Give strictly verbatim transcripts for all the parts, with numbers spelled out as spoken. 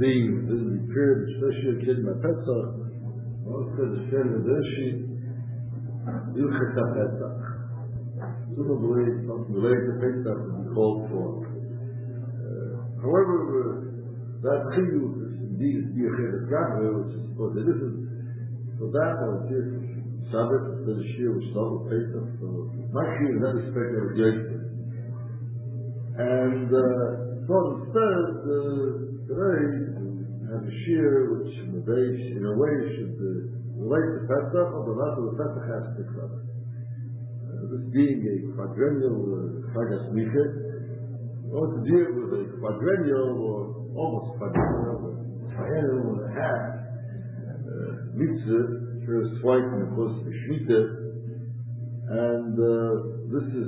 being within the period, especially a kid in Pesach, most of the Shem and Rashi, Ilchet HaPesach. Presumably, something related to Pesach would be called for. Uh, however, uh, that chiyuv is indeed Diacheres Gavre, which is what it isn't. For that, I would give Shabbat instead of Shir, which started with Pesach. So, my chiyuv in that respect, I would give it. And uh, so instead, uh, today, we have a Shir which in a way, in a way should uh, relate to Pesach, although not to the Pesach aspect of it. This being a quadrennial Chag HaSmicha, we want to deal with a quadrennial, or almost quadrennial, triennial and a half uh, mitzvah, occurs twice in the course of the Shemitah, and uh, this is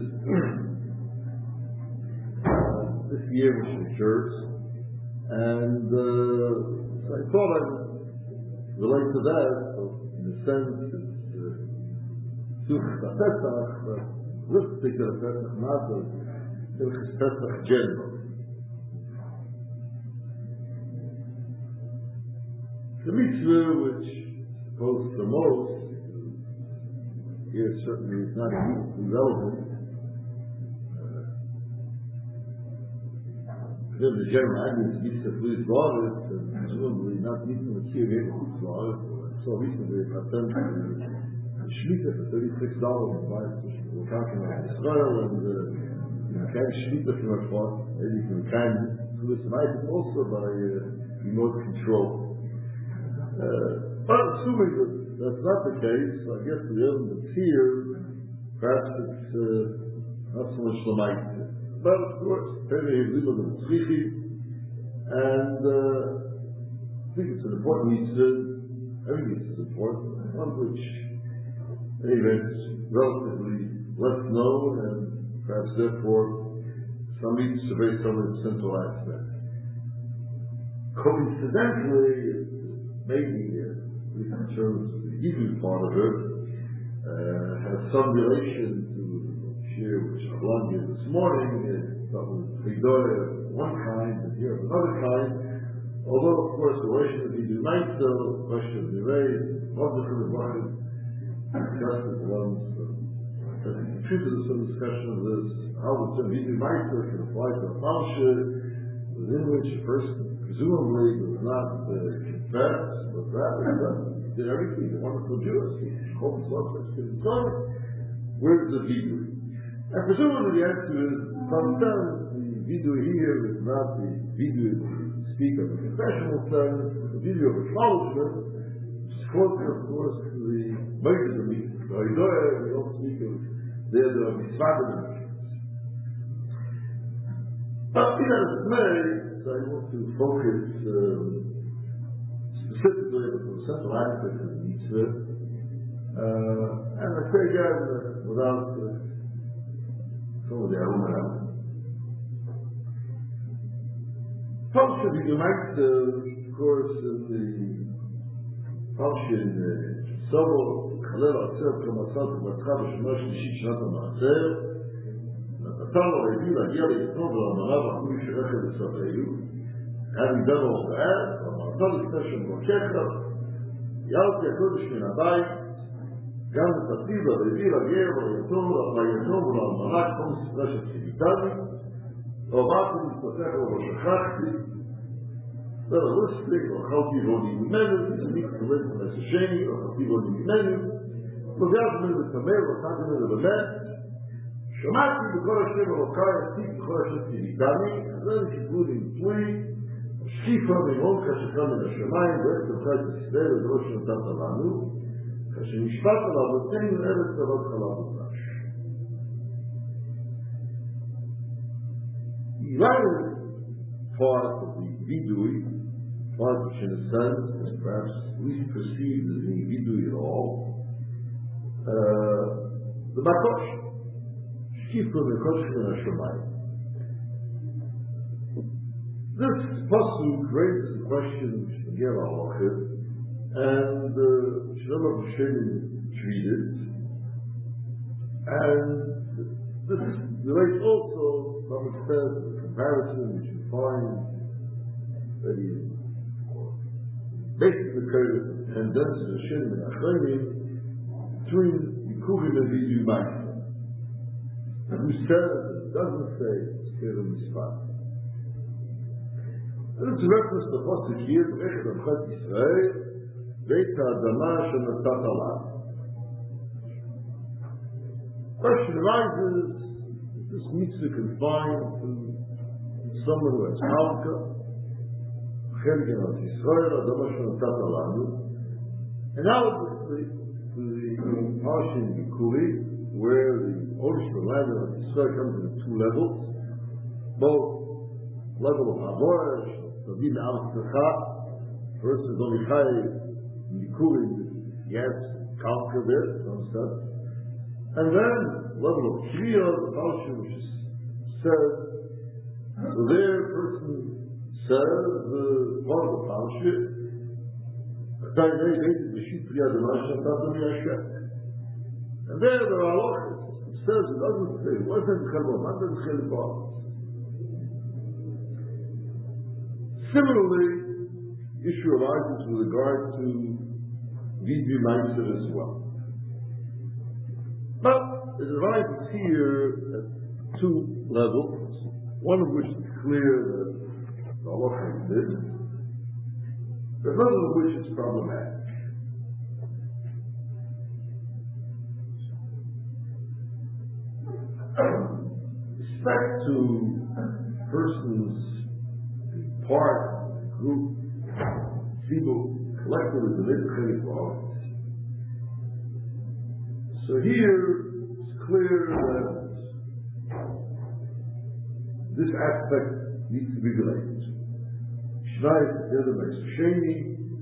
uh, this year which occurs, and uh, so I thought I would relate to that, so in a sense, it's Such Pesach, but this particular Pesach, not the Hilchos Pesach general. The mitzvah, which supposed the most, here certainly is not immediately relevant. Within uh, the general idea is mitzvah please Lord, and presumably not meeting with here here with Lord. So recently, I attempted Shmita for thirty-six dollars in we're talking about Israel and uh, kind of Shmita from our part, maybe from kind of Suicide, also by uh, remote control. Uh, but assuming that that's not the case, I guess the evidence here, perhaps it's uh, not so much Lamite. But of course, Pele Hevlima the Tzrichi, and uh, I think it's an important mitzvah, every mitzvah is important, one which anyway, it's relatively less known, and perhaps therefore some mitzvahs are based on its central aspect. Coincidentally, maybe, uh, at least in terms of the Hebrew part of it, uh, has some relation to the shir which Ablan gave this morning. It's not with Fridoya of one kind, and here of another kind. Although, of course, the relation of Hebrew night, though, the question of the race, wonderful and discussed with ones, uh, I think contributed to some discussion of this, how the term Hebrew Meister can apply to a Parsha, within which a person presumably does not uh, confess, but rather uh, did everything, the wonderful Jewish, he called himself such a good son. Where is the Hebrew? And presumably the answer is, some sense, the Hebrew here is not the Hebrew that speak of a confessional sense, the Hebrew of acknowledgement, which is closer, of course, to the Moses of mitzvahs. So we don't speak of there the mitzvah. But in as it may, so I want to focus um, specifically on the central aspect of the mitzvah. Uh, and I say again, uh, without uh, some of the Arumah. Parsha B'Yomait, of course, in the Parsha in Solo, Chalel Aser K'Masat K'Matcha B'Shema Shlishit Shnat HaMa'aser, נתן לו רבי להגיע ליתנו ולאמרה ואחוי שרכב לצבאיו, having done all that, אמרתו לפני שמבקך, יעלתי הקודש מן הבית, גם נתתי לרבי להגיע וליתנו ולאמרה כמו ספרה של ציוויתני, ואמרתי להתפתח ולא שכחתי, לא רוסתי, ואכלתי ואולי ממנו, ואני כתובד מנס השני, ואכלתי ואולי ממנו, ואז מן ותמר, ואכלתי מן לבאמת, שמעתי בכל השם אלוקאי, עשיתי בכל השם ציוויתני, אז אני שיקול עם תמוי, שקיפה ממון חשכה מן השמיים, ואיך תלכה את ישראל לדרוש שנתת לנו, כאשר נשפט על אבותינו ארץ תלות חלב ודבש. The latter part of the vidui, part which in a sense is perhaps least perceived as being vidui at all, uh, the Batosh. This pasuk raises the question which the Gemara Halachah, and Shalom Hashem treated, and this relates also, some extent, to the comparison which you find very basically occurs and then to the Shem and Achronim between Yikurim and Vidu Ma'isa. And who says, it doesn't say, Sir Mitzvah. And it's a reference to Chosik here, B'echad Amchat Yisrael, Beit HaAdama Shenatat Alav. Question arises, is this mitzvah confined to someone who has Malka, Chelik and Al Yisrael, Adama Shenatat Alav, and obviously to the Parsha in Yikuri, where the ownership of land of Yisrael comes in two levels, both level of Havosh, David Al-Tzachah, first is only Chai in Yikuri, yes, conquer there, some stuff, and then level of Kriya, the Parsha which says, so there person says, the part of the Parsha, and there there are halachas. It says, it doesn't say, what is the Chelbon? What is the Chelbon? Similarly, the issue arises with regard to Vidu Ma'isa as well. But it arises here at two levels, one of which is clear that the halacha exists, but another of which is problematic. Respect to persons, part, group, people, collectively, the Chelik Ba'aretz. So here it's clear that this aspect needs to be related. Shnai together makes a sheni.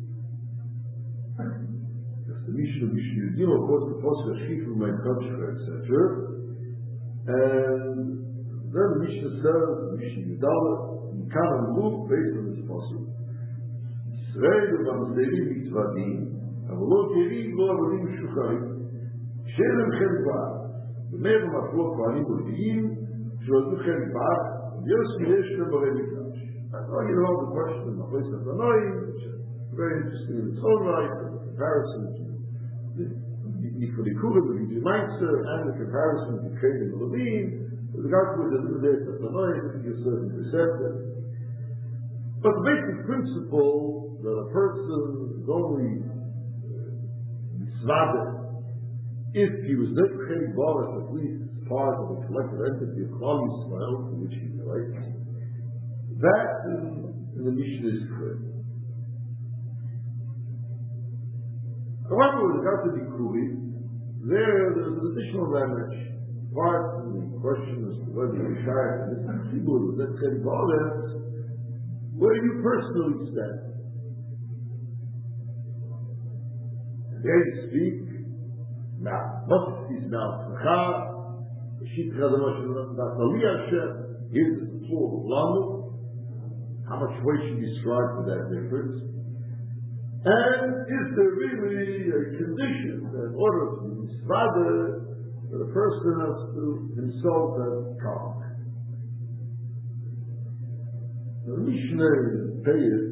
That's the Mishnah, Mishnah Yudim, of course, the Pasuk Hashifu, Mein Kotshcha, et cetera. And then the Mishnah says, the Mishnah Yudala, Mikan Amru, based on this Pasuk, Yisrael v'Amserim Mitzvadim, Avalot Yerim Lo Avadim Shucharim, Shelem Chelik Ba'ar, V'meir Ma'aflo Kohanim U'Levim, Sh'Vazu Chelik Ba'ar, Yosef Yesh Sh'Barei Mikdash. I thought you know the question in the place of the night, which is very interesting in its own right, the comparison to the Yikurim, the Vidu Ma'isa, and the comparison to Kain and Levine, with regard to the Limudes of the night, I think is certainly perceptive. But the basic principle that a person is only mitzvah if he was not Chelik Ba'aretz, at least as part of a collective entity of Klal Yisrael, to which he relates, that in, in the Mishnah is clear. However, with regard to the Yikuri, there there's an additional damage. Apart from the question as to whether you share and this people with that Chelik Ba'aretz, where do you personally stand? There you speak, now, what is now Tzachah, the Shit Chadamosh Natali Hashem, here's the plural of Lamu. How much weight should be ascribed to that difference? And is there really a condition that in order to be mitzvah that a person has to himself have calm? The Mishnah in Peyet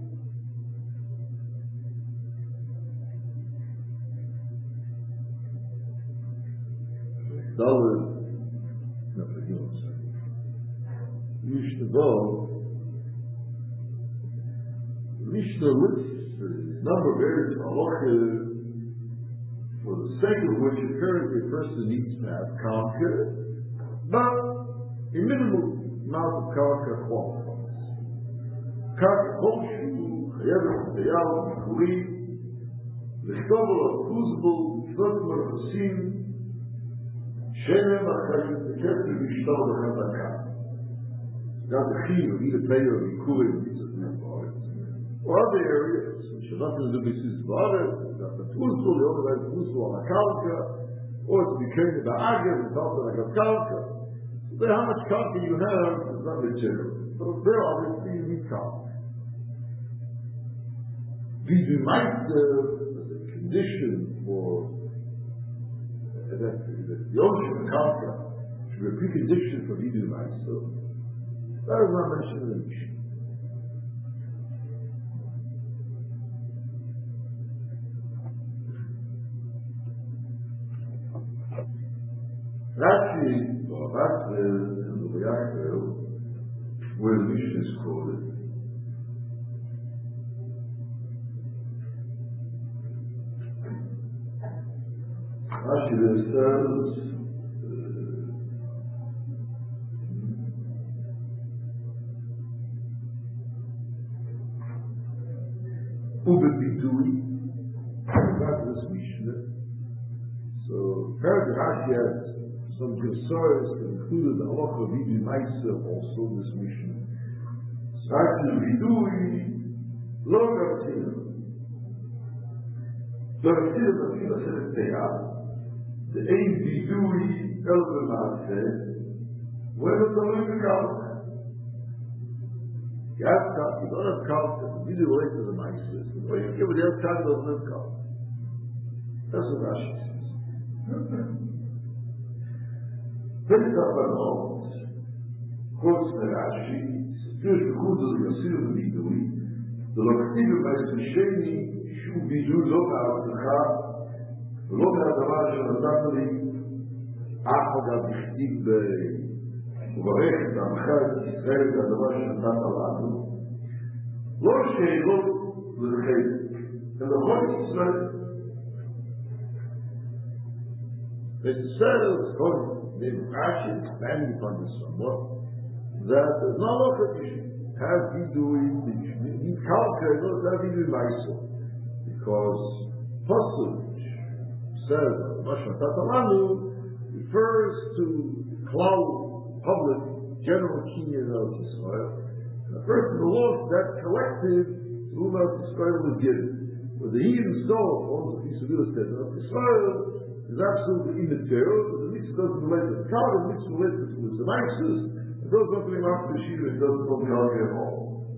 Dollar, no, forgive me, Mishnah Bo, Mishnah lists a number of areas of halakha for the sake of which apparently a person needs to have karka, but a minimal amount of karka qualifies. Karka koshu, chayevet, deyal, yikuri, l'chtobel, l'chuzbel, l'chuzbel, l'chusim, shenem, l'chayim, l'kefti, l'ishtal, l'chataka. Now the chi, or either payer, or yikuri, or either or other areas which are not in the Mitzvah Ba'aretz, that the Tuzul, the other way the Tuzul on a Kalka, or to be carried by Agir, and also like a Kalka. So there, how much Kalka you have is not material. So there, obviously, you need Kalka. Vidu Ma'isa is a condition for uh, that the ownership of Kalka should be a precondition for Vidu Ma'isa. That is not mentioned in the Mishnah. Rashi, or Rashi, and the Yaakov, where the Mishnah is quoted, Rashi there says, Ubebidui, about this Mishnah. So, apparently Rashi has some concerns that included the halacha of Vidui Maisa also in this Mishnah. Rashi Vidui, Lo Ratzina. So Ratzina Ratzina says Teyah, the Ein Vidui El B'Maaseh, when it's a little bit you have to, you don't have confidence. You do relate to the Maisa. Well, you give it the other time, doesn't have confidence. That's what Rashi says. Then it's up and on. Quotes the Rashi, Jewish Bechuz of the Yosir of the Bidui, the Lokativu Maisa Sheni, Shu Bidui Lo Ma'avtecha, Lo Ma'adamah Shanatapali, Achad Abishtik B'Ei, וברך את עמך את ישראל את הדבר שנתת לנו לא שאלות לרחב אלא כל ישראל it says maybe Rashi expanding upon this somewhat that there's no law tradition have we doing we calculate not have we doing myself because Pasuk says הדבר שנתת לנו refers to cloud public, general kinyan of Israel. The first of the law that collective to whom Israel was given. But the Yid himself, owns a piece of real estate of Israel, is absolutely immaterial, but the mitzvah doesn't relate to the car, the mitzvah relates to the Mises, and those don't bring up the Shiva, it doesn't come Calgary at all.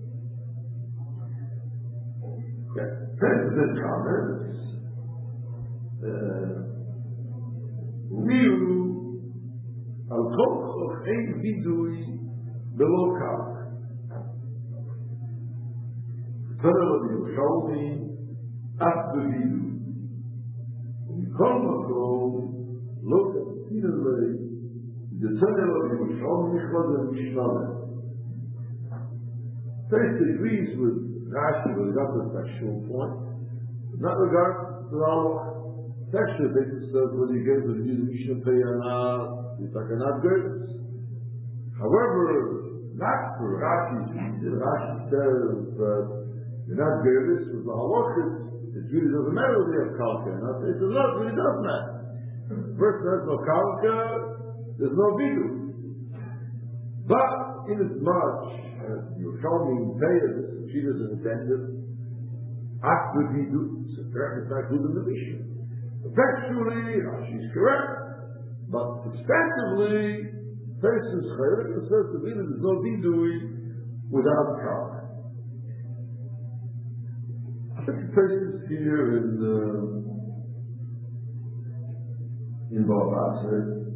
Okay. Then comments. Real על כל כך אין וידוי בלא כך. תראה בירושלמי אף בוידוי. ומכל מקום לא תפתין עלי תראה בירושלמי נכבד למשנה. First agrees with Rashi with regard to the textual point. In that regard, the textual basis says whether you get the Mishnah Pei or not, it's like not good. However, not for Rashi's reason. Rashi says that you're not good with the halachas. It really doesn't matter whether you have kalka or not. It does not, it really does matter. The person has no kalka, there's no vidu. But in as much as you're showing payers, she doesn't intend it, after vidu, so it's not good in the Mishnah. Textually, Rashi's correct. But substantively, person's chaylik says to me that there's no vidui without kalka. I think the person's here in uh, in Bavasa.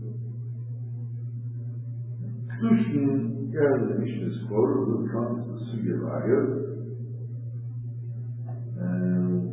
Kedushin, yeah, the Mishnah is quoted when it comes to the Sugya Raya. And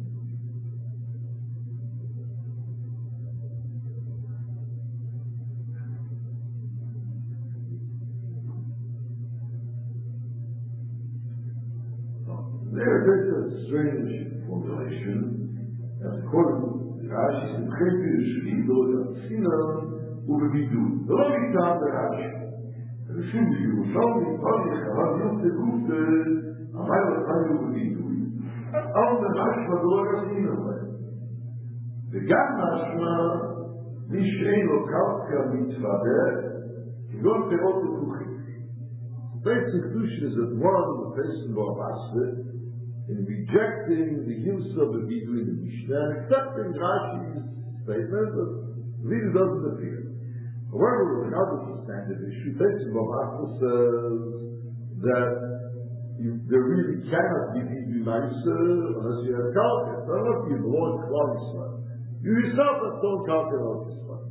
there is a strange formulation, as according to Rashi, the Khayfish Shvido, Yatsina, Ubebidu. The only time the Rashi, the Shumi, Yerushalmi, Pali, Chalav, Yotze, Gufte, Amay, Vatay, Ubebidu. All the Rashi, the Lord Yatsina, the Gam Mashma, Mishein, Lokalka, Mitzvah, Kigon, Perot, Kuchik. Basic Kedushin is that one of the person of Bavasa, in rejecting the use of the Bidu in the Mishnah and accepting Rashi's statement that really doesn't appear. However, another substantive issue, Pesach Bavasa says that you, there really cannot be Bidu Maisa unless you have Kalka. So unless you belong to Klal Yisrael. You yourself have don't Kalka Klal Yisrael.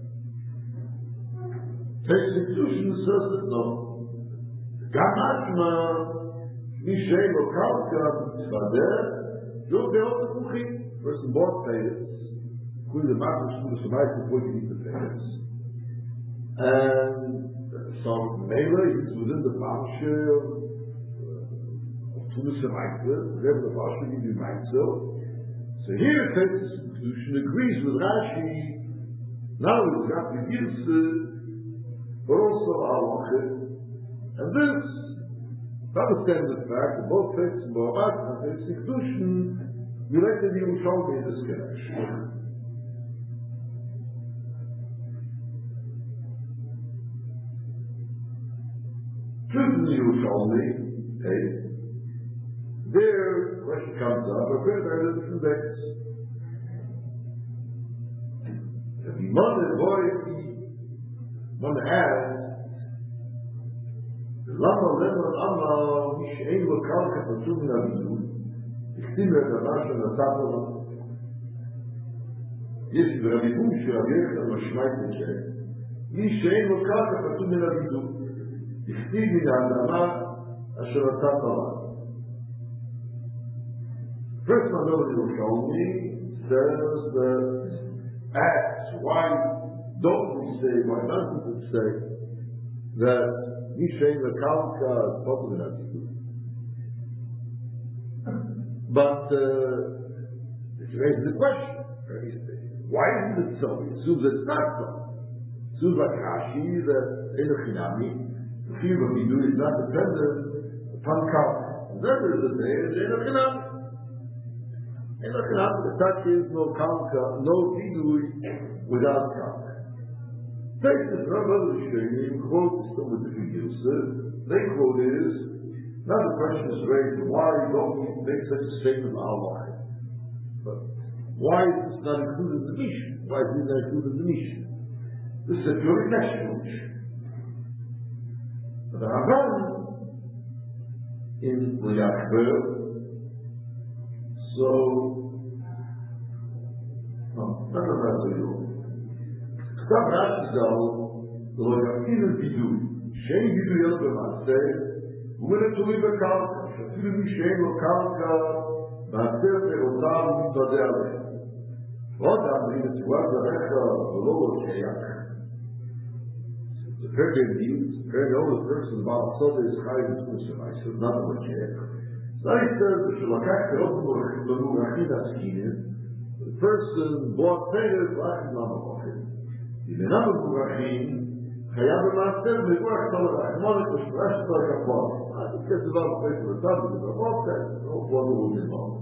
Pesach Kedushin says that no. Gamashma Mishay Lokalka Mitzvah, you'll be able to cook it. Person bought payers, including the Master Shmuel Shemai before you eat the payers. And so Mela is within the Parsha of Tunis and Maitza, whatever the Parsha gives you Maitza. So here it says this conclusion agrees with Rashi, not only with Rashi Gilsa, but also Halacha. And this, notwithstanding the fact that both faiths and Boabat and faiths in Kedushin relate to the Yerushalmi in this connection. Truth in the Yerushalmi, okay, there, the question comes up, but there are different days. If the mother boy, mother asks, למה למה למה מי שאין לו קרקע פטור מן הבידוד, הכתיב את הדבר שנתן לו. יש ברבי בוש שרבי יחד משמע את זה, מי שאין לו קרקע פטור מן הבידוד, הכתיב מן האדמה אשר נתן לו. First one over Yerushalmi says that asks, why don't we say, why doesn't it say that Mishain the Kalka is popular? But uh, it raises the question, why isn't it so? It assumes it's not so. It assumes like Rashi that in the Chinami, the fear of Bidu is not dependent upon Kalka. And then there's a day in the Chinami. In the Chinami, the touch is no Kalka, no Bidu without Kalka. Take this Rabbi Shani quote is some of the figures. They quote is, now the question is raised, why don't we make such a statement of Allah? But why is this not included in the Mishnah? Why is it not included in the Mishnah? This is a purely national issue. But the Ramban in Liyakber, so, no, not about the Stam Rashi Zal, the Lord Yakin Bidu, Shein Bidu Yel B'Maaseh, U'Mene Tuli B'Kalka, Shafilu Mishein Lo Kalka, Maaseh Pe'otav Mitzvadeh Aleh. What Amrin Tzvah Zarecha V'Lo Lo Sheyak. It's a very big deal. It's a very old person. The Baal Sodeh is Chai B'Tzvah Shemai. So it's not Lo Sheyak. So he says, V'Shalakach Te'otam L'Murachid Askinim, the person bought Peres Lachid Lamavachid. אם אינם מבורכים, חייב במעשר מבורך כל הרחמונת ושפרש כל הכפור. אז זה דבר בפרק ובטב ובטבות, לא פה נראו לבאות.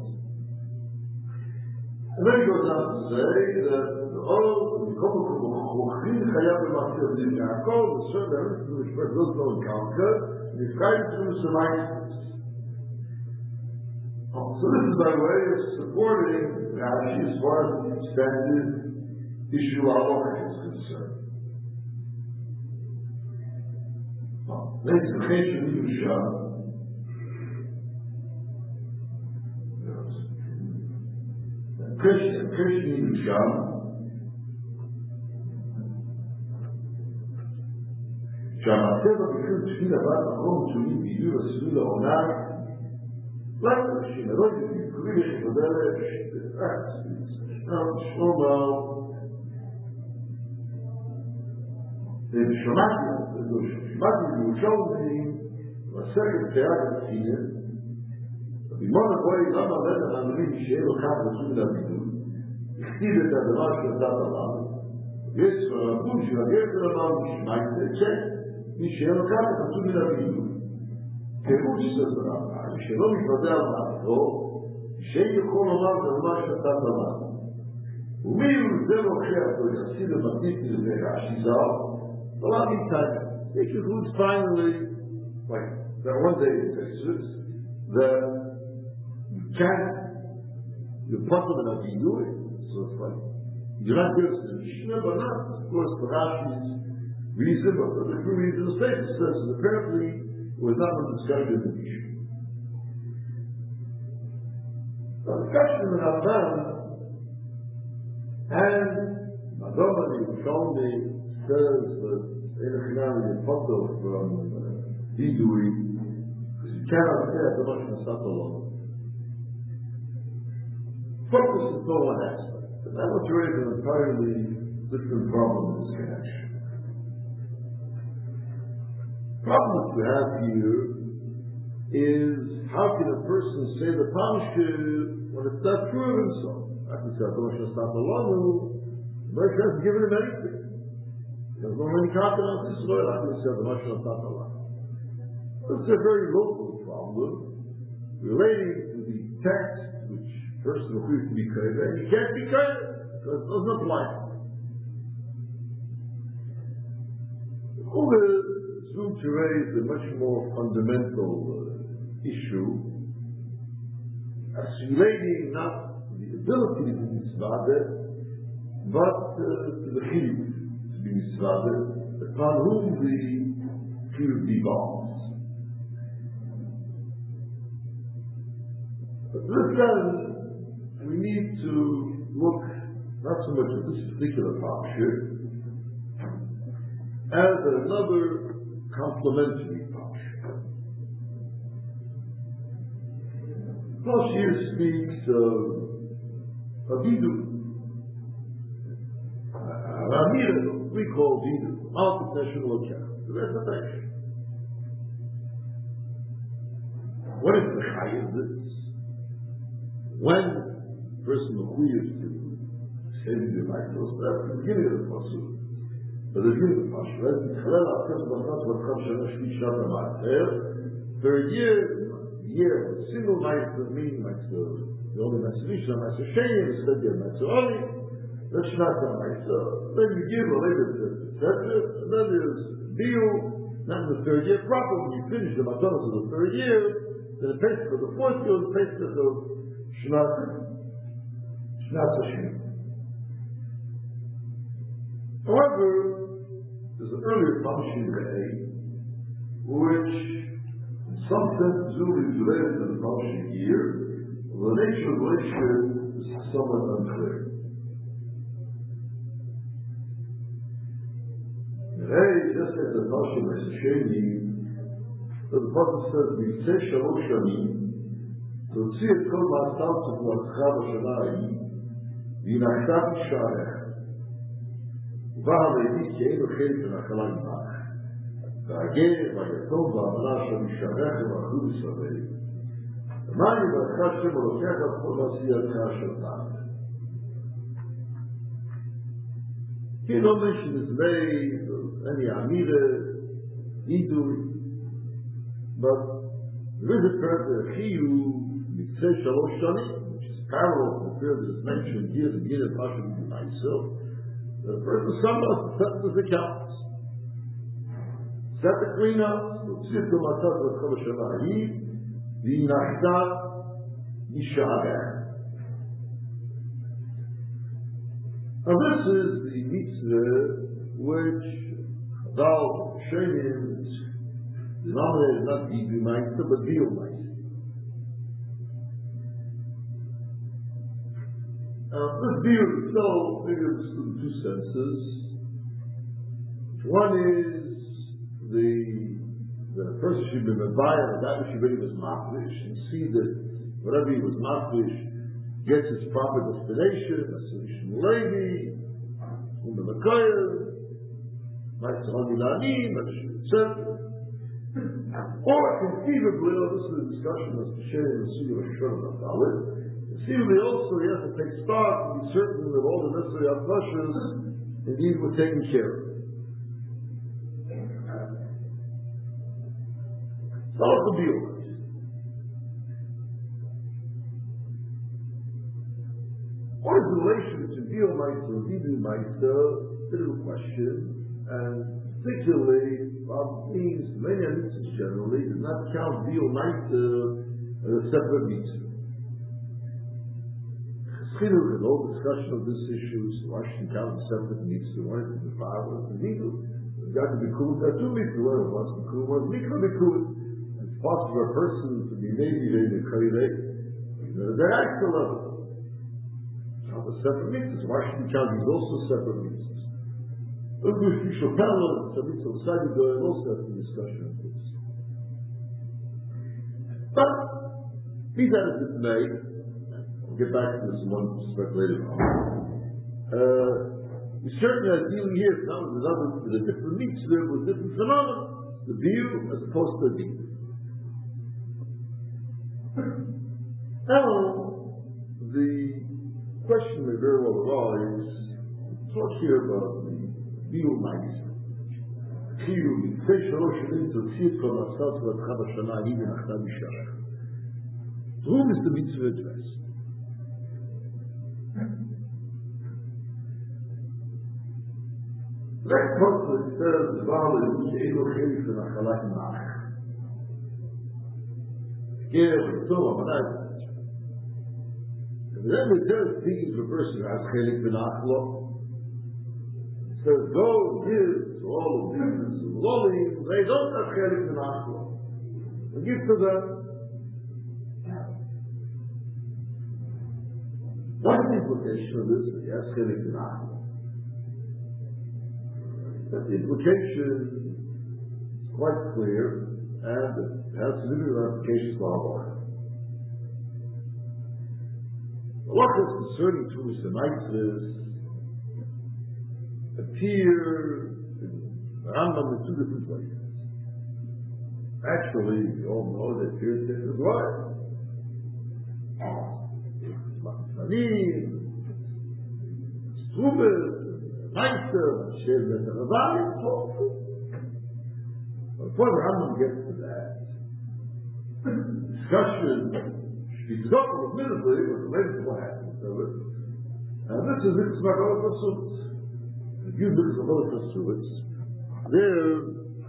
And then he goes on to say that the old, the couple of Mokhin חייב במעשר בלי Yaakov, the certain evidence to which first does not encounter, and he's trying to surmise this. So this is by way of supporting Rashi as far as the extended issue Allah is concerned. Next, the Chesed Yerusha. Chesed Yerusha. שהמעשה בביקור תפיל הבא מקום תשולי בידור עשוי לעונה, למה שמרוד בביקורים שחודרת ששמעו ושמעתי, שמעתי בירושלמי, ועסקת תיאר התחילה, ובמון הבואי למה רצח האמרים שיהיה לו כך רצוי לבידוד, הכתיב את הדבר שנתת עליו, ויש רבון שהגרתם עליו נשמע את זה, מי שיהיה לו כך רצוי לבידוד. פירוש סדר רבה, שלא מתוודע על מעטו, שאין יכול לומר דבר שנתת עליו. ומי זה לוקח לו יציל למתניס לזה השיזר, well, I'll be tired. It concludes finally, like, that one day it says that you can't, you're possible enough to do it. So it's like, you're not good to the Mishnah, but not, of course, for Rashi's reason, but for the true reason of faith. It says that apparently it was not a discussion in the Mishnah. The discussion in the Ramban, and Madonna, the Yerushalmi, says that in a finale is photo from Hidui, because you cannot say the much Masat alone. Focus is no one aspect. And that would raise an entirely different problem in this connection. problem that we have here is how can a person say the Pamshke when it's not true of himself? I can say, Moshe Stop alone, Moshe hasn't given him anything. There's no many confidence in Israel, I can say, Moshe Stop alone. This is a very local problem relating to the text which a person appears to be crazy, and he can't be crazy because it doesn't apply. Uwe soon to raise a much more fundamental uh, issue as relating not to the ability to be mitzvah, but uh, to the chiyuv to be mitzvah, upon whom the chiyuv devolves. But this time, we need to look not so much at this particular parsha as another complementary parsha. Parsha here speaks of, of Vidu, Ramira, we call Vidu, multinational account, the reputation. What is the chai of this? When a person requires to say Vidu like this, that's the beginning of the parsha. But the beginning of the parsha, right? Third year, year, single night of meaning like the the only Matzah, Matzah Sheni, instead of Matzah Oli, that's not the Matzah. Then you give a later, et cetera. And then there's Biu, not in the third year proper. When you finish the Matzah of the third year, then the Pesach of the fourth year, the Pesach of Shnat, Shnat Hashim. However, there's an earlier function today, which in some sense is really related to the function here. The nature of the relationship is somewhat unclear. Today, just as the function is Sheni, the Prophet says, "Mitzvah Shalosh Shani, to see it kol ma'asam to Mu'atcha b'Shana Ahi, v'inachta b'Sharech, v'ha'levi ke'enu chelik v'nachala Yimach, v'ageh v'yatom v'amana shal Yisharech v'achu b'Yisrael, v'mani v'acha Shem Elokecha b'chol ma'asiyatcha shel-Tach." Here no mention is made of any Amira, Idui, but there is a further Chiyuv, Mitzvah Shalosh Shani, which is parallel to the period that is mentioned here, the beginning of Pasha B'Yisrael. The person summoned to set the accounts, set the cleanups, the Tzidka Matzah V'Chol Shana Hi, V'Nachta Yisharech. Now this is the mitzvah which Chazal Shenim is denominated not Vidu Meister, but Vidu Meister. Now this Vidu itself maybe understood in two senses. One is the the person should be Mavaya, that which he really was Machlish, and see that whatever he was Machlish gets its proper destination, a solution Levi, from the Makayah, Ma'aseh Milani, et cetera. Or conceivably, oh, this is a discussion as to share the Sugya of Shur and conceivably also he has to take stock to be certain that all the necessary afrashas indeed were taken care of. So it's the deal. What is the relation between Dio Meister and Vidu Meister? Bit of a question, and particularly, well, means many mitzvahs generally do not count Dio Meister as a separate mitzvah. Chinuch and all discussion of this issue is why should you count a separate mitzvah? One is the father, and Vidu. There's got to be cool, there are two mitzvahs. One wants to be cool, one is to be cool. It's possible for a person to be maybe in the Kairei, they're actual level. The separate mitzvahs. Why should we count these also separate mitzvahs? If we should parallel the mitzvah decided to also have the discussion of this. But, be that as it may, I'll get back to this in one respect later on. Uh, we certainly are dealing here now with another with a different mitzvah, with different phenomena. the view as opposed to the deed. Now, the question may very well arise, talk here about the view mice. כאילו, לפני שלוש שנים תוציא את כל מעשיו תורתך בשנה ההיא ונחתה משערך. Whom is the mitzvah addressed? Next month it says, דבר לאלוהים שאין לו חלק ונחלה עמך. גר, טוב, אמנה את זה. And then it says, speaking to a person who has חלק ונחלה, it says, go give to all of these lollies, they don't have chelik in Achla. And give to them. What's the implication of this? That he has chelik in Achla. But the implication is quite clear, and it has significant ramifications for our life. The law is concerning Tumas Semites appear in Rambam in two different places. Actually, we all know that here it is right. Manim, Strubes, Meister, Shem, and the Ravali, but before the Rambam gets to that, discussion should be got admittedly with related to what happens. And this is Mitzvah Magal Chasut. If you look at the whole Chasut, there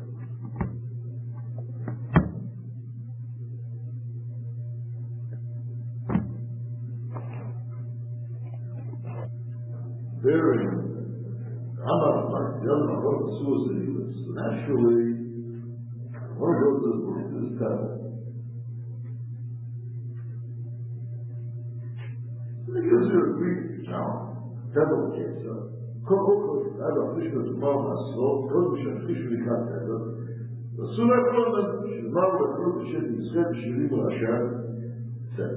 there in Rambam, the other Magal Chasut, he was naturally one of those this time. The user agreed now, several cases. Koko, I don't wish to tomorrow myself, go to Shafish we can't have it. The sooner I come and Shemar will go to Shemar, he said, Shirim Hashem, said.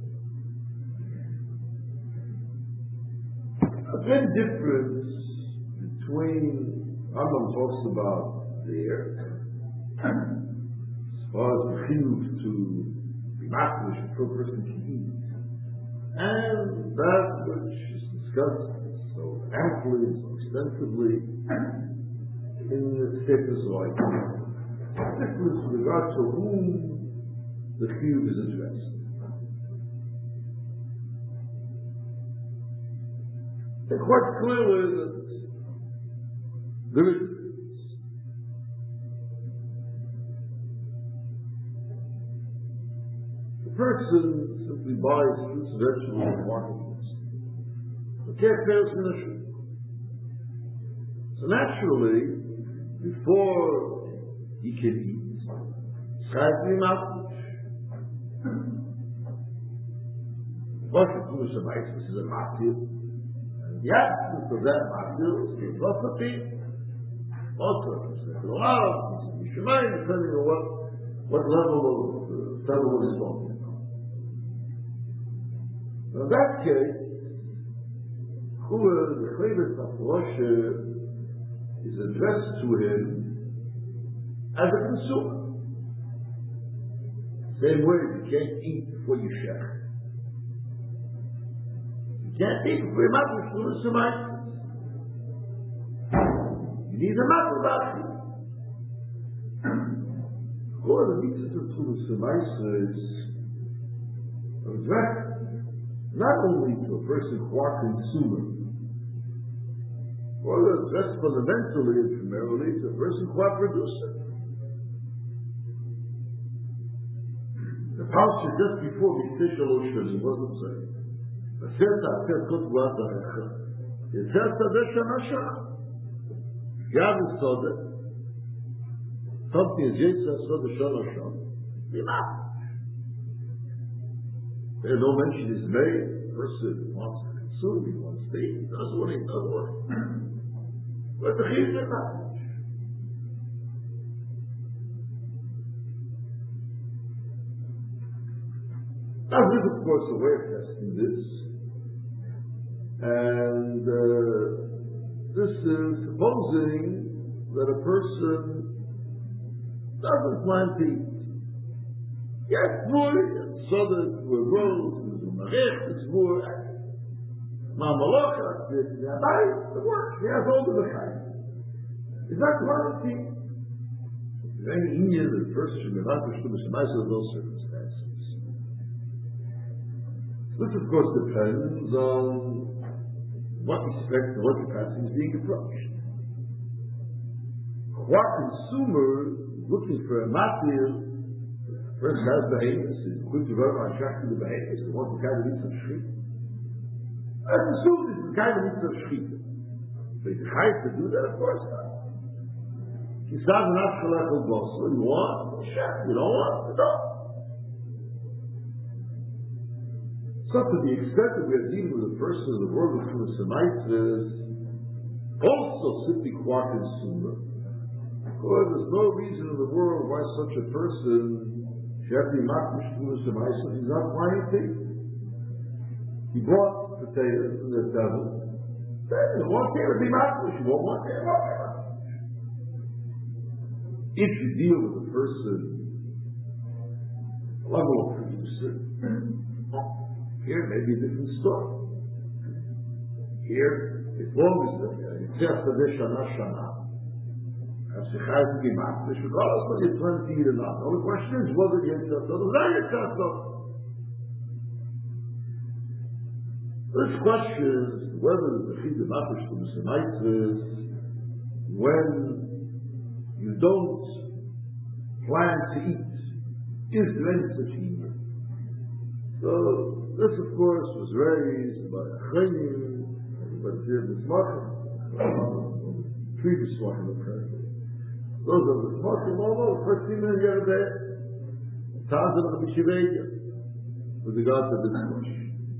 A big difference between Rambam talks about there, as far as the chiyuv to be machlish, a person can eat, and that which is discussed so amply and so extensively in the status of life. Difference with regard to whom the chiyuv is addressed. And quite clearly that there is the person simply buys fruits and vegetables in the marketplace. The cat fails mission. So naturally, before he can eat, it's got to be mouthwash. What you do is a mice, this is a mouthfeel. And the absence of that mouthfeel is the philosophy. Also, it's the philosophy, you should mind depending on what, what level of uh, level is on. Now in that case, Chua, the Chayvet Mafroshe, is addressed to him as a consumer. Same way, you can't eat before you share. You can't eat before you're not with Shemai. You need a mouth Chua, the mitzvah of Shemai is addressed not only to a person who are consumer, or addressed fundamentally and primarily to a person who are producer. The pasuk just before Mikdash Shalosh what does it say? V'seta ater kot v'adarecha, yetzer tzadeh shanasha. Yav is tzadeh. Something is yetzer tzadeh shanasha. Enough. There's no mention is made. The person wants to consume, he wants to eat, he doesn't want to eat, doesn't want to eat. But the chiyuv is not much. Now, this is, of course, a way of testing this. And uh, this is supposing that a person doesn't plan to eat. Yes, more, so that we're grows, we're marech, it's more, Mamalocha, this, the work, he has all the kind. Is that quality? Any Indian, the first should be not to be of those circumstances. This, of course, depends on what respect and what capacity is being approached. What consumer looking for a material, first has behaviors, is looking to very attractive the behaviors, and wants the kind of eats of shrit. As assumed it's the kind of eats of shrit. So it's hard to do that, of course not. You start an afshalach of boss, what do you want? You don't want? You don't. So to the extent that we are dealing with a person in the world of the Semites, also simply qua consumer, because there's no reason in the world why such a person should have to be makmish to the Semites if he's not planning to. He bought potatoes in the devil. Then one day would be makmish, you won't want to have it. If you deal with a person, a level of producer, here may be a different story. Here, as long as it's just a shana shana, as you have to be makmish, regardless whether you plan to eat or not. The only question is whether you have to or not you have to. This question is whether the chid of makmish to the Semites is when you don't plan to eat. Is there any such evil? So, this of course was raised by Achayim, by the fear of the Smachim, previous Smachim apparently. Those of the Smachim, although the first thing they get a day, Tazan of the Shivega, with regard to this question.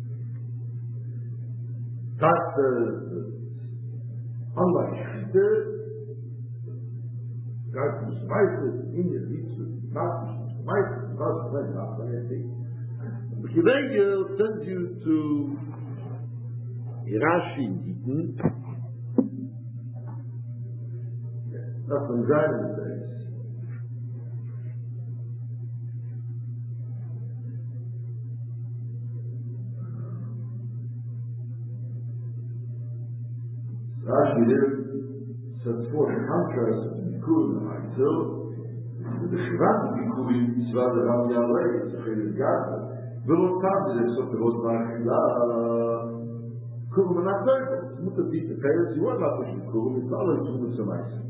Taz says, unlike Shita, God from Spices, Indian, Mitzvah, not Spices, because of that, not anything. The Shivega sends you to Rashi in Eden. That's from Zion days. Rashi there sets forth a contrast between Bikurim and Haitzil. The Shivat of Bikurim is rather Ram Yalei, it's a Chayim Gata. Willow Tabit is something about Bachila. Kurum and Akdoivel. It's not a deep details. You want not to be Kurum, it's not like Kurum some license.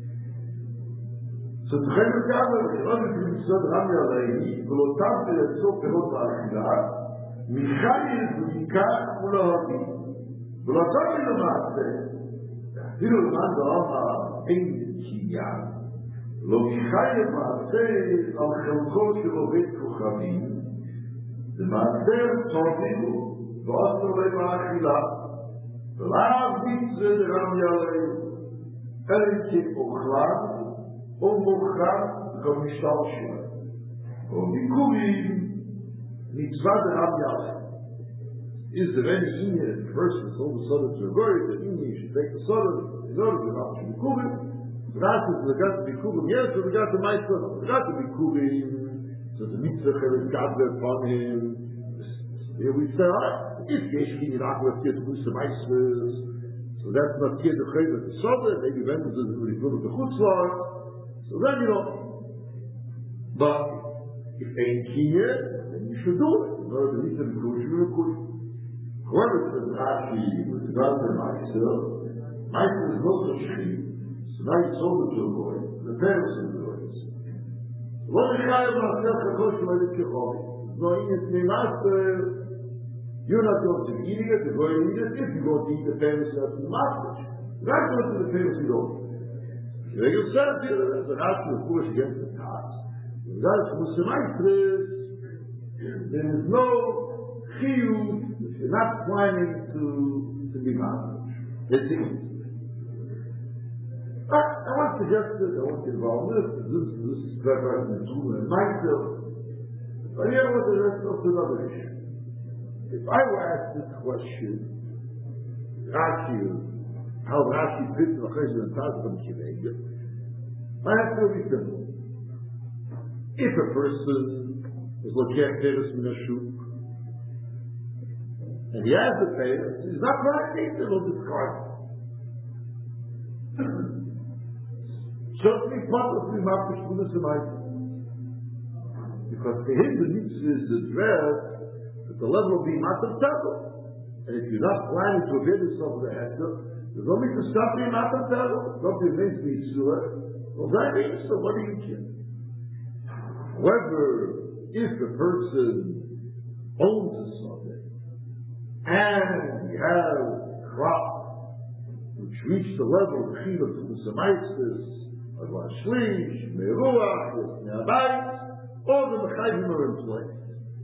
So the Chayim Gata, the other thing is that Ram Yalei, Willow Tabit is something about Bachila. Michayim Zikah Ulahabi. Willow Tabit is Maaseh. אפילו למען דרמה אין קניין, לא מחייב מעשה על חלקו של עובד כוכבים, זה מעשה צורפינו, ועוד נורי מאכילה, ולאו מצווה דרם יעלנו, אלא כאוכלן, או מוכרן, גם משטר שלהם. או ביקורים, מצווה דרם יעלנו. Is there any Indian person who told the son to worry that Indian should take the son in order to not to be Kubim? So that is the got to be Kubim, yes, but we got to my son. We got to be Kubim, so the mitzvah has got there upon him. Here we say, ah, if Yeshkin not with you to do some mitzvahs, so that's not here the chayv of the Sober, maybe when it doesn't really go to the chutzlar. So then, you know, but if ain't here, then you should do it. In order to meet the Kudim, you're Kudim. However, says Rashi, with regard to Meister, Meister is not so shri, so now it's over to avoid, the parents of the boys. What is Chayim Maaseh Chakosh Madik Yechovi? No, in it, Master, you're not going to eat it, you're going to eat it, if you go to eat the parents of the Master. That's what the parents you don't eat. You said here, there's a Rashi, of course, against the task. That's what the Meister is, there is no chiyuv. You're not planning to, to be married. It's easy. But I want to suggest this, I want to involve this, this, this is prepared in the school and myself. But here was the rest of another issue. If I were asked this question, Rashi, how Rashi fits the Chayim and Taz from Kivega, my answer would be simple. If a person is looking at Teres in a shuk, and he has the Teres, he's not right to discard it. Certainly, possibly, Mafish Kudas because to him the mitzvah is addressed at the level of the Matam Table. And if you're not planning to avail yourself of the Hector, there's only to stop the Matam Table. Don't be amazed with Yisroel. Well, that means, so what do you care? However, if a person owns a Sunday and he has a crop which reached the level of Chiyuv to the Samaistis, Agvar Shlish, Meruach, Ne'abayis, all the Mechayim are in place.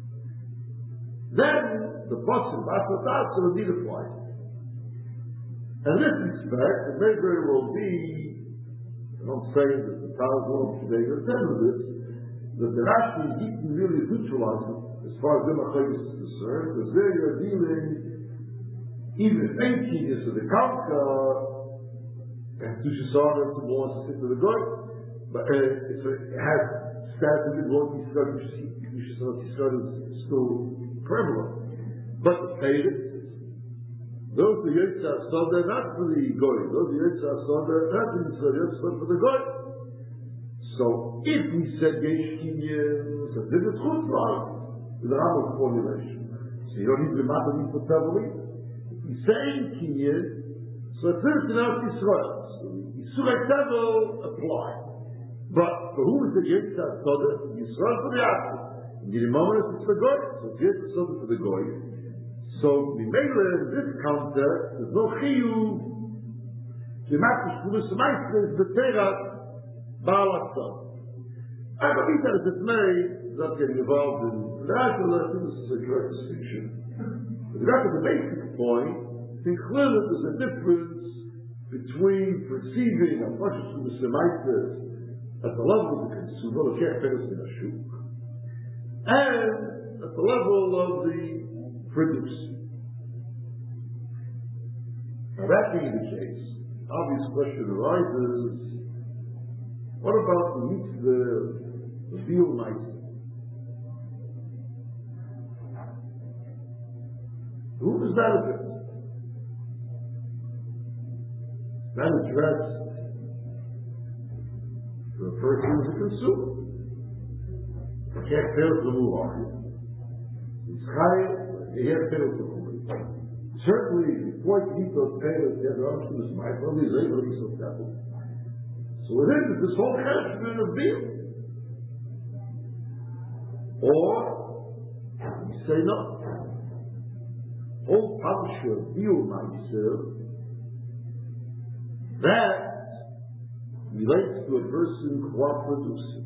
Then the Pasuk Vasatas will be applied. And in this respect, it may very well be, I don't say that the Talmud won't today attend to this, that the Rashi didn't really neutralize it as far as the Mechayim is concerned, because there you're dealing, even if eighteen is to the Kamka, and Tushasana to belong to the Goy, but uh, if it has status in what he started, Tushasana is still prevalent. But the Peiris, those who Yitzhak Sada, not for the Goy, those who Yitzhak Sada, not for the Sada, but for the Goy. So if we said Yesh Kinyan, so this is good right, with the Rambam formulation. So you don't need to matter for Tavali. If we say Kinyan, so it's first enough Israel. Yisrael Tavel apply. But for who is the Yitzhak Sada? Yisrael for the Yaakov. In the moment it's the Goy, so it's Yitzhak Sada for the Goy. So the Mele in this context, there's no Chiyuv. The Makish Kulis Meister is the Terat Baal HaTzad. I believe that if it's made, it's not getting involved in that, and I think this is a correct distinction. But that's the basic point. I think clearly there's a difference between perceiving a Makish Kulis Meister at the level of the consumer, the Keferes in a shuk, and at the level of the producer. Now that being the case, obvious question arises, what about the mitzvah, the Biur Meiser? Who does that address? That addressed to a person who's a consumer. I can't fail to move on. It's high, you can't fail to move. Certainly, before you eat those payments, you have to understand this might probably is able to be so careful. So it is this whole cheshbon of Biur. Or, we say no. Whole publisher of Biur Meiser, that relates to a person who are producing.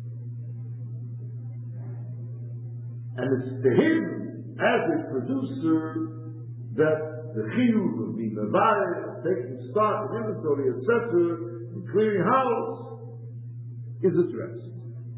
And it's to him, as a producer, that the chiyuv of being mevayer, taking stock and inventory, et cetera, and clearing house, is addressed.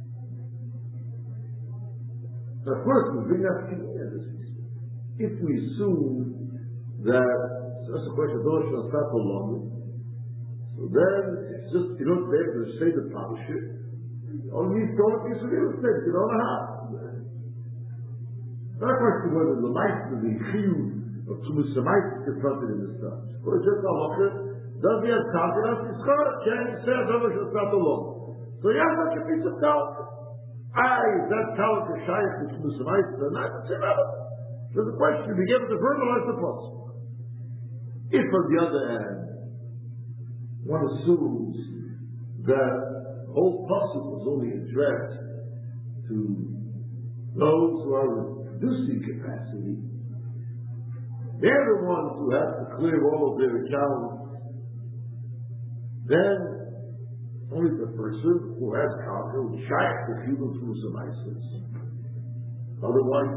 Now, first, we bring that to the end. If we assume that, so that's a question of Dosh on Sato London, so then it's just, you don't be able to say the publisher, only you don't have to real estate, you don't know how. Not a question whether the life of the chiyuv of Tumas Shamayis is confronted in this time. Or just halacha, does he have confidence? He's got a chance to say a double shall start alone. So he has like a piece of talc. Ah, is that talc a shayach to Tumas Shamayis? Or not? It's irrelevant. So the question to be given to verbalize the possible. If on the other hand, one assumes that the whole possible was only addressed to those who are in producing capacity, they're the ones who have to clear all of their accounts. Then, only the person who has conquer will shaykh the feudal through some ISIS. Otherwise,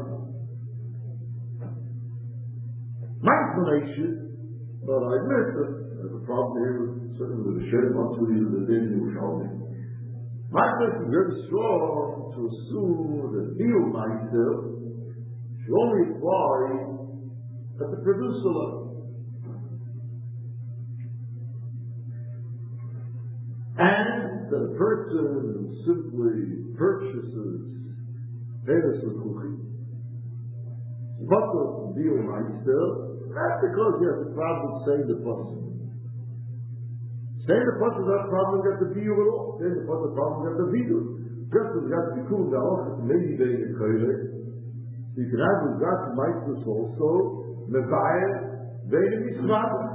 my explanation, but I admit that there's a problem here, certainly with the Shem Matsuri and the Din Yerushalmi. My explanation is very strong to assume that Biur Meiser should only apply at the producer level. And that a person simply purchases Peres L'Kuchi, but the deal meister, not because he has a problem saying the person. Saying the person has a problem with the deal at all. Saying the person has a problem with the deal. Just as you have to be cool in the office, maybe they in Koyle, you can have the Gat Meisters also, Mebayer, they in Mishnah.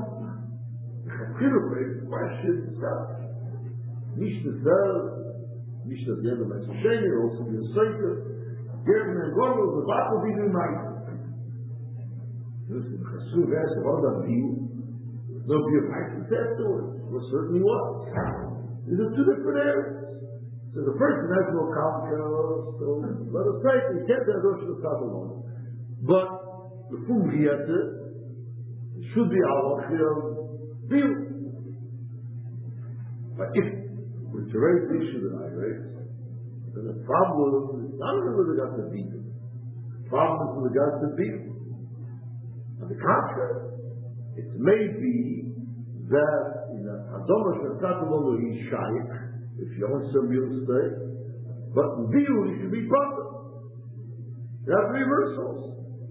The question is that Mishnah says, Mishnah the end of my Sheni, also the Seifer, Gavin and Gordo, the battle be the night. Listen, Chassuv asked about that deal. There'll be a Meisters afterwards. Well, certainly was. These are two different areas. So the person has no kalka, so let us take it. He can't have Rosh Hashanah alone. But the Fumriyate should be our deal. But if we're to raise the issue that I raised, then the problem is not only with regard to deal. The problem is with regard to deal. On the contrary, it may be that in a Hadoma Shatatamolo he's shaykh, if you own some real estate, but in deal you should be proper. You have reversals.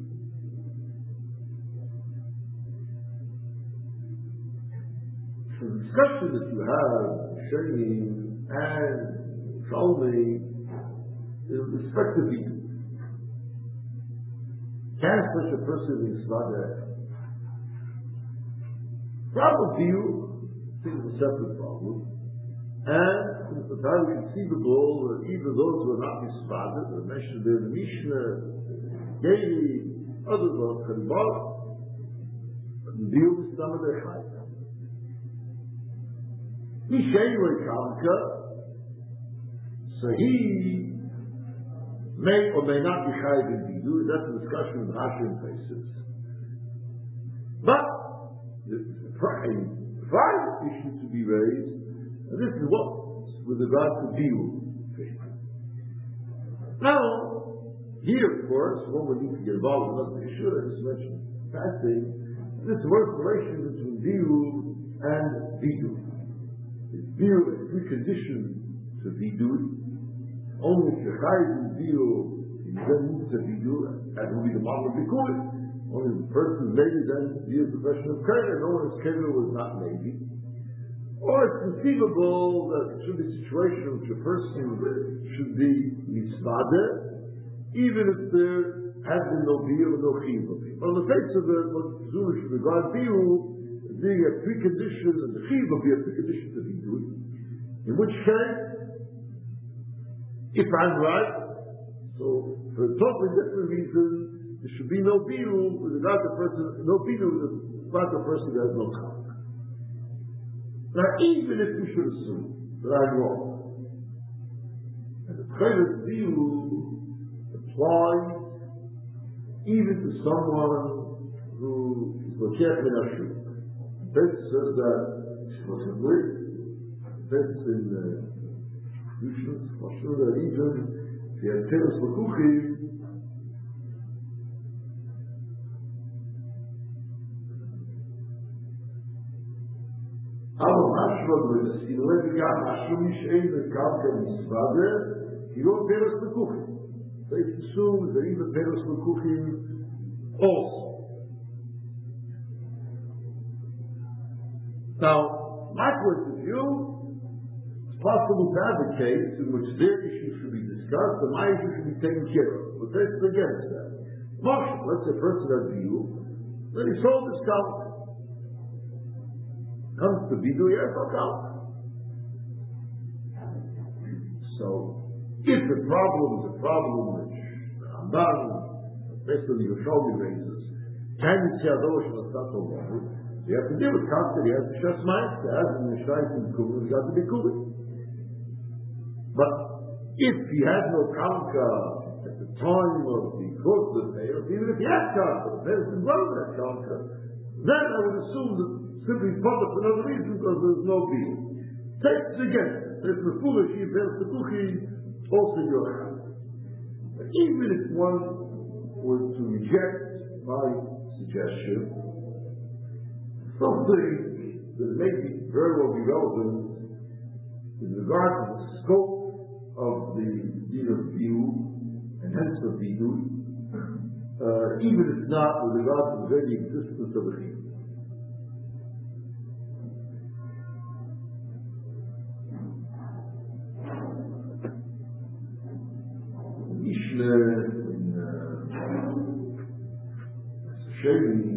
The discussion that you have, Shani and Shalmi, is with respect to deal. Can such a person be Svada? Problem deal is a separate problem. And it's entirely conceivable that even those who are not misfaded, are mentioned in the Mishnah, Geli, others are Karibar, deal with some of their chayim. He Shayla Kalka, so he may or may not be chayim in Bidu, that's a discussion with Rashi and Faces. But the prime issue to be raised, and this is what, with regard to deal. Now, here, of course, one would need to get involved in another issue. I just mentioned fasting. This works relation between deal and bidu. Is deal a precondition to bidu? Only if you're chayiv in deal, you then move to bidu, that will be the model of bikurim. Only the person maybe then deals the question of keder. No one is keder was not maybe. Or it's conceivable that it should be a situation in which a person should be mitzvade, even if there has been no biur or no chiyuv of it. On the face of it, what Zurish regard biur as being a precondition, and the chiyuv will be a precondition to be doing. In which case, if I'm right, so for a totally different reason, there should be no biur with regard to the person, no biur with regard to the person that has no chiyuv. Now, even if we should assume that I'm wrong, and the Tchelet view applies even to someone who is Lokech min Hashu. This says that explicitly, this in the Yushnas, Mashur, that even if you have Peres L'Kuchi, in the way we got Hashem Mishain, the Kalka Misvade, he wrote Peres L'Kuchi. So it's assumed that even Peres L'Kuchi also. Now, my point of view, it's possible to have a case in which their issue should be discussed and my issue should be taken care of. But that's against that. Moshe, let's say a person has a view, then he sold his Kalka. Comes to Bidu, he has no Kalka. So, if the problem is a problem which the Ramban, based on the Yerushalmi raises, can you see Adosh and Asat Omer, you have to deal with Kalka, you have to Shas Ma'at, as in the Shais and Kubi, you have to be Kubi. But if he had no Kalka at the time of the course of the Peiros, even if he had Kalka, the Peiros didn't run that Kalka, then I would assume that simply public for another reason because there's no deal. Take it again. There's the foolish, he bears the kuchi, also your hand. But even if one were to reject my suggestion, something that may be very well be relevant in regard to the scope of the deed of view, and hence of vidui, uh, even if not with regard to the very existence of the chiyuv. Mishnah in Sheni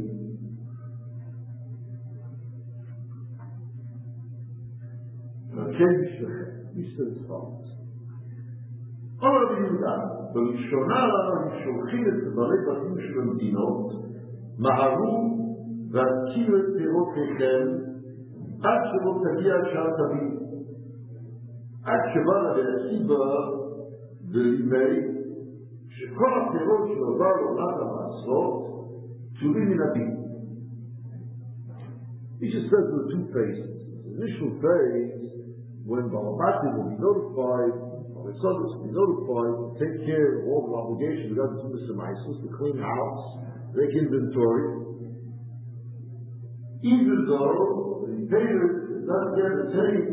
Mishnah is follows. All of you that בראשונה שולחים את דברי בתים של המדינות, מהרו והקיעו את פירותיכם עד שלא תגיע שעת הביאו. עד שבא להסיבה ולימי שכל הפירות שעובר לעומת המעשרות כתובים מן הביאו. He just says there are two phases. The initial phase, when Balabati will be notified, or the subjects will be notified, to take care of all the obligations we got to do with the mice, to clean house, make inventory. Even though the payer is not yet attained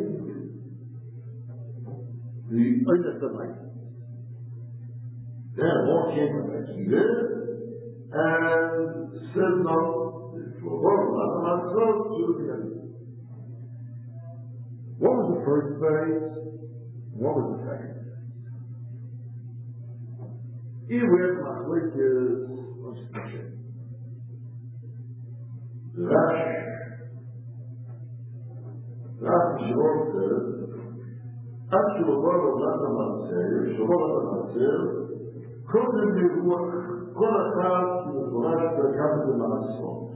the Oinat. Then all came back here and said no, for what was the first phase? What was the second? Here we have Machlekes of Shechem. The Rashi, Rashi wrote that עד שעובר עבודת המעשר, שעובר עבודת המעשר, קודם ברוח כל אחד שמפורש דרכם במעשרות.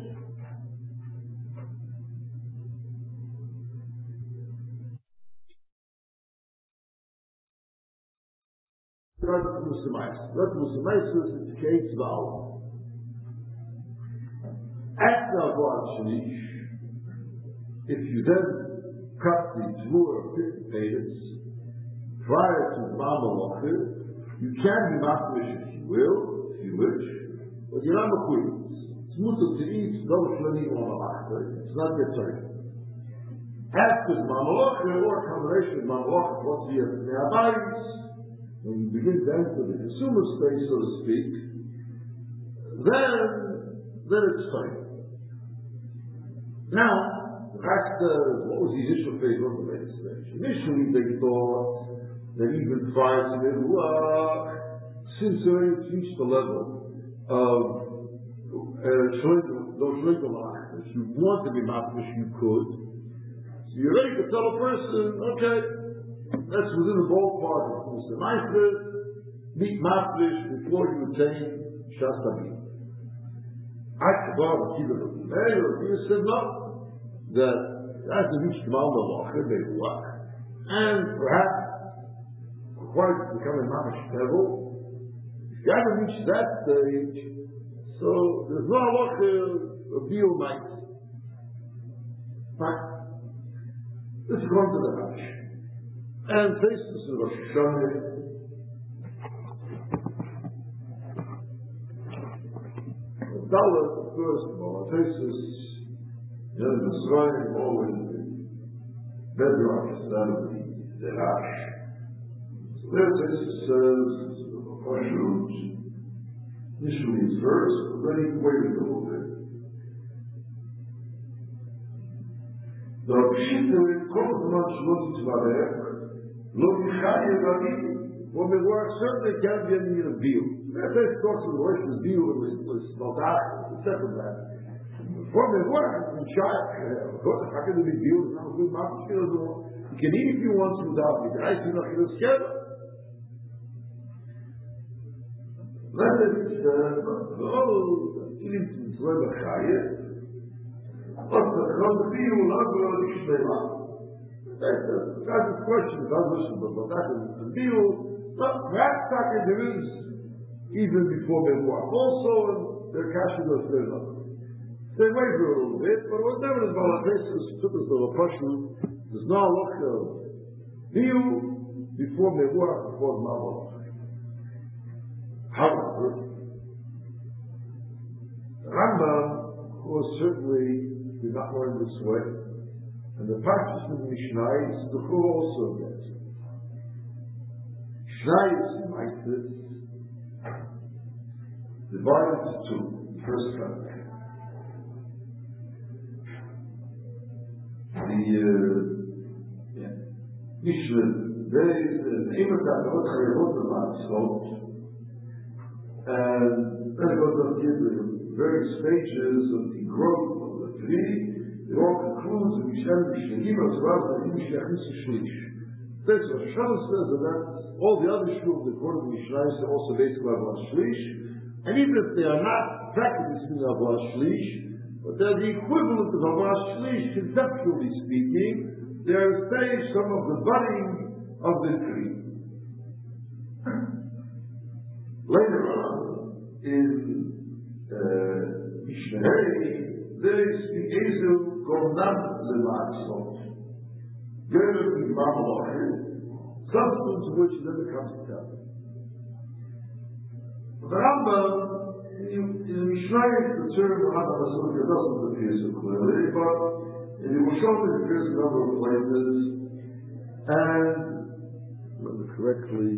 Rat Musamais. Rat Musamais indicates Baal. After Avad Shalish, if you then cut the Tvur of fifty pages prior to the Mamaloche, you can be Machmish if you will, if you wish, but you're not Machuy. It's Musa to eat, no Shlani or Malach. It's not your turn. After the Mamaloche, or a combination of Mamaloche plus the Neabayis, when you begin to enter the consumer space, so to speak, then, then it's fine. Now, the fact says, what was the initial phase of the latest stage? Initially, they thought that even prior to the Ruach, since they reached the level of those legal actors, you want to be mafresh, you could. So you're ready to tell a person, okay, that's within the ballpark of Musa Maifrid, meet mafresh before you attain Shastabim. Akbar, the Kiva of the Mayor, he said no, that as the reached Mal Malacha, they work, and perhaps quite becoming mamash level. If you haven't reached that stage, so there's no halacha of deal night. Fine. This is going to the Rash. And this is Rosh Hashanah. The Dalet, first of all, faces the Mitzrayim, always the bedrock of the Rash. There this says, Pashut, initially it's first, but then he waited a little bit. The Pshita, Kotzman Shlot Tzvarech, Lo Yichai Yevani, when we work, certainly can't be any of Biu. That first talks of the voice of Biu was Maltach, the second man. When we work, it's in Shai, how can it be Biu? It's not a good market. You can eat if you want to without me. I see nothing to scare. Then it says, oh, even to Zleb HaChayet, but the Biu will not go to Shmela. That's a question, it's not listen, but that is the Biu. But perhaps there is, even before Memoir. Also, their cash is Shmela. They waver a little bit, but whatever is Balatesis took us to a Pashu, there's no look of Biu before Memoir, before Mamalach. However, the Rambam, of course, certainly did not learn this way. And the practice of the Mishnah is the Chur also gets it. Mishnah Maitis divided into two. The first kind. The uh, yeah. Mishnah, there is an Emerson of Chayot and then it goes on to give the various stages of the growth of the tree. It all concludes with Mishnah Mishnahim as well as the Mishnah Shlish. That's what Shana says, and that all the other shuls according to Mishnah are also basically Avon Shlish. And even if they are not practically speaking Avon Shlish, but they're the equivalent of Avon Shlish, conceptually speaking, they are stage some of the budding of the tree. Later on, in uh, Mishnah, there is the Ezel Gornam Lematzot. There is the Mamaloch, substance which then becomes a temple. The Rambam, in the Mishnah, the term Rambam doesn't appear so clearly, but in the Yerushalmi it appears in a number of places, and, remember correctly,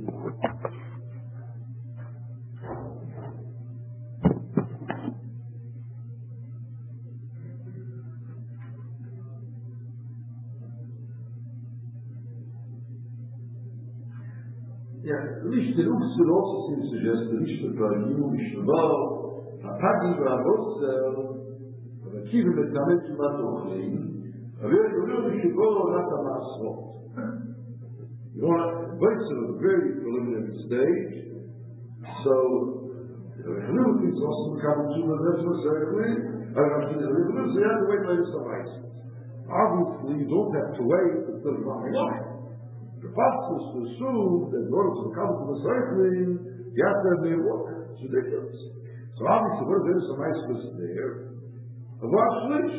yeah, at least the Uxur also seems to suggest that Mishnah Pragim, Mishnah Val, Hapagi V'Avosel, V'Akiva Metamet Matochlein, Aver Yuril Mishabol Rata Masrot. You know, it's at a very preliminary stage, so the Rechanuch is also coming to the Nesma Circle, I don't know, the Rechanuch, so you have to wait later some ice. Obviously, you don't have to wait until the Ramah. The pastor is to assume that in order to come to the circling, you have to have their work. It's ridiculous. So obviously, where there is some ice there, a Vashlish,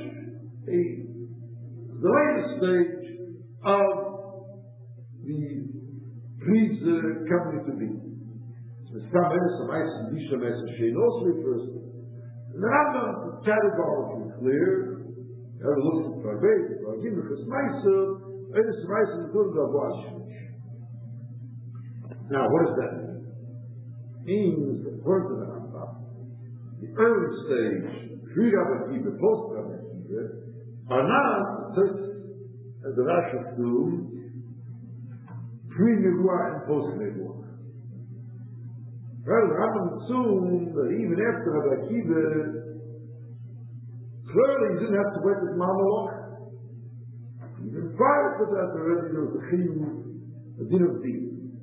the latest stage of the trees uh, coming to be. So it's come in some ice and Disha Mesa Shein also refers to it. And the Rambam is categorically clear. You have to look at the Parvei, the Parvim, the Chesmaisa, and it's nice in the good of Vashlish. Now, what does that mean? It means that according to the Rambam, the early stage, pre-Rabbakiva, post-Rabbakiva, are not, as the Rashi assumes, pre-Nebuah and post-Nebuah. Well, the Rambam assumes that even after Rabbakiva, clearly he didn't have to wait with Mamaloch. Even prior to that, already there was a chiyuv, a din of din.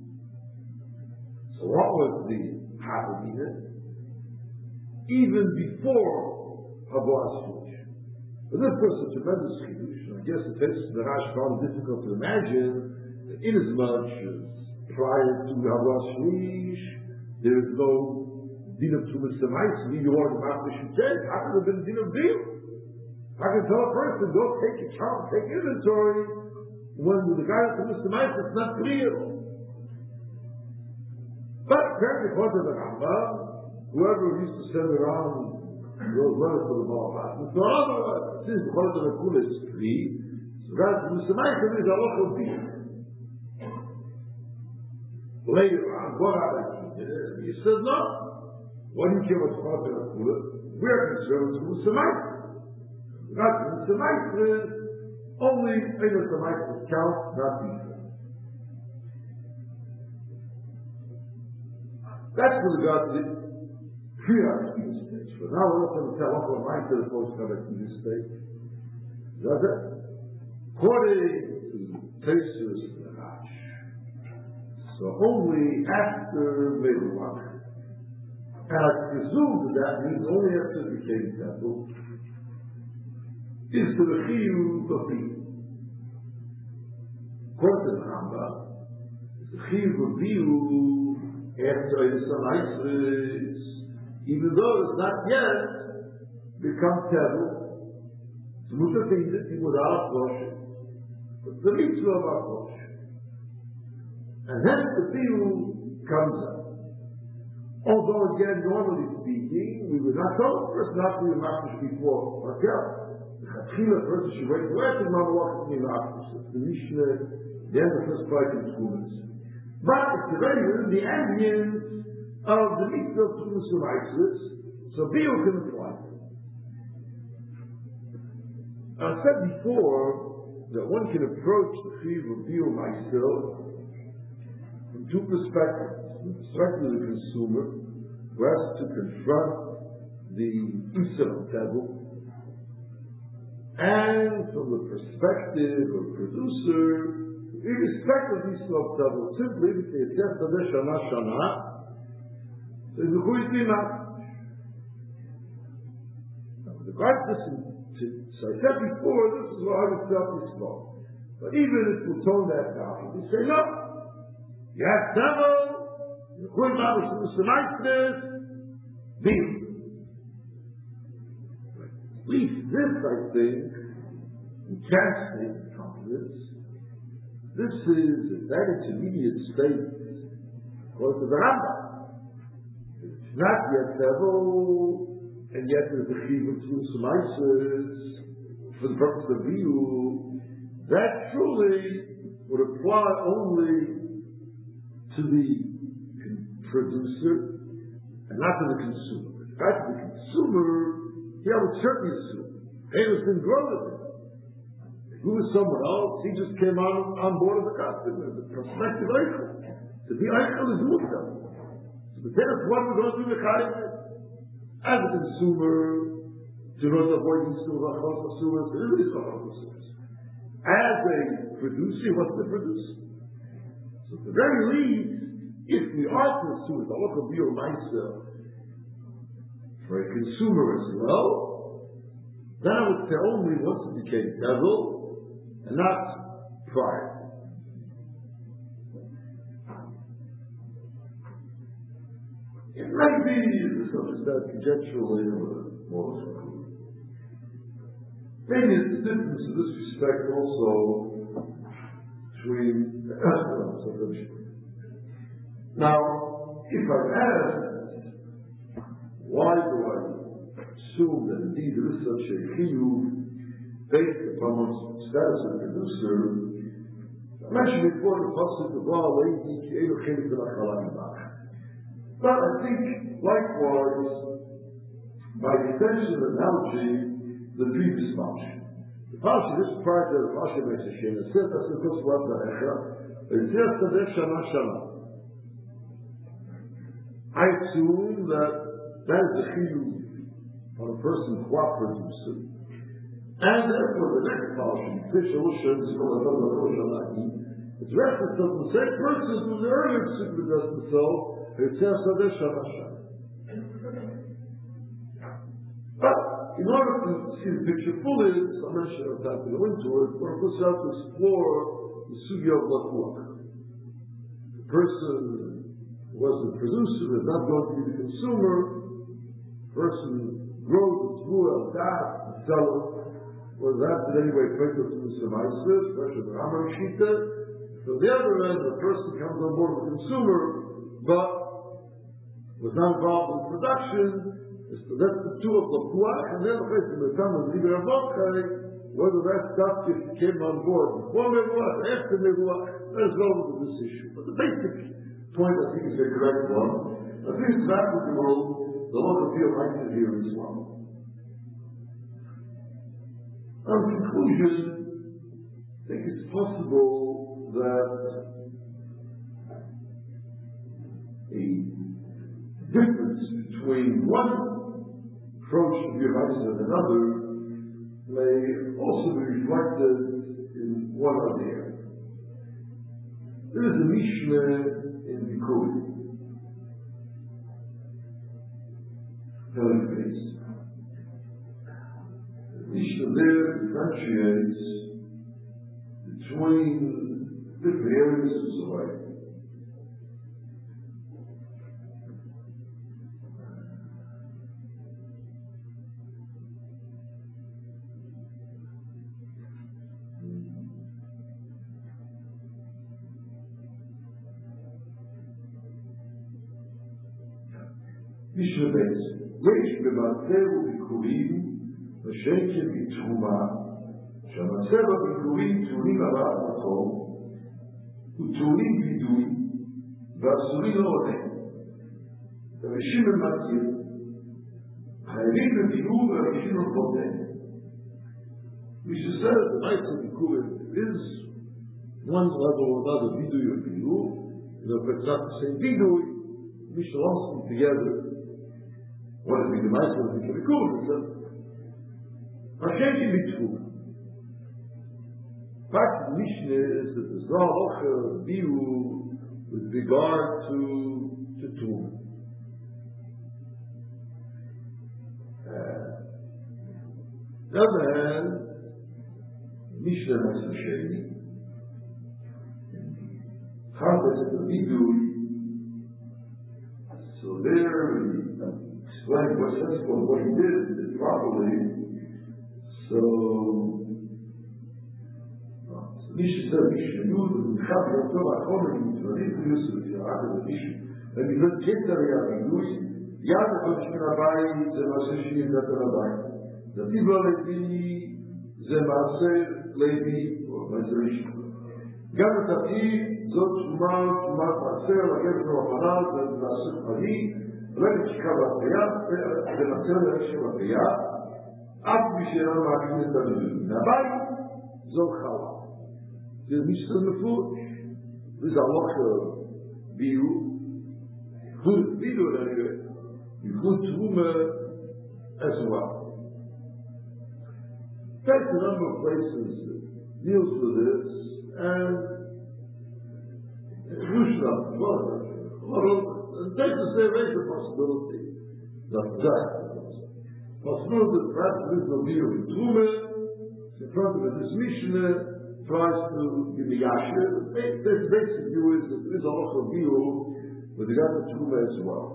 So what was the Havadina? Even before Havas Shlish. But this was a tremendous chiddush, and I guess it takes the Rashbam difficult to imagine that inasmuch as prior to Havas Shlish, there is no din of Tumas Semaisi, you are the Master Shuteh, how could have been a din of din? I can tell a person, go take your count, take inventory, when the guy to Mister Mice, it's not clear. But apparently, according to the Rambam, whoever used to send around those letters to the Baal, Mister Rambam, since according to the Kula is free, so that Mister Mice is a local being. Later on, what happened? He said, no. What do you care what's part of the Kula? We're concerned with Mister Mice. Not the Semaitris, only in the Semaitris count, not before. That's with regard to the pre-Rabbakiva stage. But now we're not going to tell what we're mind to the post-Rabbakiva stage. Does it? According to Tesis and the Rash, so only after Meluach, and I presume that that means only after it became temple, is to the chiyuv of biur. According to the Rambam, the chiyuv of biur after the Semaitris, even though it's not yet become tevel, it's mutter things that he would have washed, but the mitzvah of our wash. And hence the biur comes up. Although again, normally speaking, we would not tell the person not to be a mafresh before Rakel. Chila, the person should wait. Where did Mama walk with me in the opposite? The Mishnah, the end of the first part in two minutes. But it's already within the ambience of the mitzvah of Tumas U'Maisus, so Biur can apply. I said before that one can approach the Chiv of Biur Maisus from two perspectives. The perspective of the consumer, who has to confront the Isser of Tevil, and from the perspective of the producer, irrespective of Isser of Tevil, simply if it's just a Shana Shana, so it's a good thing. Now, with regard to this, so I said before, this is what I would tell this law. But even if we tone that down, we say, no, you have Tevil, you could not have some this, Biur. At least this, I think, we can't say with confidence. This is that intermediate state, according to the Rambam. It's not yet Tevil, and yet there's the Chiv of Tumas U'Maisus for the purpose of Biur. That truly would apply only to the producer and not to the consumer. In fact, the consumer, he would certainly assume, hey, it's been growing. If he was someone else, he just came on, on board as a customer, the prospective Eichel. To be Eichel is Mukta. So the tenant, what we're going to do the Chayim as a consumer, to not avoid these two Rachos Asuras, everybody's Rachos Asuras. As a producer, what's the producer? So at the very least, if we are to assume the local Biur Maisus for a consumer as well, then I would say only once it became Tevil and not prior. It might be, such as that, conjecturally or more so. Maybe it's the difference in this respect also between the Esper and now, if I ask, why do I assume that indeed there is such a chiyuv based upon one's status as a producer? I mentioned before the pasuk of La Leiti Ki Eilu Chelik V'Nachala Yimach. But I think, likewise, by extension of analogy, the previous pasuk. The pasuk, this part of the pasuk makes a shame. It says, "As the Kosvat V'Echa," it says, "Tadeh Shana Shana." I assume that that is a chiyuv on a person who producer, and therefore the next policy, fish ocean, is called another ocean. It's reference of the same person who the earlier super does himself. It says Sadeh Shana Shana. But in order to see the picture fully, I'm not sure if I have to go into it, but of course, have to explore the sugya of Lakuach. The person was the producer, is not going to be the consumer. Person grows the tvua, das, the seller, was that in any way pregnant to the Semaisis, especially the Ramar Shita. So the other end, the person comes on board the consumer, but was not involved in production. So that's the two of the Puach, and then the place in the time of the Libra Mokai, whether that stuff just came on board before Meruach, after Meruach, that's relevant to this issue. But the basic point I think is a correct one. I think it's not with the world, the local field likes to hear as well. On conclusion, I think it's possible that a difference between one approach to the rights and another may also be reflected in one or the other. There is a Mishnah in Bikurim. Telling face. The Mishnah there differentiates between different areas of society. Mishnah Beis, Reish b'Mateu b'Kurim, v'Sheker b'Tchuma, שהמצב הביקורים טעונים הבאת מקום, וטעונים וידוי, ואסורים לא עונה. אנשים במכיר, חייבים לביאור ואנשים לפרודן. מי שסר את המייצה ביקורים, is one level or another vidui or biur, you know, but it's not the same vidui, we should lump them together. What is the mitzvah of the biur? It's a Hashem can be true. Fact of the Mishnah is that there's no halacha biur with regard to to Tumah. On the other hand, Mishnah has a shady. Context of the vidui. So there he explained what sensible what he did, did properly. So Mishnah said Mishnah Yud and Chafra Tov HaChomer Yitzvarim Yusuf Ya'ad of Mishnah. And he said Keter Ya'adui Ya'ad of Mishnah Rabbi Zemasishi Yizat Rabbi. The people of the Zemase Levi or Mazarish. גם את העתיד זאת תשומה, תשומת מעשר, לגבת רוחנה, ולעשות פני, רגע שקע בהפיה, ולנצר לרשם בהפיה, אף מי שאיננו מעגים את הבידוד. מהבית, זו חלה. זה משתד מפורש. וזה הלוך ביור, include ביור anyway, include תרומה as well. There's a number of places that deals with this, and Rushna, well, take the same raise the possibility that that possibility that perhaps there is no deal with Tumah, in front of this Mishnah tries to give the Yashir. The basic view is that there is also a deal with regard to Tumah as well.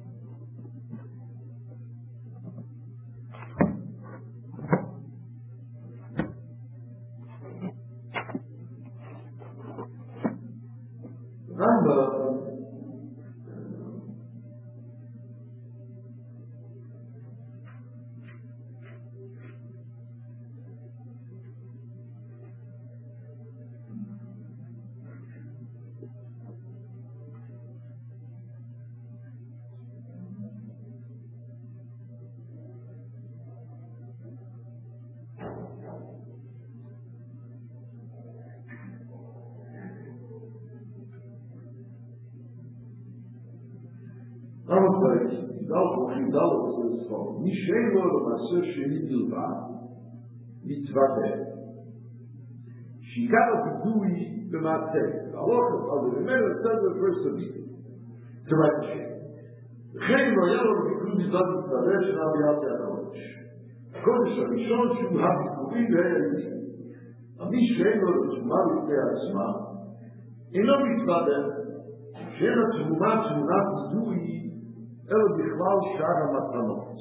Another place, Hidalgo is called Misheino Maser Sheni Dilva Mitzvah. She got a bidui b'mateh. A lot of other remember said the first of it to write the shame. The Chaim Royal bidui b'zad mitzvah shena b'yat yadrosh. Kodesh Harishon shu habidui ve'eri. A Misheino Tzumah b'tei Asma. Eno mitzvah shena Tzumah Tzumah bidui אלא בכלל שאר המתנות.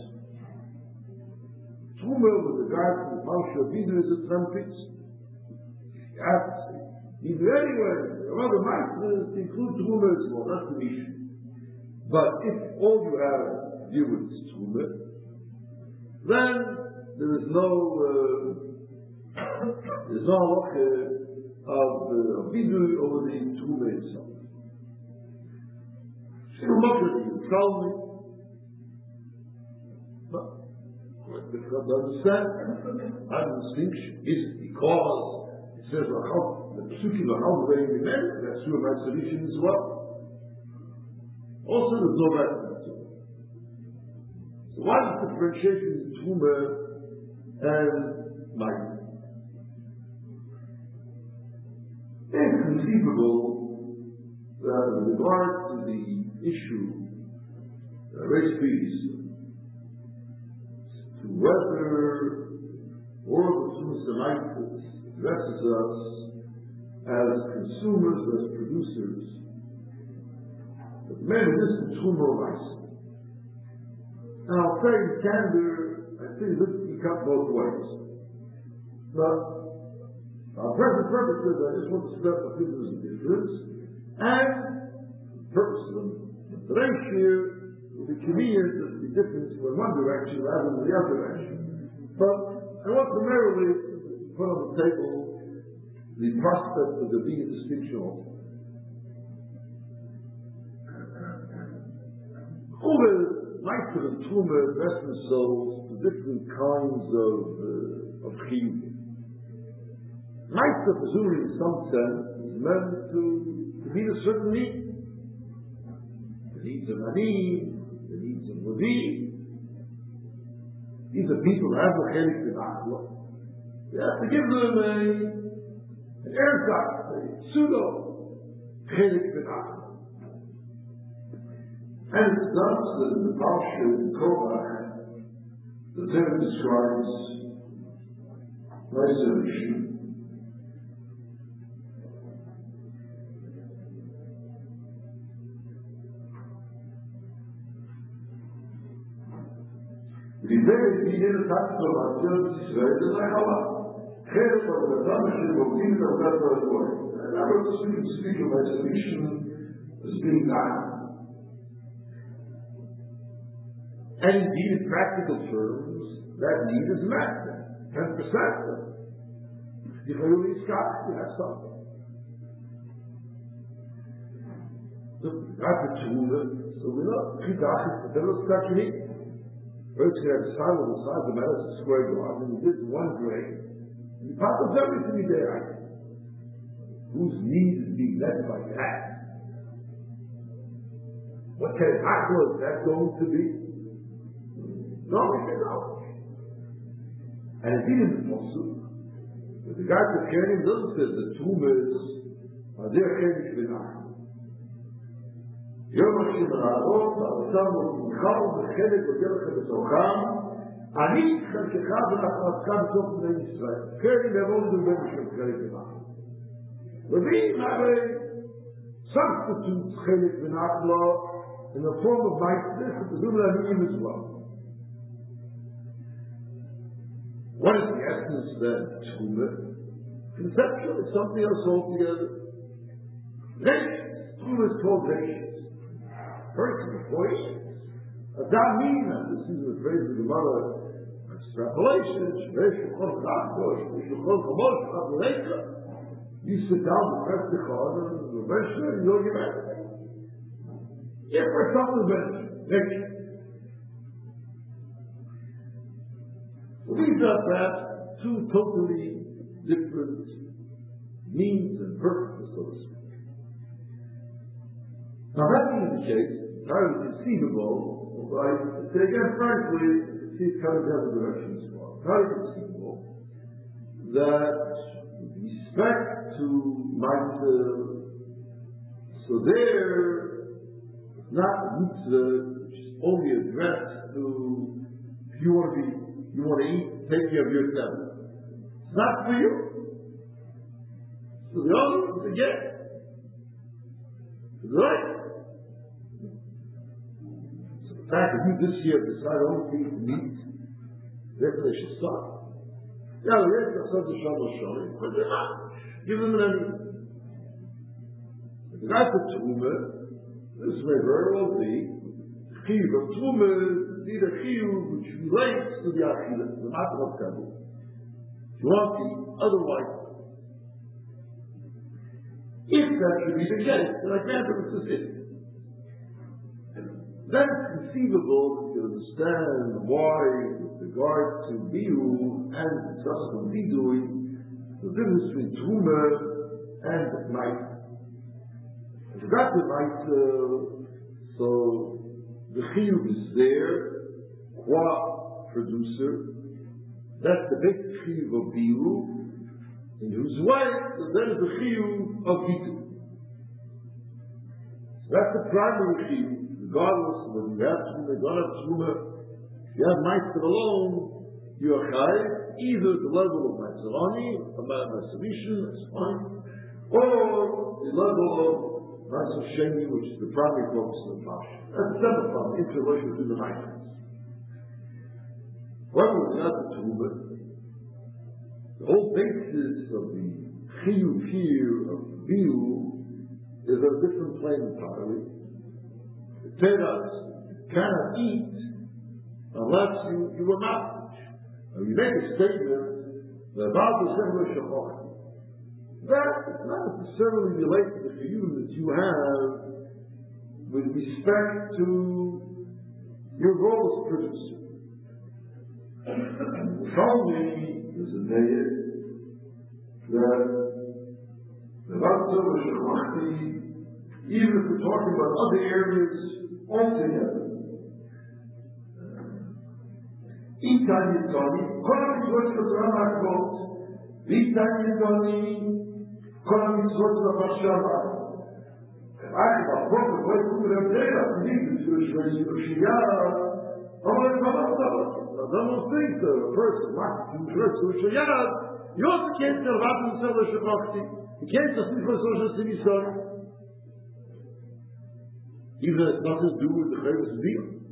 Tumah with regard to the Parsha Vidui is a trumpet. You have to say, Vidui anyway, rather might include Tumah as well, that's the issue. But if all you have to do with is Tumah, then there is no uh, there is no halacha of uh, Vidui over the Tumah itself. So look at you, tell me. Because to understand, our distinction is because it says the Psukim are very many, that's true of my solution as well. Also, there's no reference to it. So, why is the differentiation between Tumah and Ma'ir? It's conceivable that with regard to the issue uh, raised previously, whether world of Sunnah addresses us as consumers, as producers, but men this is Tumah Rice. And I'll say in candor, I think this can cut both ways. But our present purpose is I just want to stress I think there's a difference, and the purpose of the today's year will be convenient that the difference from one direction rather than the other direction. But I want primarily to put on the table the prospect of there being a distinction also. Chuvah, Meister and Tumah address themselves to different kinds of uh, of chiyuv. Meister, presumably in some sense, is meant to, to meet a certain need. The needs of Ani, the needs of Levi. These are people who have the chelik v'nachla. You have to give them a, an erzak, a pseudo chelik v'nachla. And it's thus that in the Parsha in Korach, the Torah describes Meiser. L'idée qui est le transformation d'Israël de la Chala. Chef of the Tamashim of King of that territory. And I was speaking to speak of isolation as being done. And indeed, in practical terms, that need is met. Ten percent. If you really start, you have something. So, that's the Tumah. So we know, Chidach is the little statue. First, you have the side of the size of Madison Square Garden, and you did one grade. And you pop up everything there. Whose need is being met by that? What kind of aqua is that going to be? No, we can know. And indeed in the Pasuk, but the guy that carrying doesn't say the Tumas are there carrying Shvinach. יום השמראות, האוצר מותמך ובחלק ודרך בתוכם, אני חלקך ונחלתך בתוך בני ישראל. כן, יבואו לדבר בשם חלק ונחלה. מביאים הרי substitute חלק ונחלה in the form of meister, ותזום לעניים as well. What is the essence then? Tumah. Conceptual is something else altogether. Nations. Tumah is called nations. Person, voice. Adam Mina, this is the phrase of the mother, extrapolation, Shvesh Shulchan Chachos, Shulchan Chamosh, Chamoleika. You sit down, you press the card, and the version, and you'll get back. If for something better, nature. So these are perhaps two totally different means and purposes, so to speak. Now that being the case, entirely conceivable, although I say again frankly, see it kind of the other direction as well. Entirely conceivable that with respect to mitzvah, so there it's not a mitzvah which is only addressed to if you want to be you want to eat, take care of yourself. It's not for you. So the only is to get. Right? So the fact that you this year decide only to eat meat, therefore they should stop. Yeah, yes, that's not the Shabbat Shalom, but they're not. Give them an enemy. If that's a tumor, this may very well be the chiyuv of tumor, indeed a chiyuv which relates to the achila, the matter of taboo. If you want to eat, otherwise, if that should be the case, then I can't understand it. Then it's conceivable to understand why, with regard to biu and subsequent biduing, the difference between tumor and might. If that's the might, uh, so the chiyuv is there, qua producer. That's the big chiyuv of biu. In whose way, so that is the chiyuv of Gitu. So that's the primary chiyuv, regardless of whether you have tumah, you don't have tumah. If you have meister alone, you are chayiv, either at the level of meiserani, or meiserishin, that's fine, or the level of meiser sheni, which is the primary focus of the parsha. That's a separate problem, interrelation between the meisters. However, without the tumah, the whole basis of the chiyuv here of biu is on a different plane entirely. The teras cannot eat unless you, you are not. Now you make a statement The about the Sefer Shachach. That is not necessarily related to the chiyuvim that you have with respect to your role as producer. Probably there's a day that the about the Sefer Shachach, even if we're talking about other areas altogether. Itan Yitzoni, Kol HaMitzvot Shel Torah HaKvot, Itan Yitzoni, Kol HaMitzvot Shel HaParsha. Ach, but what the way to the Rebbeinu, the Jewish race of Shia, Amar Yisrael, the double thing to a person, like the Jewish race of Shia, you also can't tell about the Sefer Shachach. You can't just think for social civilization. Even if it has nothing to do with the Chavis Deal.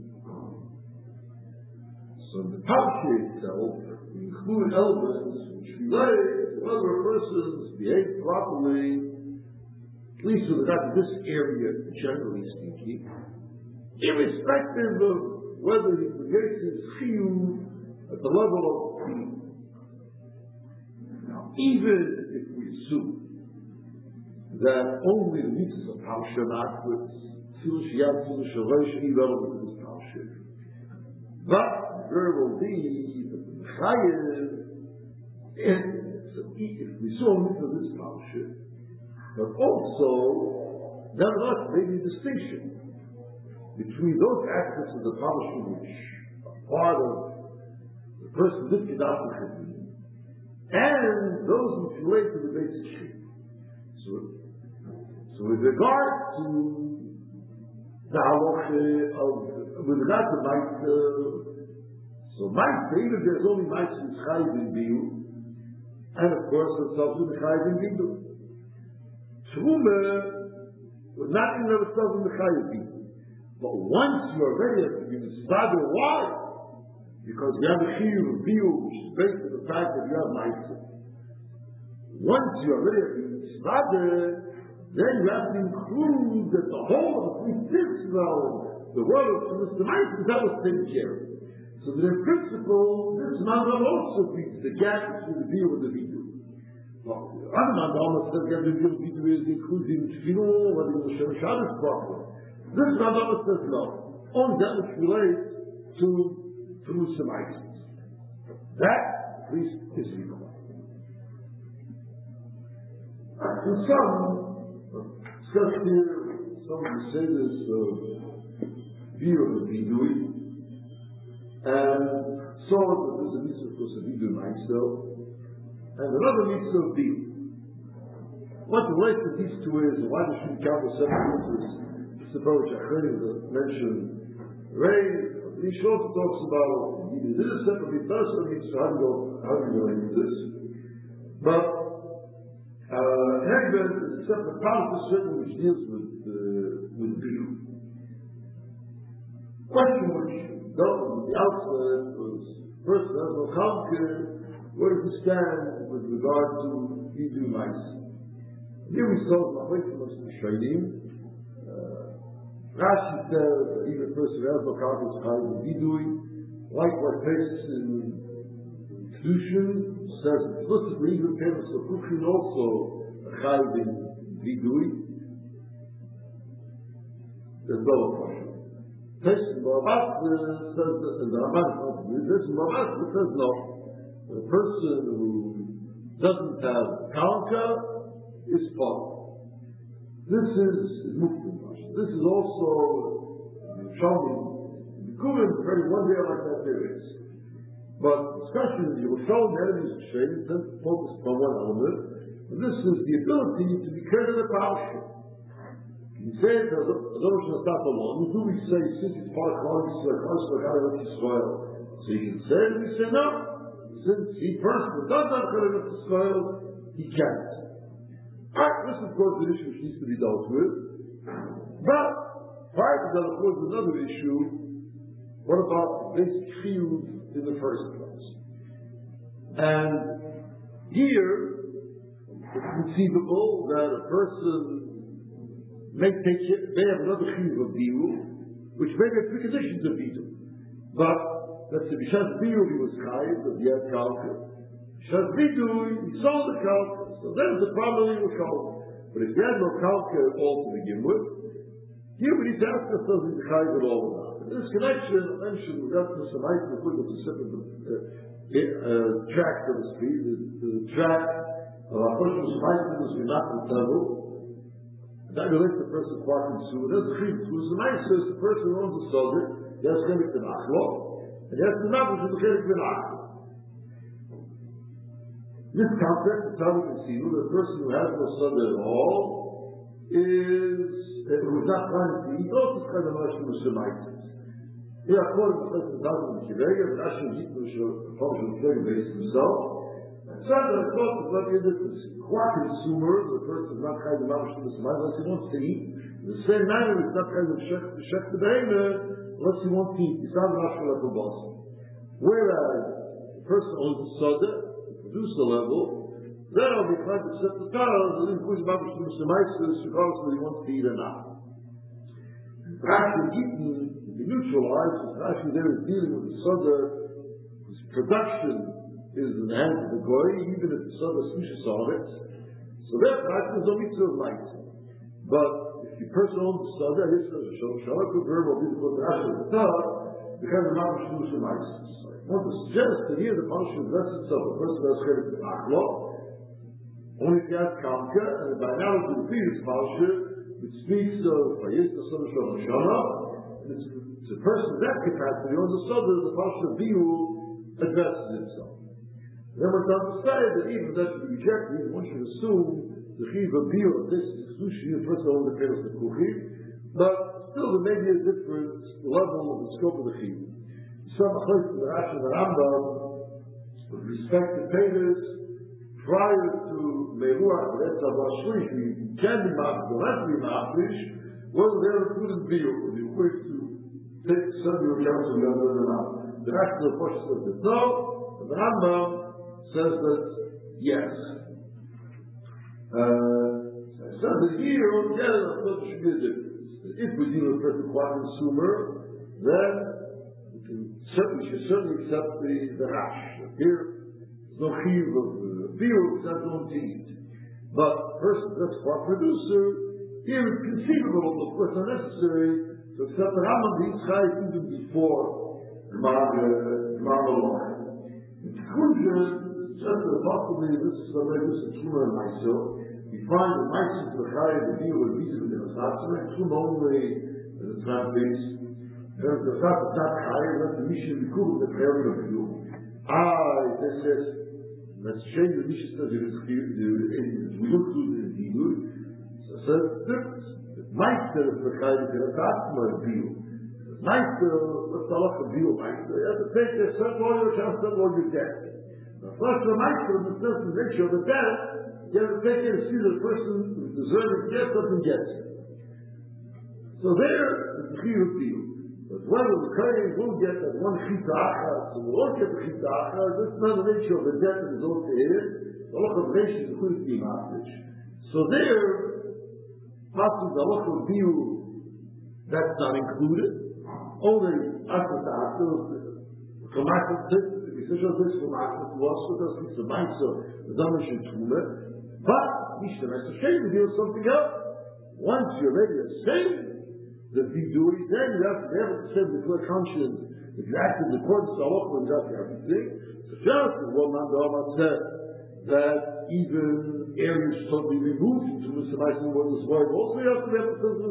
So the Parsha itself include elements which relate to whether a person behaves properly, at least with regard to this area, generally speaking, irrespective of whether he creates his chiyuv at the level of chiyuv. Now, even if we assume that only the mitzvahs of Parsha not with Tzilu Shiyat, Tzilu Shalosh, irrelevant to this Parsha, but there will be the Chayev, so if we saw for this Parsha, but also nevertheless there may be a distinction between those aspects of the Parsha which are part of the person with Kedat Chayev, and those which relate to the basic shape. So, so with regard to the halacha of with regard to my So my favorite, there's only my Chayiv in Biyu, and of course it's also the Chayiv in Biyu. Truma was not in of itself in the Chayiv in Biyu. But once you're ready to be Mitzvah, why? Because you have a Chiyuv of Biyu, which is based on the fact that you have Ma'aseh. Once you're ready to be Mitzvah, then you have to include that the whole of the Mitzvah, the world of the Ma'aseh, that was taken care of. So that in principle, this mandal also beats the gap between the deal and the vidu. Well, the other mandal says that the deal with vidu is including tefillah, whether it's Shem Shabbos properly. This mandal says no. Only that which relates to through some items. That, at least, is required. To some, discussed here, some who say this uh, view of the vidu. And saw that there's a mitzvah, of course, of Vidu myself, and another mitzvah of Biyu. What relates to these two is, why does she count the seven mitzvahs? Suppose Achrenim mentioned rain, he also talks about, he did a separate mitzvah, so how do you go, how do you go into this? But, uh, Hegben is a separate part of the certain which deals with, uh, with Biyu. Question which, though the outset was first as a conquer, where does he stand with regard to Vidu mice? Here we saw the way from us to Shainim. Rashi says that even a person who has no conquer is high with Vidui. Likewise, Pesach in Kedushin says explicitly even Pesach of Kuchin also a high in Vidui. There's no question. Pesach Babat says that, and the Ramban Pesach Babat says no. The person who doesn't have kalka is far. This is Muktim. This is also showing the Kurim very one day like that there is. But discussion you will show the enemies of shame tends to focus on one element, and this is the ability to be carried in the Parsha. You say that the notion is not alone. Do we say since it's part of Klal Yisrael, Klal Yisrael got Yisrael? So you can say, we say no. Since he personally does not have Yisrael, he can't. Alright, this of course is an issue which needs to be dealt with. But prior to that, of course, another issue. What about basic chiyuv in the first place? And here, it's conceivable that a person may take it, may have another chiyuv of biyu, which may be a precondition to biyu. But let's say b'shas biyu he was chayiv, but he had kalka. Shazvidui, he sold the kalka. So there's the problem with kalka. But if you had no kalka at all to begin with, here we need to ask ourselves if the chayv at all or not. In this connection, I mentioned we got to some items with the specific uh, uh, track, so to speak, the, the track of our personal items we not in level. That relates to the person who are consuming. There's a chiv. The mice says the person who owns the soldier, he has to make the nachlo, and he has to not to the chelik v'nachlo. This concept, the Talmud can see, the person who has no soldier at all is who is not planning to eat, also kind of much from the Shemaitis. Here, according to the Talmud in Kivega, the Ashim Yit, which is a function of Kivega based himself, and so that of course is not the difference. Qua consumer, the person is not kind of much from the Shemaitis, unless he wants to eat. In the same manner, it's not kind of Shech the Behemoth, unless he wants to eat. It's not much from the boss. Whereas, the person owns the Soda, the producer level, then I'll be trying to set the tiles and then push back to the Shemaitis, regardless whether he wants to eat or not. Rashi eaten, the neutralized, Rashi there is dealing with the soda whose production is in the hands of the goy, even if the soda swishes on it. So therefore, Rashi is only two of light. But if the person owns the soda, his soda, Shalak will verb will be the Rashi of the Torah, because of not the Shemaitis. I want to suggest that here the punishment rests itself, the person has chelik the achlo, only if you have kalka, and by now to the previous parsha, which speaks of Vayis the son of Shalom Shana, and it's, it's a person in that capacity, on the sudden the parsha of Bihu addresses himself. And then we're going to say that even that should be rejected, one should assume the chiv of Bihu of this is sushi, the person on the Peres of Kuchi, but still there may be a different level of the scope of the chiv. Some achos in the Rashi of the Rambam, with respect to Peres, prior to Meruach, that's a Vashlish, we can be mafresh, or not be mafresh, whether they're included Biyu, if you wish to take some of your accounts and the other than not. The rest of the Pasha says that no, and the Rambam says that yes. Uh, so the here, again, of course, should be a difference. If we deal with a person quite consumer, then we can certainly, should certainly accept the, the Rash. Here, no chiv of Biyu, that's not to eat. But person that's for producer, here it's conceivable, of course not necessary, to accept the Rambam the Yitzchayim even before the Marmalon. In conclusion, just as possibly this is the way this is true in myself, we find the Maisim to the Chayim, the Biyu, and Biyu, and the Satzim, and true only as it's not based. There's the fact that that Chayim, that's the mission of the Kuh, the Chayim of Biyu. Ah, this is that's shame the mission says it is we look through the Hebrew. So it says difference. The Meister of the Chayim is a Tatsma of Biyu. The Meister, what's the lot of Biyu Meister? You have to take a certain all your chance, certain all your debt. The first the Meister of the sense to make sure the debt, you have to take it and see that the person who is deserving to get something gets it. So there is the Chiyuv of Biyu. But whether the Kohen will get that one chita achas, and will get the chita achas, this is not the nature of the debt that is owed to him. The halach of nation is going to be mafresh. So there, possibly the halach of Biyu, that's not included. Only after the achas, from achas to the decision of this from achas to us, so that's the Maisa, the Damish and Tumah. But, Mishnah, that's a shame to deal with something else. Once you're ready to save, the Vidui, then you have to be able to say with clear conscience exactly the accordance to Allah and exactly everything. So just as one man Dharma said that even areas totally removed from the Samaisim word was word, also you have to be able to say the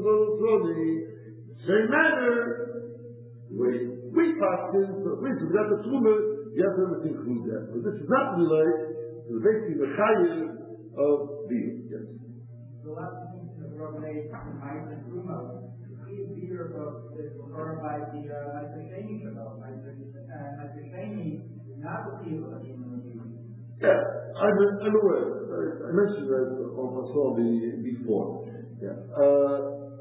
same manner, the way we passed in, so at least we've got the Tumah, you have to be able to include that. But this is not related to the basically the Chayim of Biyu. Yes. The last thing to regulate Ma'aser Tumah. Beer of the confirmed by the Ma'aser Sheni Shabbat, Ma'aser Sheni, not the people of the Imam. Yeah, I'm, I'm aware. I mentioned that on Masal before. Yeah. Uh,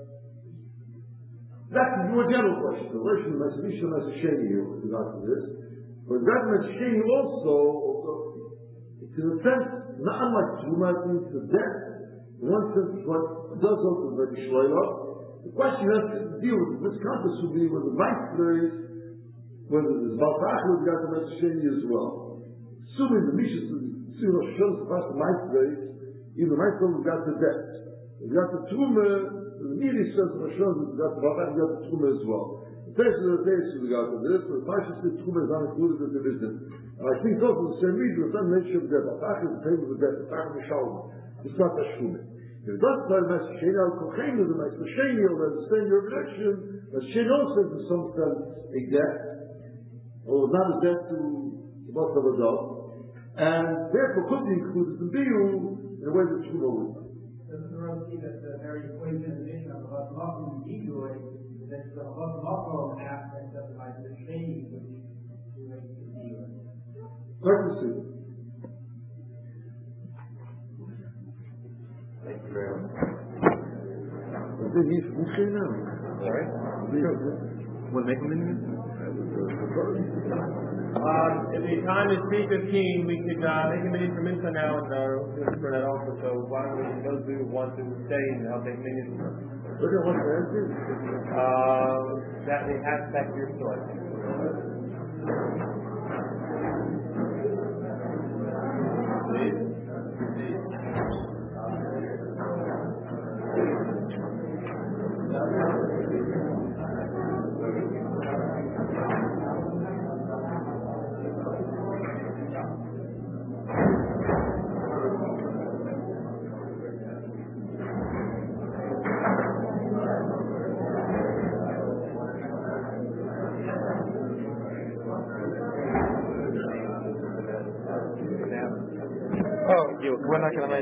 that's a more general question. The relation of Ma'aser Sheni and Ma'aser Sheni here with regard to this. But that Ma'aser Sheni also, it's in a sense, not unlike Tumah, it means the death. In one sense, what does open the Shloila. The question you have to deal with in this context would be whether the Meister is, whether the Baltach has got the Meister Sheni as well. assuming the Mishnah see Rosh Hashanah the first life days, even the night we got the debt. We got the Truma, the Miri says Rosh Hashanah we got the Babak, we got the Truma as well. The text of the days we got the this, but the Pasha says Truma is not included in the division. And I think those are the same reason, the same nature of the debt. Babak is the table of the debt, the Babak is the Shalom. It's not the Shuma. If it doesn't tell Master Sheni al Kochenu, the Master Sheni will understand your objection, but Sheni also is in some sense a debt, or not a debt to the most of a dog, and therefore could be included in Biyu in a way that Shuma would not. Doesn't the Rav see that the very equation of the mission of the Rav Makom in Biyu is that the Rav Makom aspect of the Master Sheni which relates to Biyu? Quite the same. Thank you very much. Sorry? Want to make a minute? Um, if the time is three fifteen, we could uh, make a minute for Mincha now and uh, for that also. So why don't we, those who want to stay and help make a minute? Look at what the answer is. Uh, that they have back your choice. Please. We're not going to make.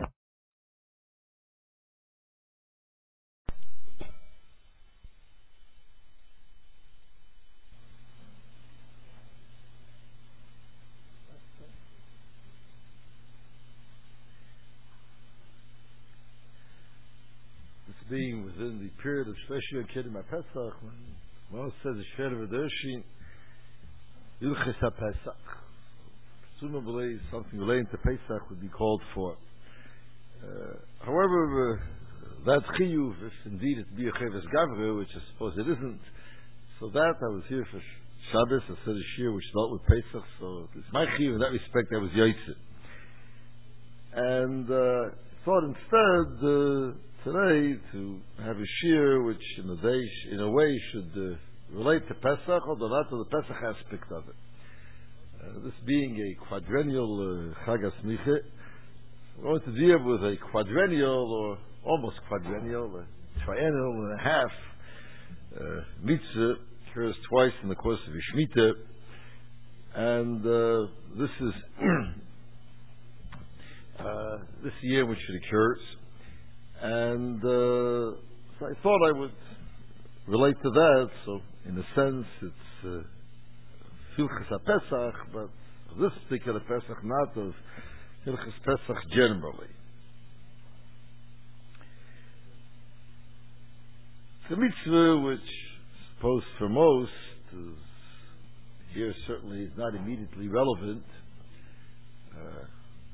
This being within the period of Shveshi and Kedim HaPesach, when one says the Shver V'Dershi, Ilches HaPesach. Presumably something relating to Pesach would be called for. Uh, however, uh, that chiyuv, if indeed it be a cheves gavre, which I suppose it isn't, so that I was here for Shabbos, I said a shir which dealt with Pesach, so it's my chiyuv in that respect I was yotzei. And uh, thought instead uh, today to have a shir which in a day, in a way should uh, relate to Pesach, although not to the Pesach aspect of it. Uh, this being a quadrennial uh, Chag HaSmicha, we're going to deal with a quadrennial or almost quadrennial, a triennial and a half uh, mitzvah, occurs twice in the course of Shemitah, and uh, this is uh, this year which it occurs, and uh, so I thought I would relate to that. So in a sense, it's uh, Hilchas HaPesach, but this particular Pesach, not of Hilchas Pesach generally. It's a mitzvah which, I suppose for most, is, here certainly is not immediately relevant. Uh,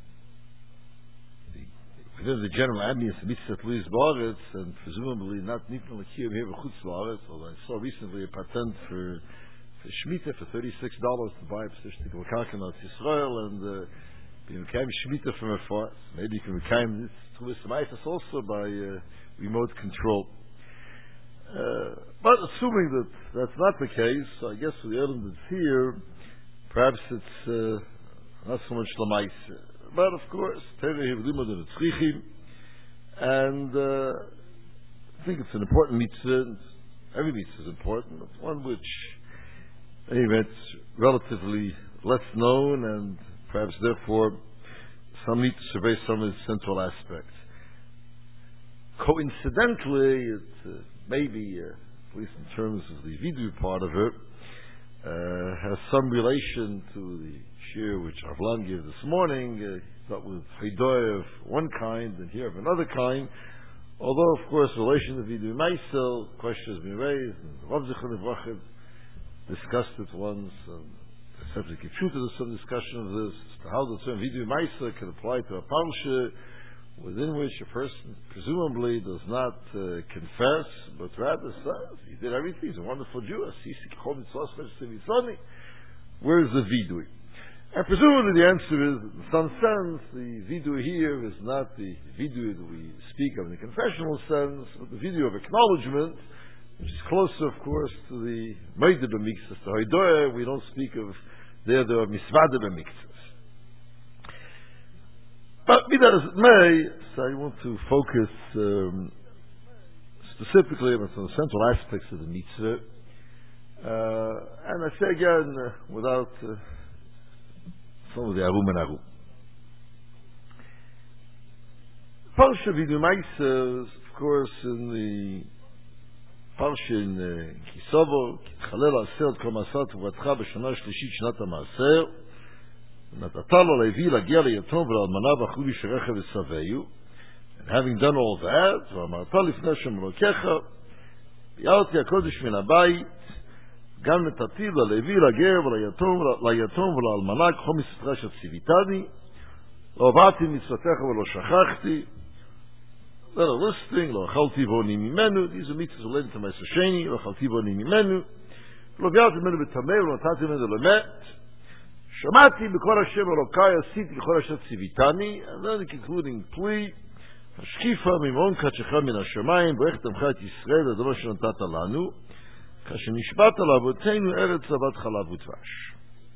the, within the general ambience, the mitzvah Tluis Ba'aretz, and presumably not Nifnei L'Kiyum here B'chutz La'aretz, although I saw recently a patent for for Shemitah for thirty-six dollars to buy a position to Kalkan of Yisrael and uh, be Mekayim Shemitah from afar. Maybe you can Mekayim this Tluis Ma'aretz also by uh, remote control. Uh, but assuming that that's not the case, I guess for the element that's here, perhaps it's uh, not so much Lamaisa. But of course, and uh, I think it's an important mitzvah. Every mitzvah is important, but one which anyway, it's relatively less known, and perhaps therefore some need to survey some of its central aspects. Coincidentally, it uh, maybe, uh, at least in terms of the Vidu part of it, uh, has some relation to the shir which Avlan gave this morning, uh, that with Hidoy of one kind and here of another kind, although of course relation to Vidu Maisel, question has been raised, and Rav Zichron Levrachah discussed it once, and the subject of truth there's some discussion of this, as to how the term Vidu Maisel can apply to a parsha within which a person presumably does not uh, confess, but rather says he did everything. He's a wonderful Jew. Where's the vidui? And presumably the answer is, in some sense, the vidui here is not the vidui that we speak of in the confessional sense, but the vidui of acknowledgement, which is closer, of course, to the Meide b'mikzas, the Hoidoeh. We don't speak of there the Misvade b'mikzas. But be that as it may, so I want to focus um, specifically on some central aspects of the mitzvah. Uh, and I say again, uh, without uh, some of the arum and arum. Parsha Vidui Ma'aser, of course, in the Parsha in Kisovo, Chalel Aseret Kol Ma'asat Uvatcha B'Shana Shlishit Shnat HaMa'aser, Natata Lo Levi Lagia LeYatom V'Almana V'Achlu B'Sherecha V'Saveyu. And having done all that, V'Amarta Lifnei Hashem Elokecha, V'yarti HaKodesh Min HaBayit, גם נתתי ללוי, לגר וליתום ולאלמנה ככל מצוותך שציוויתני, לא עברתי מצוותיך ולא שכחתי, לא listing, לא אכלתי ועוני ממנו, these are mitzvahs related to Ma'aser Sheni, לא אכלתי ועוני ממנו, ולא ביארתי ממנו בטמא ולא נתתי ממנו למת, שמעתי בכל השם אלוקי, עשיתי בכל אשר ציוויתני, and then the concluding plea, השקיפה ממעון קדשך מן השמיים, ברך תמך את ישראל, הדבר שנתת לנו, כאשר נשבעת לאבותינו ארץ זבת חלב ודבש.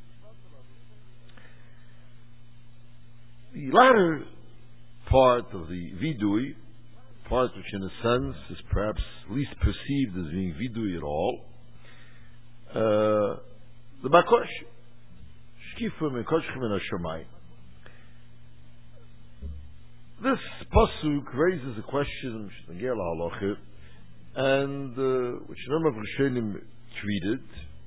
The latter part of the vidui, part which in a sense is perhaps least perceived as being vidui at all, uh, the Bakosh, Shkifu Mekoshchem min Hashamayim. This pasuk raises a question, Shnagel HaHalacha, and uh, which a number of Rishonim treated,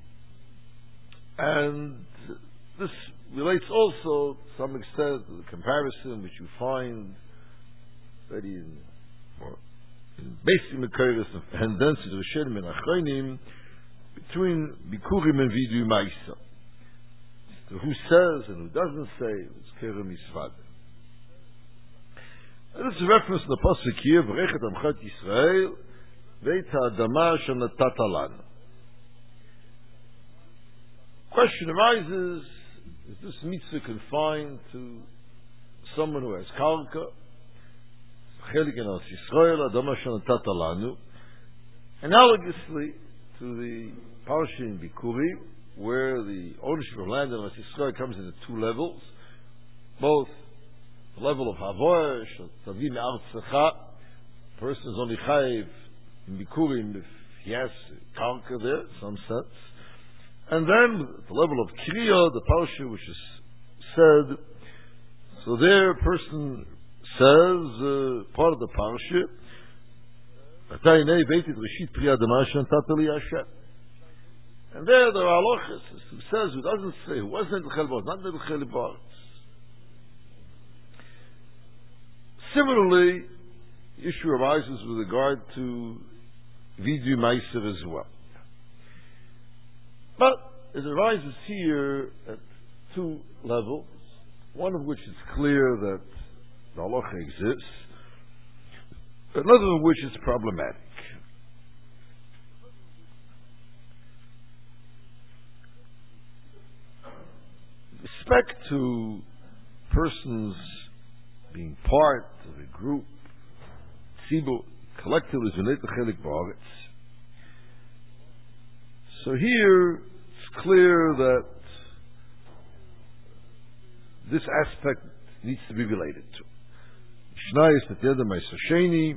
and this relates also to some extent to the comparison which you find very in, well, in basic Mekayres and then to the Rishonim and Achronim between Bikurim and Vidui Ma'aser, who says and who doesn't say it's Kerem Misvade. This is a reference to the pasuk here, V'rechet Amchat Yisrael Veit ha'adama shenatata lanu. Question arises, is this mitzvah confined to someone who has karka? Chelik in Eretz Yisrael, adama shenatata lanu. Analogously to the parsha in Bikurim, where the ownership of land in Eretz Yisrael comes into two levels, both the level of havosh, tavim me'artzecha, person is only chayiv in Bikurim if he has karka there, in some sense. And then the level of kriya, the parsha which is said, so there a person says, uh, part of the parsha, and there there are halachas who says, who doesn't say, who wasn't Nidchel B'Aretz, not Nidchel B'Aretz. Similarly, the issue arises with regard to Vidui Ma'aser as well. But it arises here at two levels, one of which is clear that the halacha exists, another of which is problematic. With respect to persons being part of a group, tzibur, collectively, so here it's clear that this aspect needs to be related to. Mishnah is that the other Ma'aser Sheni,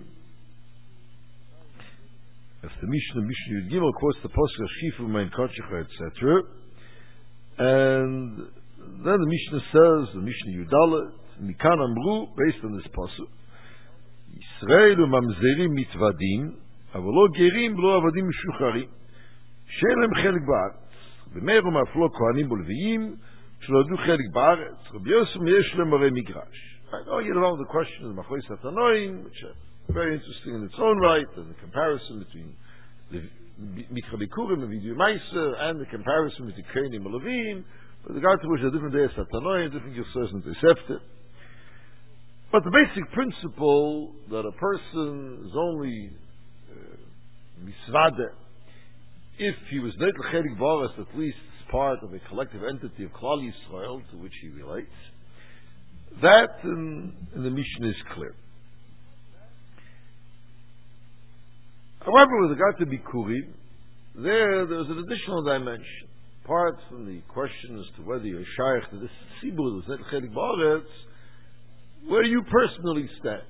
if the Mishnah, Mishnah Yud Gimel quotes the Pasuk Shifu Mein Kodshecha, et cetera, and then the Mishnah says, the Mishnah Yud Dalet, Mikan Amru, based on this Pasuk, Yisrael u'mamzerim mitvadim, אבל לא גרים ולא עבדים משוחררים, שאין להם חלק בארץ. ומאיר ומאפלו כהנים ולוויים, שלא ידעו חלק בארץ, רבי יוסף יש להם הרי מגרש. I know you know the question of Machois Satanoim, which are very interesting in its own right, and the comparison between Mitra Bikurim and Vidui Ma'aser, and the comparison between Kohanim and Levim, with regard to which are different days Satanoim, different Yosef and Tosefta. But the basic principle that a person is only uh, misvade if he was not chelik b'aretz, at least part of a collective entity of Klal Yisrael, to which he relates, that in, in the Mishnah is clear. However, with regard to Bikurim, there there's an additional dimension. Apart from the question as to whether you're shaykh to this Sibur, this Chelik Ba'aretz, where do you personally stand?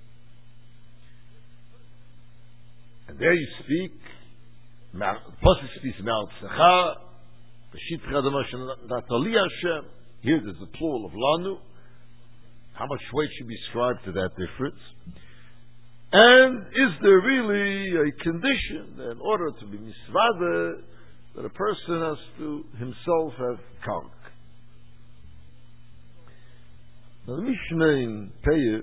And there you speak, Pasuk speaks Ma'al Tzecha, B'shit Chadamah Natali Hashem. Here there's the plural of Lanu. How much weight should be ascribed to that difference? And is there really a condition that in order to be misvada, that a person has to himself have kark? Now the Mishnah in Peyeh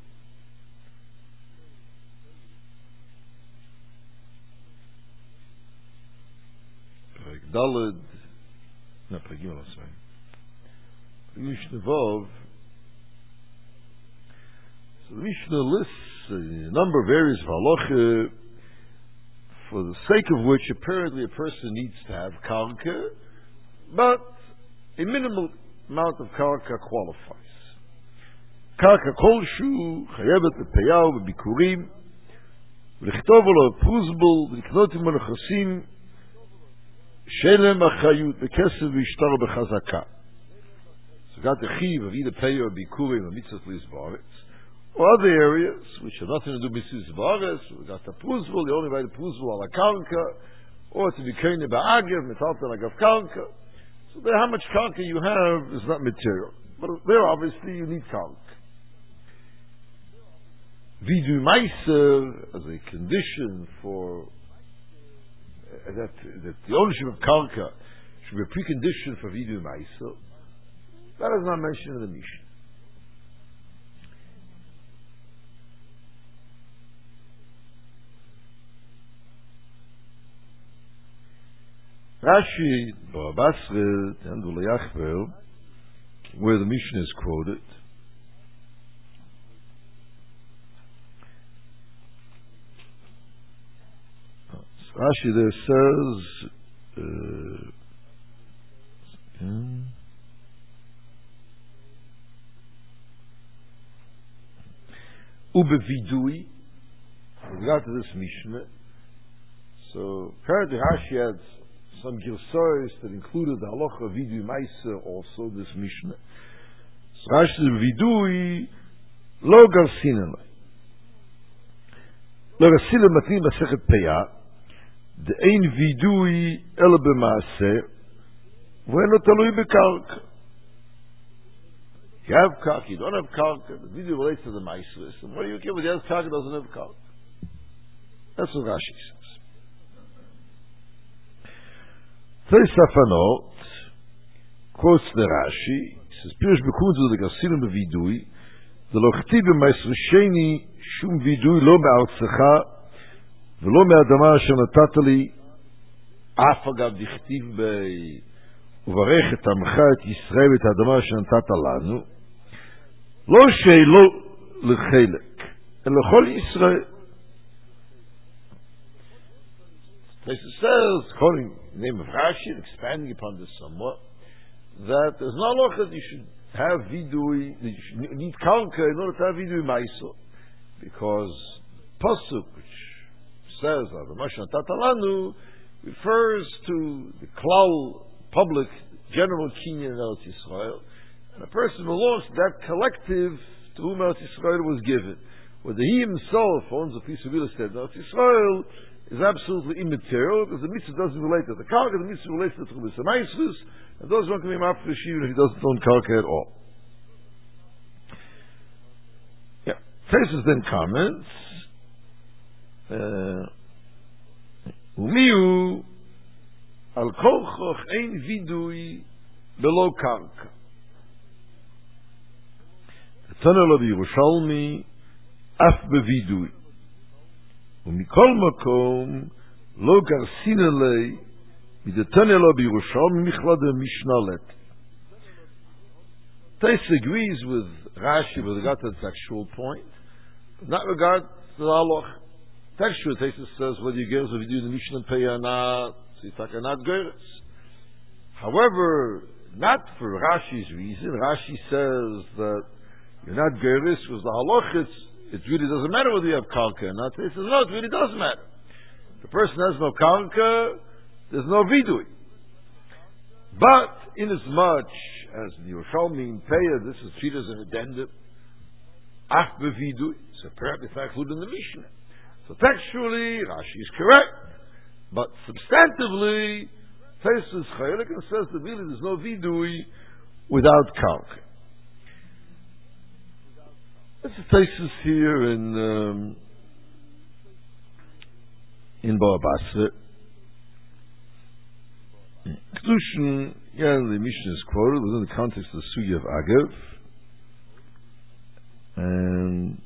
Perek Daled, no, Perek Gimel, sorry. Mishnah Vav. So the Mishnah lists a number of areas of halacha for the sake of which apparently a person needs to have karka, but a minimal amount of karka qualifies. Karka kolshu chayevet lepeyah v'bikurim v'lichtov lo pruzbul v'liknot imo nechasim shelem achayut v'kesev v'ishtar b'chazaka. So got the chiv of either peyah or bikurim or mitzvot lizbaretz, or other areas which have nothing to do with mitzvot lizbaretz. We got the pruzbul, the only way to pruzbul ala karka, or to be kaineh ba'agev metaltel agav karka. So there, how much karka you have is not material, but there obviously you need karka. Vidu meiser as a condition for uh, that, that the ownership of karka should be a precondition for vidu meiser. That is not mentioned in the Mishnah. Rashi, Barabasre, and Ulayachver, where the Mishnah is quoted, Rashi there says, uh, hmm, Ubevidui, with regard to this Mishnah. So apparently Rashi had some girsois that included the halacha vidui meiser also this Mishnah. So Rashi vidui lo garsinele, lo garsinele matnim masechet peyah. The ein vidui el b'maaseh v'eno talui b'karka. You have karka, you don't have karka. The vidui relates to the meiser. And what do you care when you have karka doesn't have karka? That's what Rashi says. Teisafanot quotes the Rashi. He says, "Pirish b'kunzu the garsilim b'vidui, the lochti b'meiser sheni shum vidui lo me'artzecha." ולא מהאדמה אשר נתת לי אף אגב דכתיב ב... וברך את עמך את ישראל ואת האדמה אשר נתת לנו לא שאלו לחלק אלא לכל ישראל. This says, according to the name of Rashi, expanding upon this somewhat, that there's no law that you should have vidui, that you should need karka in order to have vidui meiser, because pasuk, which says that the Moshe Tatalanu refers to the klal public general kinyan in Eretz Yisrael, and a person belongs to that collective to whom Eretz Yisrael was given. Whether he himself owns a piece of real estate in Eretz Yisrael is absolutely immaterial, because the mitzvah doesn't relate to the karka, the mitzvah relates to the chubis ha'maisvus, and those one can be mafresh even if he doesn't own karka at all. Yeah, Tesis then comments. ומיהו על כל כוח אין וידוי בלא קרקע. תנא לו בירושלמי אף בוידוי. ומכל מקום לא גרסינא לי מדתנא לו בירושלמי מכלל דמשנה לת. Tais agrees with Rashi with regard to its actual point, but not regard to the halach. Textual Tesis says whether you girls if you do the Mishnah Peyah or not, so you talk not girls. However, not for Rashi's reason. Rashi says that you're not Geris because the halachas, it really doesn't matter whether you have karka or not. He says, no, it really does matter. If the person has no karka, there's no vidui. But, in as much as the Yerushalmi in Peah, this is treated as an addendum, af bevidui, so apparently it's not included in the Mishnah. So textually, Rashi is correct. But substantively, Taisus Chaylik and says that really there's no vidui without karka. This is Taisus here in um, in Bava Basra. Kedushin, yeah, the Mishnah is quoted within the context of the Sugi of Agav. And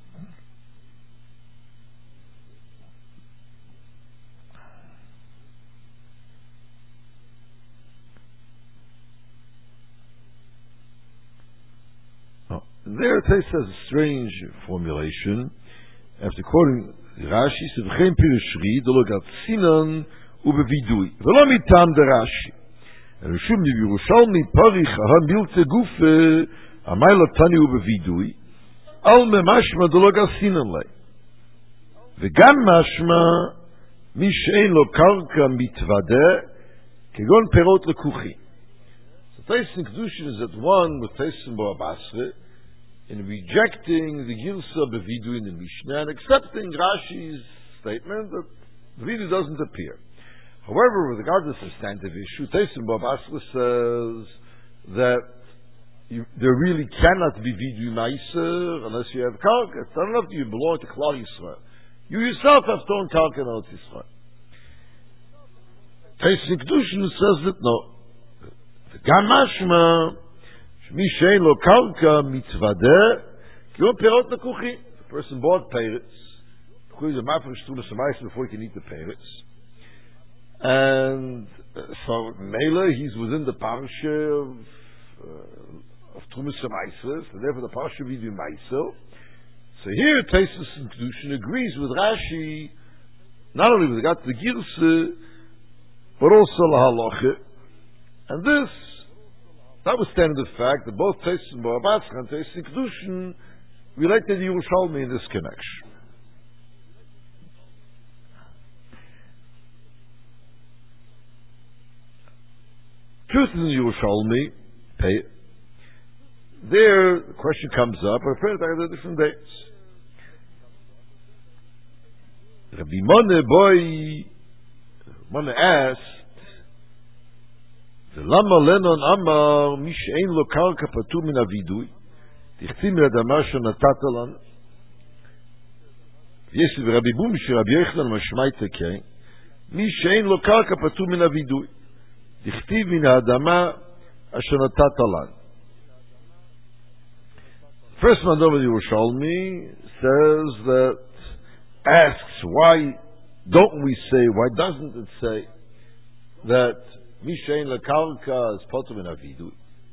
oh, there it says a strange formulation. After quoting Rashi, says "V'chein pirush ri dologat sinan ubevidui v'lo mitam derashi." Rishum Yerushalmi parich ha milte gufe amayla tani ubevidui al me mashma dologat sinan le v'gam mashma mi she'en lo karka mitvadeh kegon perot lekuchi. So Taisus in Kedushin is at one with Taisus in Bava Basra in rejecting the Gilsa bevidui in the Mishnah and accepting Rashi's statement that the vidui doesn't appear. However, with regard to the substantive issue, Taisus in Bava Basra says that you, there really cannot be vidui meiser unless you have karka. It's not enough that you belong to Klal Yisrael. You yourself have thrown karka in Eretz Yisrael. Taisus in Kedushin says that no. Gam mashma shmi shein lo karka mitzvadeh kilo perot lekuchi. The person bought peretz. The mafresh tumas hamayis before he can eat the peretz. And uh, so Mela, he's within the parsha of uh, of Trumas Meiser, so therefore the parsha will be Meiser. So here Taisus in Kedushin agrees with Rashi, not only with regard to the Girse, but also the Halacha. And this, notwithstanding the fact that both Taisus in Bava Basra and Taisus in Kedushin relate to the Yerushalmi in this connection. Truth in the Yerushalmi, pay. There, the question comes up, or apparently there are different dates. Rabbi Mone boy, Mone asked, "Lama lenon amar mi she'ein lo karka patur min avidui, tichti min adama shonatata lanu." Yes, Rabbi Bumish, Rabbi Yochanan mashmai tekei, mi she'ein lo karka patur min avidui. Dichtiv min ha'adama asher natata lan. First Mandam of Yerushalmi says that, asks, why don't we say, why doesn't it say that Mishain Lakarka is potum in Avidu?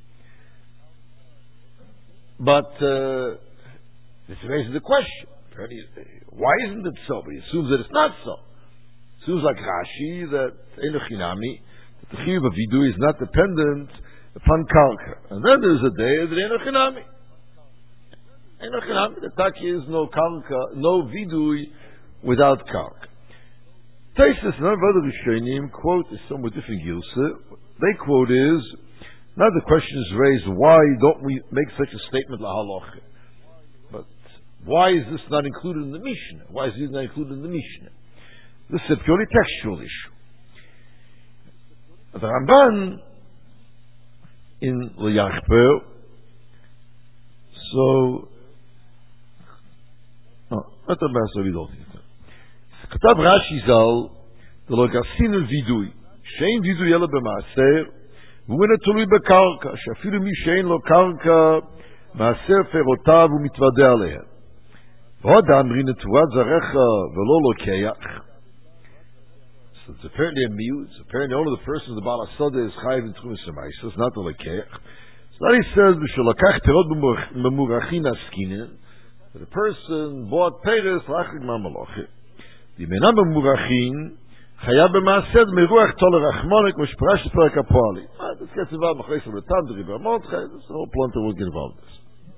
But uh, this raises the question. Why isn't it so? But he assumes that it's not so. It assumes like Rashi that Enochinami, the chiyuv of vidui is not dependent upon karka. And then there's a day that enochinami. Enochinami, the taki is no karka, no vidui without karka. Taisus and other Rishonim quote is somewhat different gilsa. They quote is, now the question is raised, why don't we make such a statement la halacha? But why is this not included in the Mishnah? Why is this not included in the Mishnah? This is a purely textual issue. The Ramban in L'Yachper, so, no, not the best of it all. Katav Rashi Zal, the Logasin al Vidui, Shein Vidui Yela B'Maaser, V'Wena Tului B'Karka, Shafilu Mi Shein Lo Karka, Maaser Ferotav U'Mitvadeh Alehem. V'Hod Amri Netuad Zarecha V'Lo Lo Keach. So it's apparently a miut. It's apparently only the person, the Baal HaSodeh, is chayiv in Trumas Hamayis. It's not the lekeach. So then he says, "B'sholakach perot b'murachin askinen." That the person bought peres lachrik ma'maloche. The menam b'murachin חייב במעשה מרוח תול הרחמוnik, which parash perek apoli. This gets involved in Machleis Letan, the River Mordechai, this whole planter will get involved in this.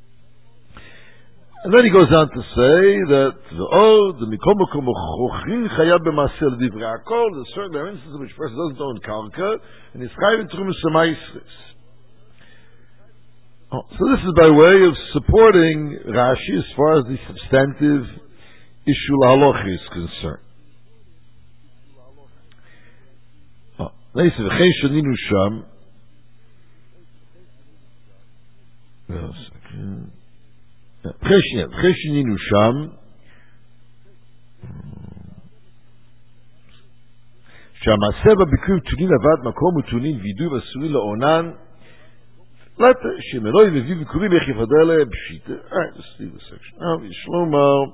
And then he goes on to say that the old, the mikom mikom chochrin chayav b'maaseh l'divrei hakol. There's certain there are instances in which a person doesn't own karka, and he's chayav in trumas shemaisris. So this is by way of supporting Rashi as far as the substantive issue lahalochi is concerned. Then he says, "V'chein shaninu sham." "V'chein shaninu sham." שהמעשה בביקורים תונין עבד מקום ותונין וידוי ואסורי לעונן let שהם אלוהי מביא ביקורים איך יפדה להם פשיטה. Alright, let's leave this section. Now, Shlomo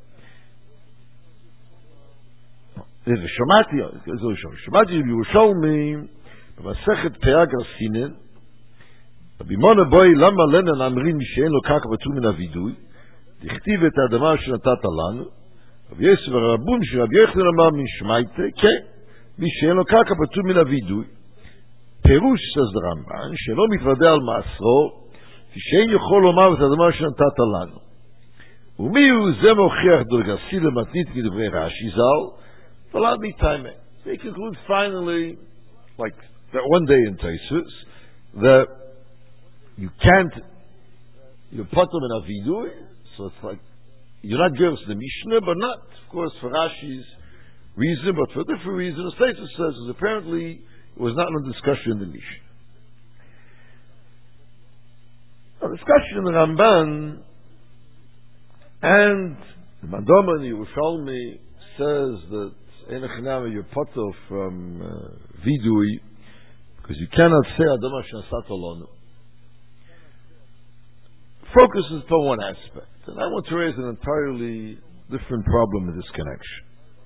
ושמעתי זהו שם שמעתי בירושלמי במסכת פרק הרסינן בבימון הבוי למה לנן אמרים מי שאין לו קרקע פטור מן הוידוי דכתיב את האדמה שנתת לנו רבי יוסף הרבון שרבי יוחנן אמר מן שמייטה כן מי שאין לו קרקע פטור מן הוידוי פירוש says the Ramban שלא מתוודע על מעשרו שאין יכול לומר את האדמה שנתת לנו ומי הוא זה מוכיח דרגסי למתנית כדברי רש"י ז"ל Allow me time it. They conclude finally, like that one day in Taisus, that you can't, you put them in a vidui, so it's like, you're not given to the Mishnah, but not, of course, for Rashi's reason, but for a different reason. The Taisus says is apparently it was not a discussion in the Mishnah. A discussion in the Ramban and the Mandoma and the Yerushalmi says that you're potter from uh, vidui because you cannot say Adama Shnasat Alonu. Focuses upon one aspect, and I want to raise an entirely different problem in this connection.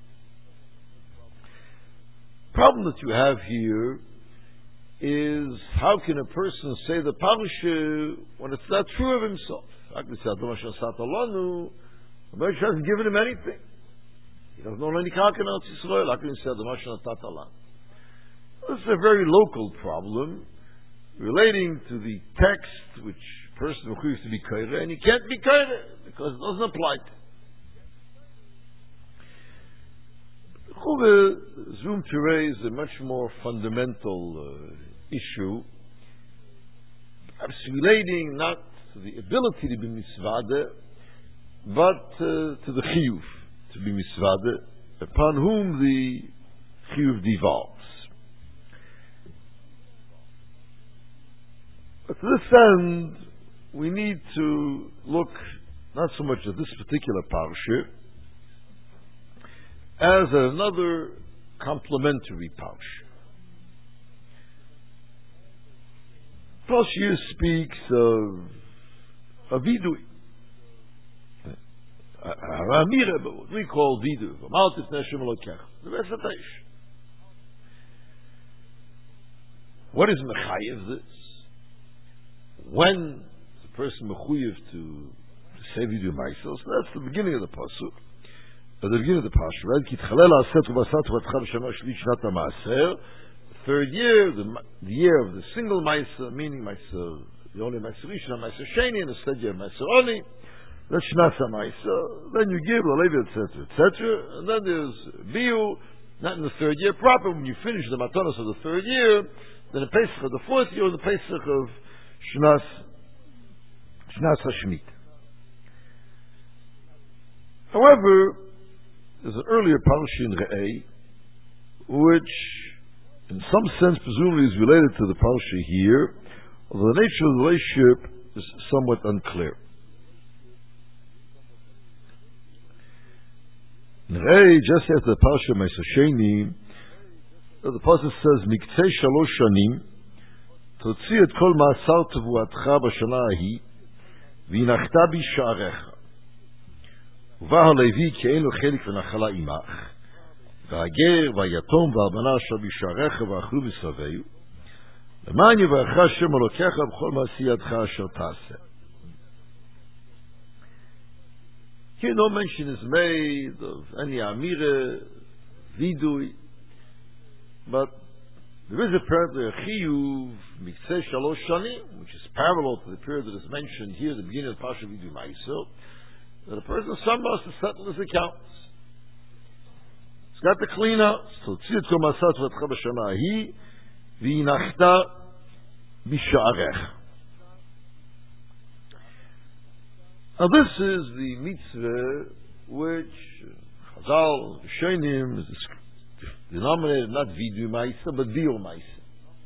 The problem that you have here is how can a person say the Parasha when it's not true of himself? How can he say Adama Shnasat Alonu? The Moshe hasn't given him anything. He doesn't know any karka in Eretz Yisrael. How can he say Adama Shnasat Alanu? This is a very local problem relating to the text which a person requires to be kaira, and he can't be kaira because it doesn't apply to him. There's room to raise a much more fundamental uh, issue, perhaps relating not to the ability to be misvade, but uh, to the chiyuv to be misvade, upon whom the chiyuv devolves. But to this end, we need to look not so much at this particular parsha as another complementary parsha. Parsha speaks of a vidui. We call vidu. What is mechayev this? When the person mechuyev to, to say vidu myself, so that's the beginning of the pasuk. At the beginning of the pasuk, right? Kitchalel aset ubasat uvatcha b'shana shlish shnat ha'maaser. The third year, the, the year of the single ma'aser, meaning ma'aser, the only ma'aser rishon, ma'aser sheni, and the third year ma'aser oni. That's Shnas HaMaisa. Then you give the Levi, et cetera, et cetera. And then there's Biu, not in the third year proper. When you finish the Matanos of the third year, then the Pesach of the fourth year, and the Pesach of Shnas, Shnas HaShmit. However, there's an earlier parasha in Re'ei, which, in some sense, presumably is related to the parasha here, although the nature of the relationship is somewhat unclear. Hey, just after the Parsha Ma'aser Sheni, the Pasuk says, "Miktzei shalosh shanim, totzi et kol ma'asar tevuatcha b'shana ahi, v'inachta bi sha'arecha, uva halevi ki ein lo chelik v'nachala imach, v'hager v'hayatom v'albana asher bi sha'arecha v'achlu v'saveu, למען יברכך השם אלוקיך בכל מעשי ידך אשר תעשה." Here no mention is made of any amire, vidui. But there is apparently a chiyuv miktzeh shalosh shanim, which is parallel to the period that is mentioned here, the beginning of Pasha Vidu Ma'aser, that a person somehow has to settle his accounts. He's got to clean up. So tzid kol masat v'atcha b'shana hi v'inachta b'sha'arech. Now this is the mitzvah which Chazal, Rishonim, is denominated not Vidu Ma'aser, but Biur Ma'aser.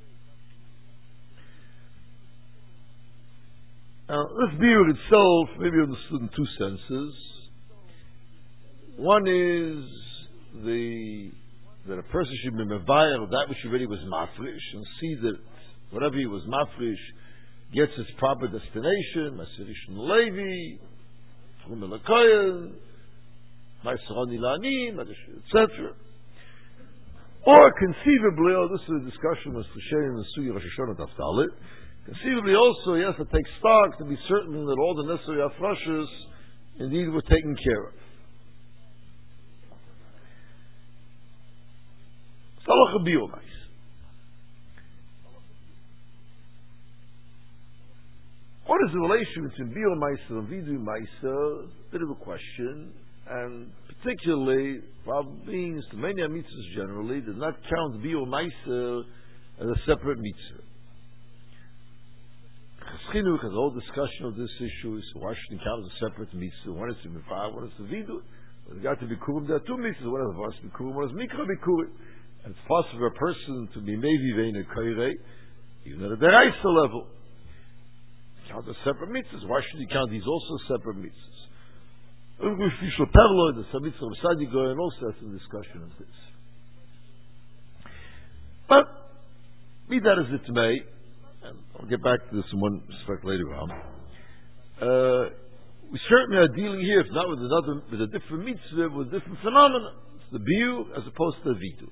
Now, this Biur itself may be understood in two senses. One is the that a person should be mevayer of that which already was mafresh, and see that whatever he was mafresh gets its proper destination, Masirish and Levi, Chum Elakoyen, Maisroni Lanim, et cetera. Or conceivably, oh, this is a discussion with Fushay and the Sugi Rosh Hashanah Taftalit. Conceivably, also, he has to take stock to be certain that all the necessary afrashas indeed were taken care of. Salach Biur Ma'aser. What is the relation between Biur Ma'aser and Vidu Ma'aser? Bit of a question, and particularly, probably means to many mitzvahs generally does not count Biur Ma'aser as a separate mitzvah. Chinuch has a whole discussion of this issue. So why shouldn't count as a separate mitzvah? One is to Mifah, one is to Vidu. There's got to be Kurim. There are two mitzvahs. One is to be Kurim, one is Mikra Bikurim. And it's possible for a person to be Mevi Vein a Koirei, even at a Deraisa level. Count as separate mitzvahs. Why should you count these also separate mitzvahs? The Samitzah of Sadigo and also has some discussion of this. But be that as it may, and I'll get back to this in one respect later on. Uh, we certainly are dealing here, if not with another, with a different mitzvah, with a different phenomenon. It's the biur as opposed to the vidu.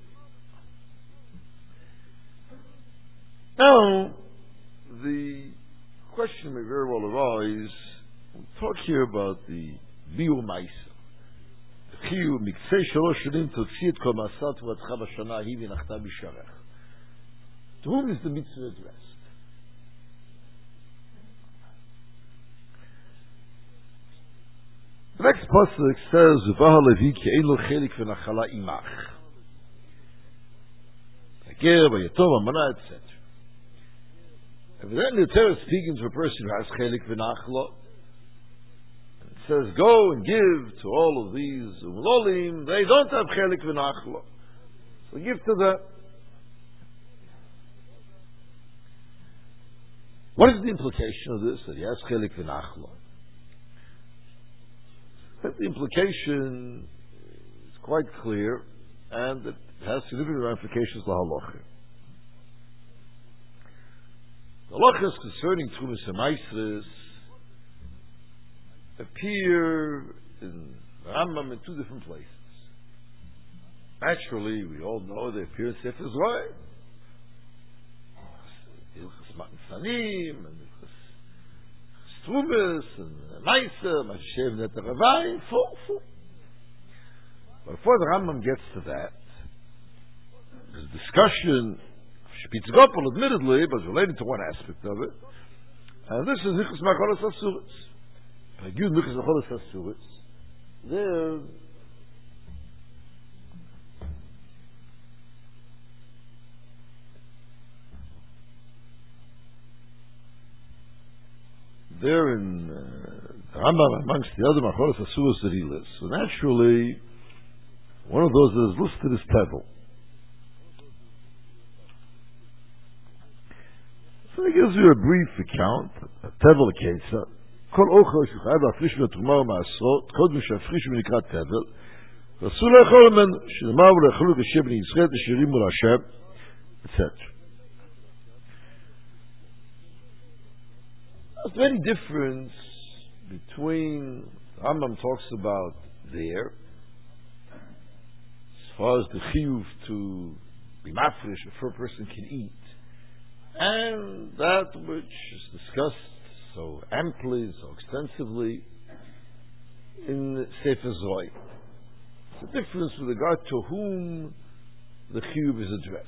Now, the question may very well arise. We talk here about the biur ma'aser. The chiyuv miktzeh shalosh shanim totzi et kol ma'asat v'atcha b'shana hi v'nachta b'sharech. To whom is the mitzvah addressed? The next pasuk says, "Uvaha levi ki ein lo chelik v'nachala imach." Ager v'yatom amana, et cetera. Evidently, the Torah is speaking to a person who has chelik v'nachla. It says, "Go and give to all of these ulolim. They don't have chelik v'nachla, so give to them." What is the implication of this? That he has chelik v'nachla. The implication is quite clear, and it has significant ramifications to halacha. The halachas concerning Trumas and Maasros appear in Rambam in two different places. Naturally, we all know they appear in Sefer Zohar, Hilchos Matan Sanim, and Trumas and Ma'aser, Mashem Net Ravai, full, full. But before the Rambam gets to that, there's a discussion of Shpitz Gopal, admittedly, but related to one aspect of it. And this is Nichos Macholas Asuritz. Pagud Nichos Macholas Asuritz. There, There in uh, Rambam, amongst the other Macholas Asuros that he lists. So naturally, one of those that is listed is Tevel. So he gives you a brief account. Tevel Keisa. Kol ochel shechayv afrish v'truma u'ma'asrot kodem she'afrish v'nikra Tevel. V'asu le'echol men she'nemar v'le'echolu v'shem b'nei Yisrael t'shirim ul Hashem, et cetera. There's any difference between Rambam talks about there, as far as the chiyuv to be mafresh before a person can eat, and that which is discussed so amply, so extensively in Sefer Zohar. It's a difference with regard to whom the chiyuv is addressed.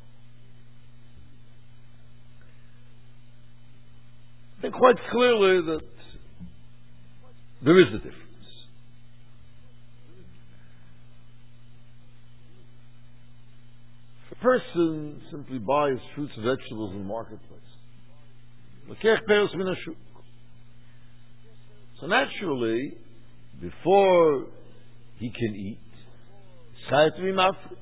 I think quite clearly that there is a difference. If a person simply buys fruits and vegetables in the marketplace, so naturally, before he can eat, it's got to be mafresh.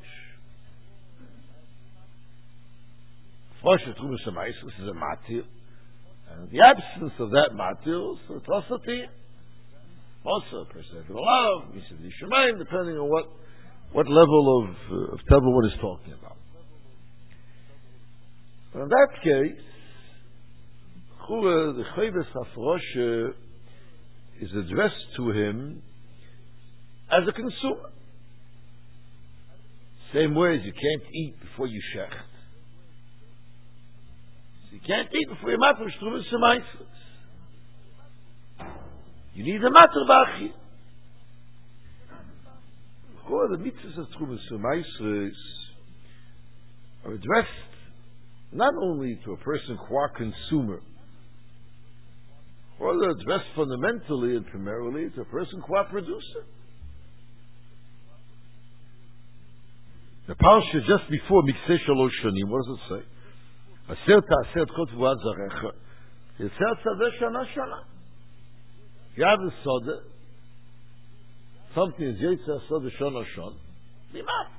Fresh Trumas Hamaisos is a matir, and the absence of that matir, so it's also tir. Also, a person has to allow, depending on what what level of uh, of table one is talking about. But in that case, the Chayves Hafrosh is addressed to him as a consumer. Same way as you can't eat before you shecht. So you can't eat before you matter Trumas Hamaisos. You need a matter b'achi. The mitzvahs of Trumas Hamaisos are addressed not only to a person qua consumer, or they're addressed fundamentally and primarily to a person qua producer. The parsha just before Mikseh Shalosh Shanim, what does it say? Aser ta'aser kot v'ad zarecha, yetzer tzadeh shana shana. If you have the soda, something is yetzer soda shana shana, be mafresh.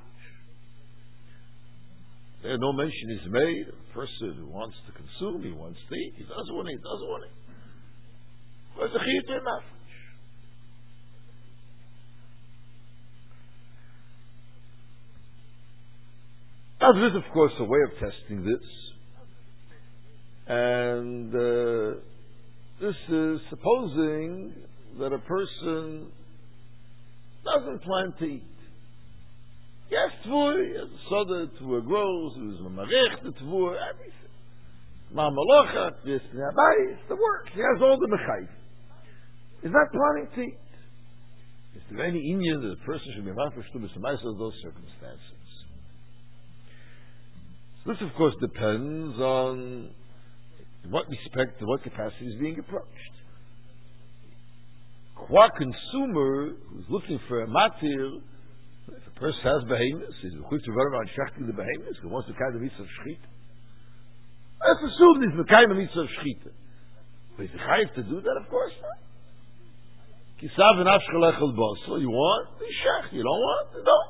There no mention is made of a person who wants to consume, he wants to eat, he doesn't want to eat, he doesn't want to eat. Where's the chiyuv to be mafresh? Now there is, of course, a way of testing this, and uh, this is supposing that a person doesn't plan to eat. Yes, tvur, yes, soda, tvur grows, it was mamarech, the tvur, everything. Ma'amalocha, this, the work. He has all the mechayv. He's not planning to eat. Is there any inyan that a person should be mafresh Trumas Hamaisos of those circumstances? So this, of course, depends on in what respect, to what capacity is being approached. Qua consumer who's looking for a matir, if a person has behemoths, he's equipped to run around shechting the behemoths, he wants to kind of mitzvah of shechita. Let's assume he's mekayim a mitzvah of shechita. But is he chayiv to do that? Of course not. Kisav and afshchalech al basel. You want? You shech. You don't want? You don't.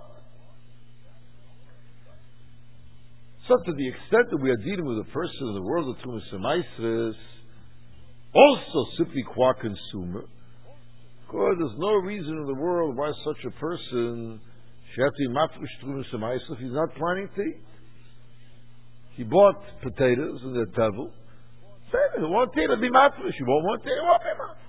So to the extent that we are dealing with a person in the world of Trumas Hamaisos, also simply qua consumer, because there's no reason in the world why such a person should have to be mafresh Trumas Hamaisos if he's not planning to eat. He bought potatoes in the table. Say, if you want to eat, it'll be mafresh. You won't want to eat, it won't be mafresh.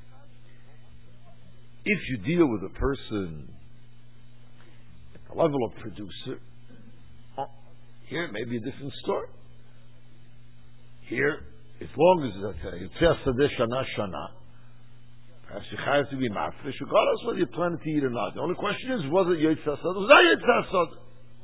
If you deal with a person at the level of producer, here it may be a different story. Here, as long as it's Yetzer Sadeh Shana Shana, perhaps you have to be mafresh, regardless whether you're planning to eat or not. The only question is, was it Yetzer Sadeh? Was that Yetzer Sadeh?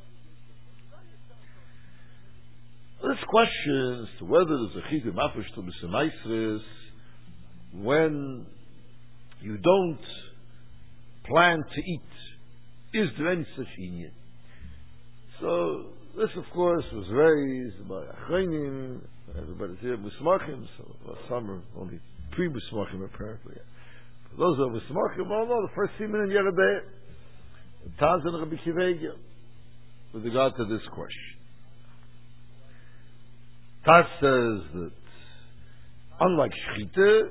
This question as to whether there's a chiyuv mafresh Trumas Hamaisos when you don't plan to eat. Is there any such inyan? So this, of course, was raised by Achronim. Everybody's here Musmachim, so last summer only pre Musmachim apparently. For those of Musmachim, all know the first siman in Yerebeh, Taz and Rabbi Kivegia, with regard to this question. Taz says that unlike Shechita,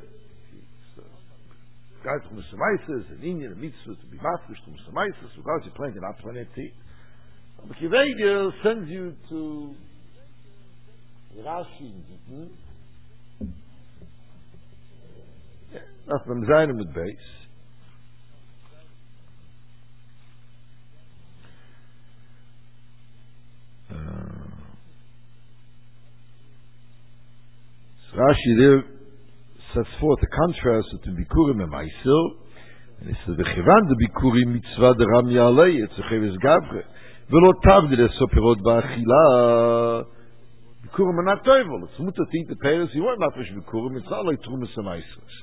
guys from the Hamaisos, an inyan, a mitzvah to be mafresh from the Hamaisos, regardless you plan, you're not planning to eat. But Kivegia sends you to Rashi. Hmm? Yeah, that's from Zaynim with base. Uh, so Rashi there sets forth a contrast between Bikurim and Maisil, and he says, "V'chivan de Bikurim mitzvah de Ram Yalei, it's a Cheves Gavre. ולא תבדיל עשו פירות באכילה. ביקורים אינה טובה. It's mutter to eat the pears. You weren't mafresh bikurim. It's not like trumas and maisres.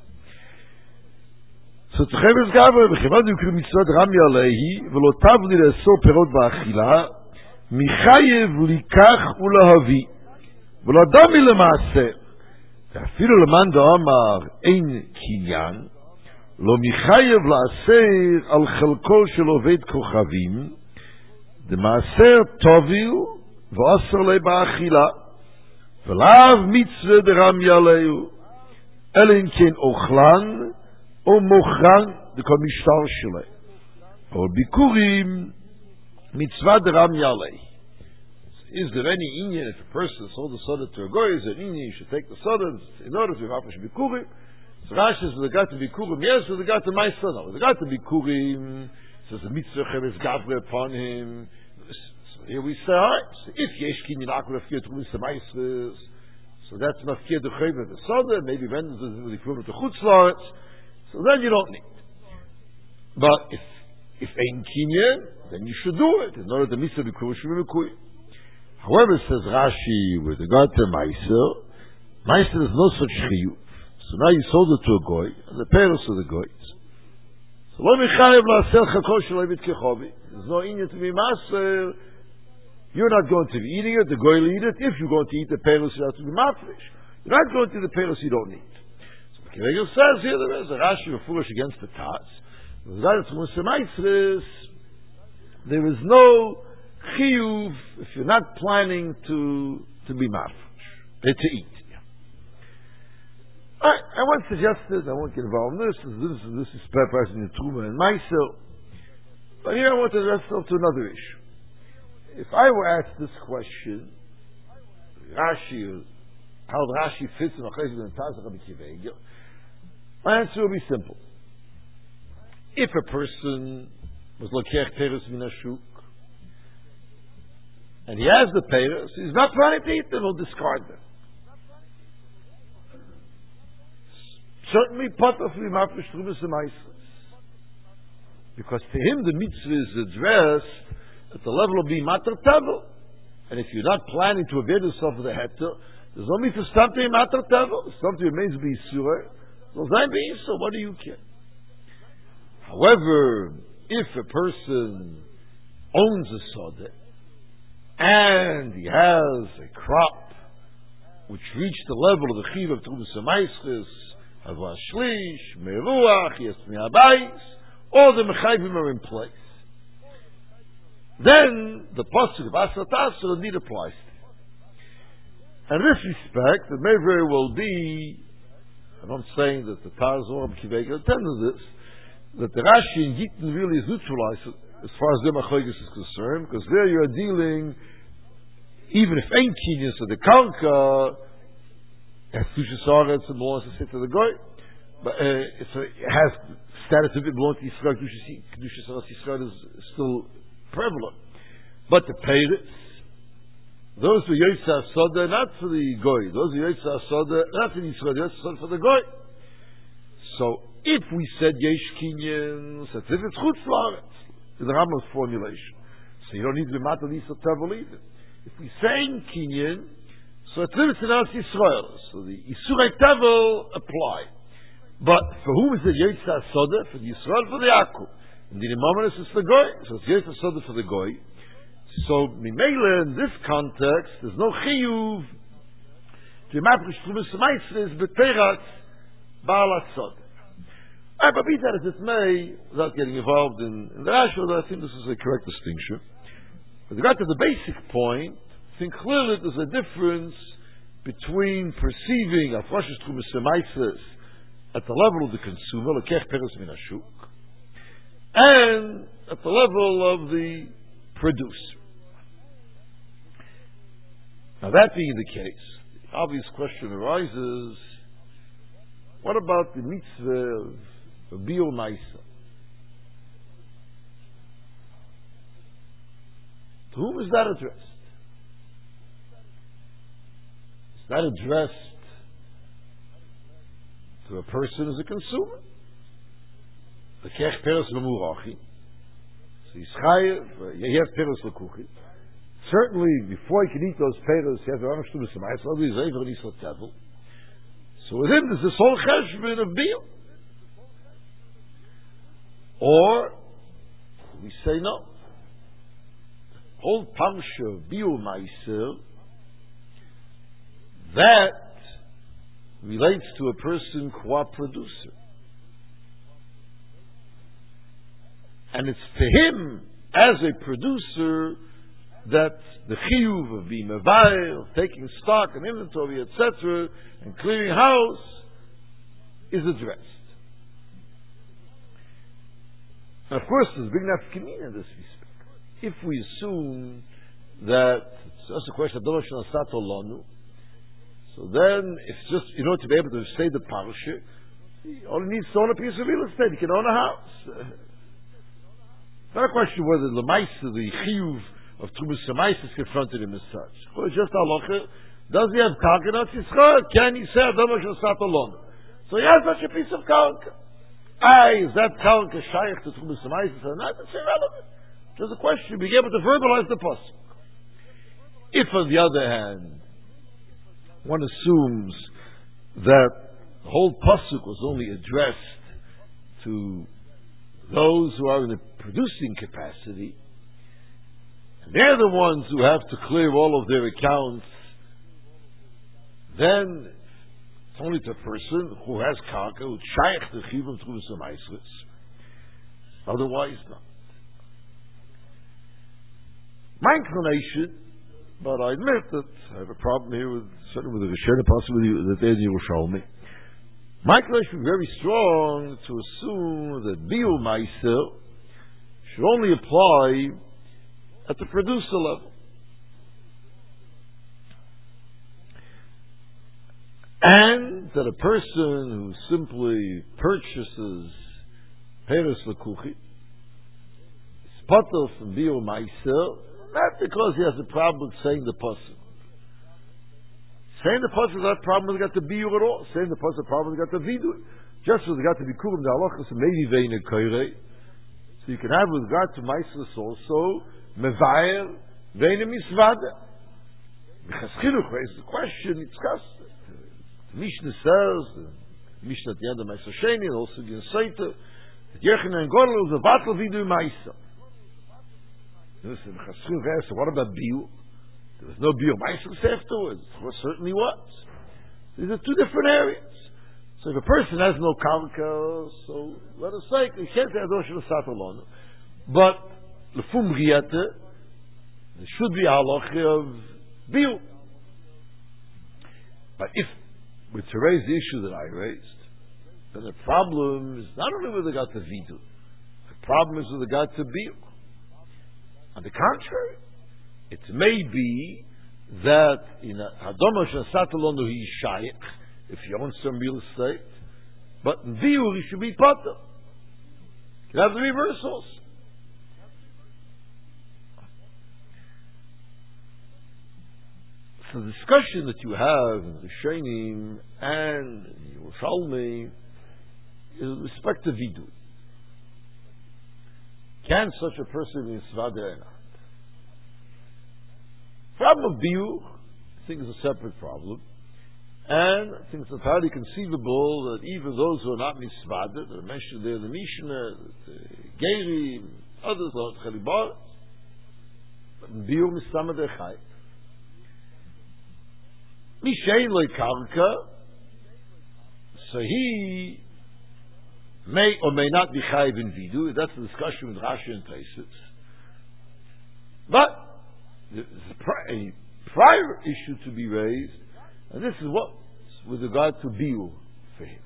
So תחייבס גבר, וכיוון דביקורים מצוות רמי עליהי, ולא תבדיל עשו פירות באכילה, מחייב לקח ולהביא. ולא דמי למעשה. ואפילו למאן דאמר אין קניין, לא מחייב לעשר על חלקו של עובד כוכבים, דמעשר תוביל ואסר לי באכילה, ולאו מצווה דרמי עליהו, אלא אם כן אוכלן או מוכרן דכל משטר שלהם. אבל ביקורים מצווה דרמי עליהו. Is there any Indian if a person sold the soda to a goy? Is there an Indian you should take the soda in order to have a bikurim? So Rashi says they got to bikurim. Yes, so they got to my son. No, they got to bikurim. Says the mitzvah cheves gavre upon him. So here we say, all right. So if yesh kinyan akul afkir to mitzvah ma'isves, so that's mafkir the cheves the soda. Maybe when the bikurim to chutzlaretz, so then you don't need. But if if ein kinyan, then you should do it in order to mitzvah bikurim should be bikurim. However, says Rashi, with regard to Meiser, Meiser is no such chiyuv. So now you sold it to a goy, and the parents of the goys. So lo michayev la'asel chakol shaloi mitkechovi. There's no inyan to be maser. You're not going to be eating it, the goy will eat it. If you're going to eat the parents, you have to be mafresh. You're not going to eat the parents you don't need. So the Kevegel says here, there is a Rashi foolish against the Taz. With regard to Meiser, there is no chiyuv if you're not planning to to be mafresh, to eat. Yeah. All right, I once suggested, I won't get involved in this, this, this is purpose in the Truma and myself, but here I want to address to another issue. If I were asked this question, Rashi, how Rashi fits in Achayz and Taz Rabbi Kivegel, my answer will be simple. If a person was lokech teres min hashuk, and he has the payers, he's not planning to eat them, he'll discard them. Certainly, part of the mafresh trumas and maisres. Because to him, the mitzvah is addressed at the level of being matar tevel. And if you're not planning to avail yourself of the heter, there's no mitzvah to stop being matar tevel. Something remains be surah. So what do you care? However, if a person owns a soda, and he has a crop which reached the level of the chiv of trumas ha'maisches, havas shlish, meruach, yes mi'abayis, all the mechayvim are in place. Then the pasuk of asat asur need applies to him. And in this respect, it may very well be, and I'm saying that the Taz or Rabbi Kivegel attended this, that the Rashi in Gittin really is neutralized as far as the Machoigis is concerned, because there you are dealing, even if ain't kinyan, so the Karka has Tushas Aretz and belongs to sit to the Goy, but uh, it's a, it has status of it belongs to Yisrael, Tushas Aretz Yisrael is still prevalent. But the Peiritz, those who Yitzhak Soda, not for the Goy, those who Yitzhak Soda, not for the Yisrael, Yitzhak for the Goy. So, if we said Yesh Kinyan, so if it's Chutz La'aretz, in the Rambam's formulation. So you don't need to be matal Yisrael Tevel either. If we say in Kinyan, so it's limited in Eretz Yisrael. So the Yisrael Tevel apply. But for whom is it Yitzhak Soda? For the Yisrael, for the Yaakov. And the Imamanis is for Goy. So it's Yitzhak Soda for the Goy. So Mimele, in this context, there's no Chiyuv to Matrish Trumas Maisres B'Terat Baal HaSoda. I but be that as it may, without getting involved in, in the Rashi, I think this is a correct distinction. With regard to the basic point, I think clearly there's a difference between perceiving Afroshes Trumas Maisres at the level of the consumer, Lekech Peres Min HaShuk, and at the level of the producer. Now that being the case, the obvious question arises, what about the mitzvah of Biur Maisa? To whom is that addressed? Is that addressed to a person as a consumer? The Kech Peres Memurachi. So he's chayev. He has peros l'kuchi. Certainly, before he can eat those peros, he has a ramish to the semayis. So he's over and he's a tevel. So with him, there's this whole cheshbon of biur. Or we say no. Whole parsha of biur meiser, that relates to a person qua producer. And it's to him, as a producer, that the chiyuv of being mevail, taking stock and inventory, et cetera, and clearing house, is addressed. And of course, there's a big nafkamina in this respect. If we assume that it's just a question of Dolosh Nasat Olonu, so then it's just, in order to be able to say the parsha, he only needs to own a piece of real estate. He can own a house. It's not a question whether the Maisa, the chiyuv of Trumas Shamais is confronted him as such. It's just halacha. Does he have karka? Not Yitzchak. Can he say Dolosh Nasat Olonu? So he has such a piece of karka. Ah, is that karka shaykh to Trumas Shamais? Not, it's irrelevant. Just a question, being able to verbalize the pasuk. If, on the other hand, one assumes that the whole pasuk was only addressed to those who are in a producing capacity, and they're the ones who have to clear all of their accounts, then it's only to a person who has karka, who's shaykh to chivim through some isis. Otherwise, not. My inclination, but I admit that I have a problem here with certainly with the Rishon, possibly with the Yerushalmi. My inclination is very strong to assume that biur meiser should only apply at the producer level, and that a person who simply purchases peres l'kuchi is potter from biur meiser. Not because he has a problem with saying the pasuk. Saying the pasuk is not a problem with got the biur at all. Saying the pasuk is a problem with got the vidu. Just with got to be kurim the halachas maybe vein a koirei. So you can have with regard to meisus also mevayer vein a misvada. Because chinuch raises the question, it's discussed. The Mishnah says, the Mishnah at the end of Meiser Sheni, and also the Seita, that Yechina and Godel was a battle vidu meiser. Listen, so what about biur? There was no biur meiser afterwards. There certainly was. These are two different areas. So if a person has no karka, so let us say he can't say Adosh Nasat Olonu. But lefum riyate, there should be a halacha of biur. But if we're to raise the issue that I raised, then the problem is not only with regard to vidu, the problem is with regard to biur. On the contrary, it may be that in Hadomash Nasat Olonu he is shaykh if he owns some real estate, but in biur he should be potter. You have the reversals. So the discussion that you have in the Rishonim and in Yerushalmi is with respect to vidu. Can such a person be misvada or not? Problem of biur, I think, is a separate problem, and I think it's entirely conceivable that even those who are not misvada, that are mentioned there in the Mishnah, the Geiri, others are chalibar, but in biur misama dechai. Mishain loy karka, so he may or may not be chayiv in vidu. That's the discussion with Rashi and Taisus. But there's a prior issue to be raised, and this is what with regard to biur for him.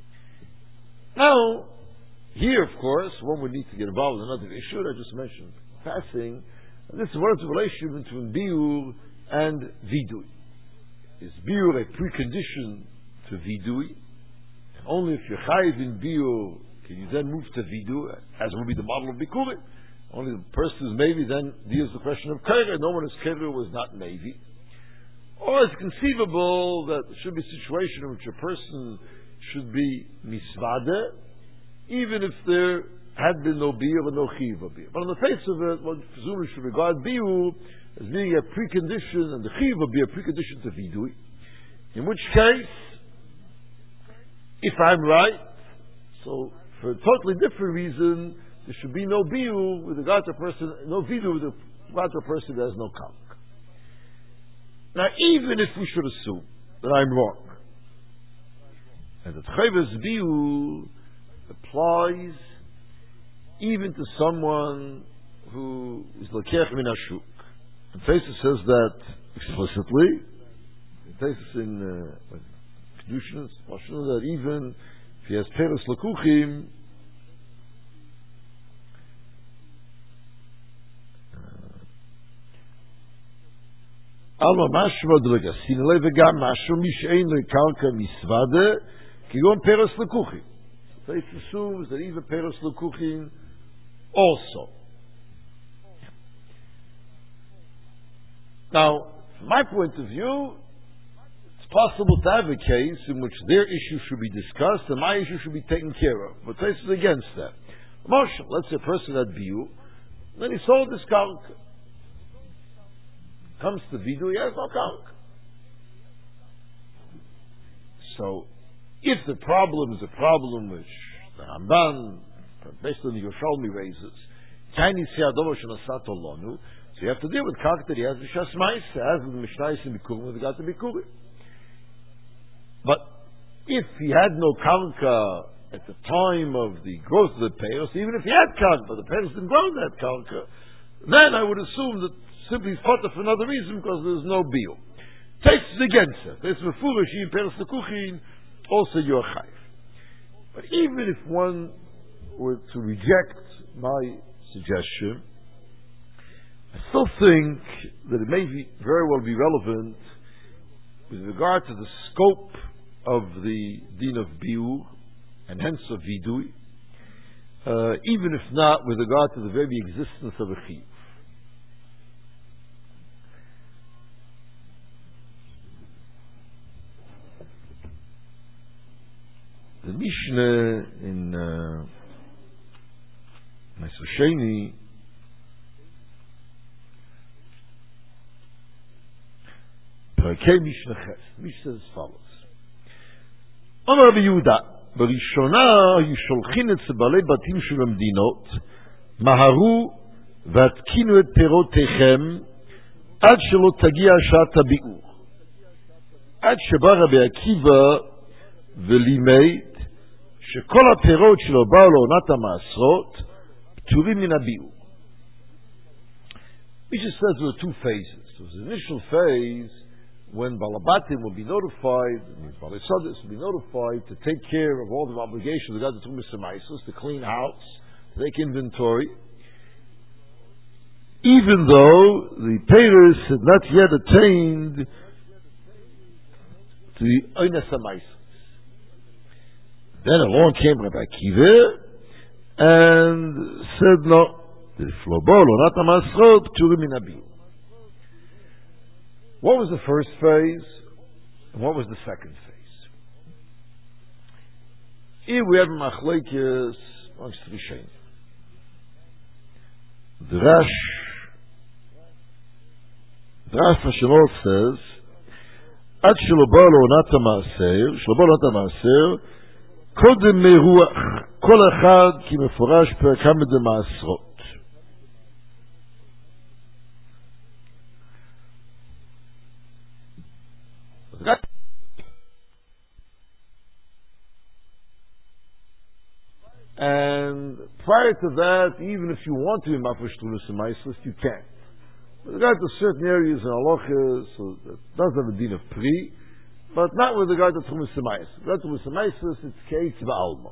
Now, here, of course, one would need to get involved in another issue that I just mentioned, passing. And this is what is the relationship between biur and vidui. Is biur a precondition to vidui? Only if you're chayiv in biur can you then move to vidu, as will be the model of bikurim. Only the person who's maybe then deals with the question of kera. No one is kera was not maybe. Or it's conceivable that there should be a situation in which a person should be misvada, even if they're had been no biur and no chiv of biur. But on the face of it, one presumably should regard biur as being a precondition, and the chiv would be a precondition to vidui. In which case, if I'm right, so for a totally different reason, there should be no biur with regard to a person, no vidui with regard to a person that has no kalk. Now, even if we should assume that I'm wrong, and that chayvus biur applies even to someone who is lokech min hashuk. And Tosfos says that explicitly. Tosfos in uh, Kedushin, that even if he has peres lekuchim, alma mashma delegasin le vegam mashma mishein le kalka misvade kigon peres lekuchim. Tosfos assumes that even peres lekuchim also. Now, from my point of view, it's possible to have a case in which their issue should be discussed and my issue should be taken care of. But Tosfos is against that. Moshe, let's say a person had biur, then he sold his kalk. Comes to vidu, he has no kalk. So, if the problem is a problem which the Ramban, based on the Yerushalmi raises, so you have to deal with kalk that he has the shasmais, has the mishnais in Bikurim, with regard to Bikurim. But if he had no kalka at the time of the growth of the payos, even if he had kalka, but the payos didn't grow that kalka, then I would assume that simply he's potter for another reason because there's no biur. Tosfos against it. There's mefurish in peres lekuchin, also you're chayv. But even if one were to reject my suggestion, I still think that it may be, very well be relevant with regard to the scope of the din of biur and hence of vidui, uh, even if not with regard to the very existence of a chiv. The Mishnah in uh, Ma'aser Sheni Parakei Mishnah Ches. Mishnah says as follows: Amar Rabbi Yehuda, ברishona היו שולחים את בעלי בתים של המדינות, מהרו והתקינו את פירותיכם עד שלא תגיע שעת הביאור. עד שבא רבי עקיבא ולימד שכל הפירות שלו באו לעונת המעשרות פטורים מן הביאור. Mishnah says there were two phases. There was the initial phase when Balabatim will be notified, means Balisodis will be notified to take care of all the obligations of God to Tumas and Maisus, to clean house, to take inventory, even though the payers had not yet attained to the Oines HaMaisus. Then along came Rabbi Akiva and said, no, the Flobol or not Amasrot Pturim min habiur. What was the first phase and what was the second phase? Here we have Machlekes amongst Rishonim. The Rash, the Rash Hashanot says, Ad shelo ba le'onat ha'maaser, shelo ba le'onat ha'maaser, קודם מרוח כל אחד כי מפורש פרק חמד המעשרות. And prior to that, even if you want to be mafresh Tumas and Maisus, you can't. With regard to certain areas in Halacha, so that does have a din of pri, but not with regard to Tumas and Maisus. With regard to Tumas and Maisus, it's Keitz Ba'alma.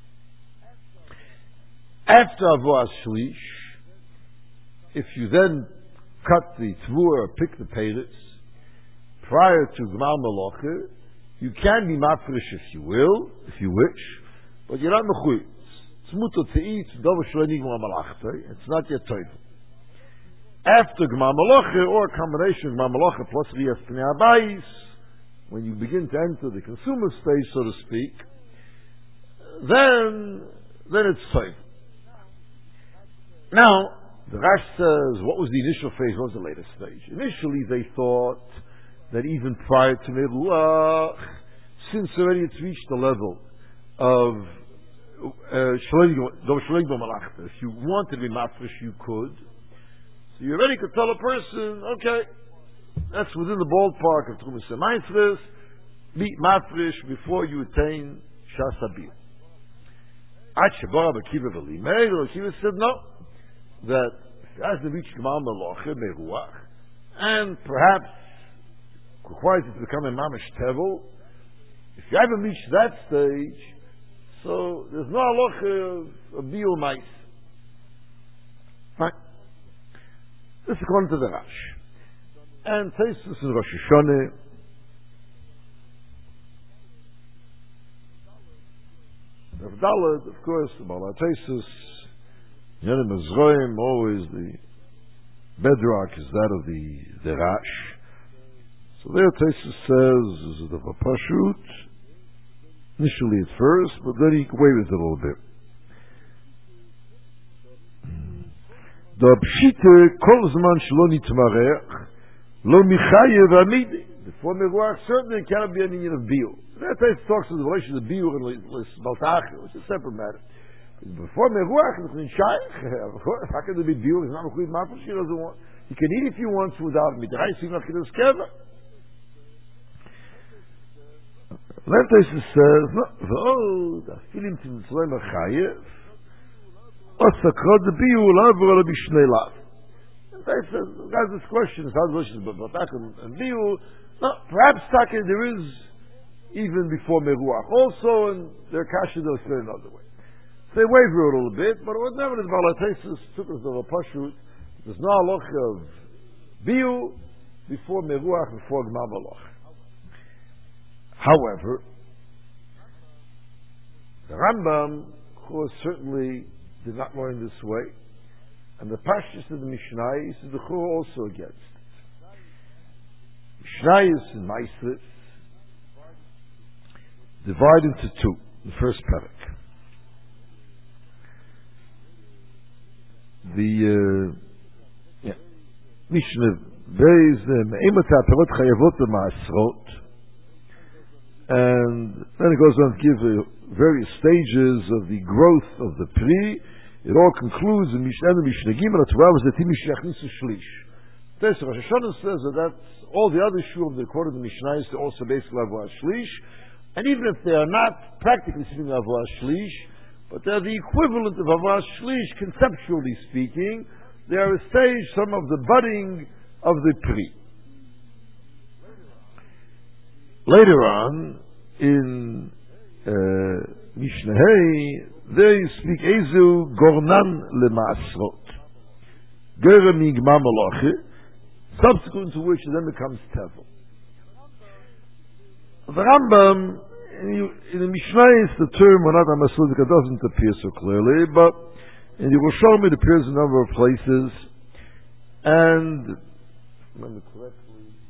After Avoas Shlish, if you then cut the Tvur or pick the payers prior to Gmal Malacha, you can be mafresh if you will, if you wish, but you're not mechuyt. It's mutter to eat, it's not yet toiv. After Gmal Malacha, or a combination of Gmal Malacha plus Riyas Pnei Habayis, when you begin to enter the consumer stage, so to speak, then then it's toiv. Now, the Rash says, what was the initial phase? What was the latest stage? Initially, they thought that even prior to Meruach, since already it's reached the level of Shloig Malachta, if you wanted to be mafresh, you could. So you already could tell a person, okay, that's within the ballpark of Trumas Ma'asros, be mafresh before you attain Shas Habir. Ad Shebara B'Kiva V'Limei, the Kiva said no, that as the reach Gmal Maloche Meruach, and perhaps requires it to become a Mamash Tevel. If you haven't reached that stage, so there's no halacha of, of Biur Mais. Fine. This is according to the Rash. And Taisus in Rosh Hashanah, Rav Daled, of course, the Baal Taisus, Yenim Azroim, always the bedrock is that of the, the Rash. So there Taisus says, is it of a Pashut? Initially at first, but then he wavered it a little bit. The Pshite kol zman shelo nitmarech lo michayev amidi. Before Meruach, certainly it cannot be any union of Biur. That Taisus talks of the relation of Biur and Baltach, which is a separate matter. Before Meruach, it's in Shaykh. How can there be Biur? He's not a Chuyid Mafresh, he doesn't want. He can eat if he wants without Midrai, so he's not going to skeva. Then Taisus says, no, oh, the feeling to the Tzloim HaChayev, Osakod the Biur, Lavar Ala Bishnei Lav. And Taisus says, guys, this question is how the relation of Baltach and Biur. No, perhaps Taka there is even before Meruach also, and their kasha they'll explain another way. They waver a little bit, but whatever the Baal Taisus took us to a Pashut, there's no halacha of Biur before Meruach, before Gmar Malach. However, the Rambam, of course, certainly did not learn this way, and the Pashtus of the Mishnayos is the Chur also against it. Mishnayos and Maasros divide into two. The first parak. The uh, yeah, Mishnah Beis Me'emat HaPerot Chayavot L'Ma'asrot, and then it goes on to give uh, various stages of the growth of the Pri. It all concludes in Mishnah Mishnah Gimel. The Torah was the Mishnah Yachnisu Shlish. Rosh Hashanah says that that's all the other shuv that according to Mishnah is to also basically have a Shlish, and even if they are not practically speaking of a Shlish, but they're the equivalent of Avas Shlish, conceptually speaking. They are a stage, some of the budding of the Pri. Later on, in uh, Mishnah Hey, they speak Ezu Gornan Lemaasrot. Gerem Yigmar Malachi, subsequent to which it then becomes Tevel. The Rambam, in the Mishnah, the term Monat HaMasudika doesn't appear so clearly, but in the Yerushalmi it appears in a number of places, and, if I remember correctly,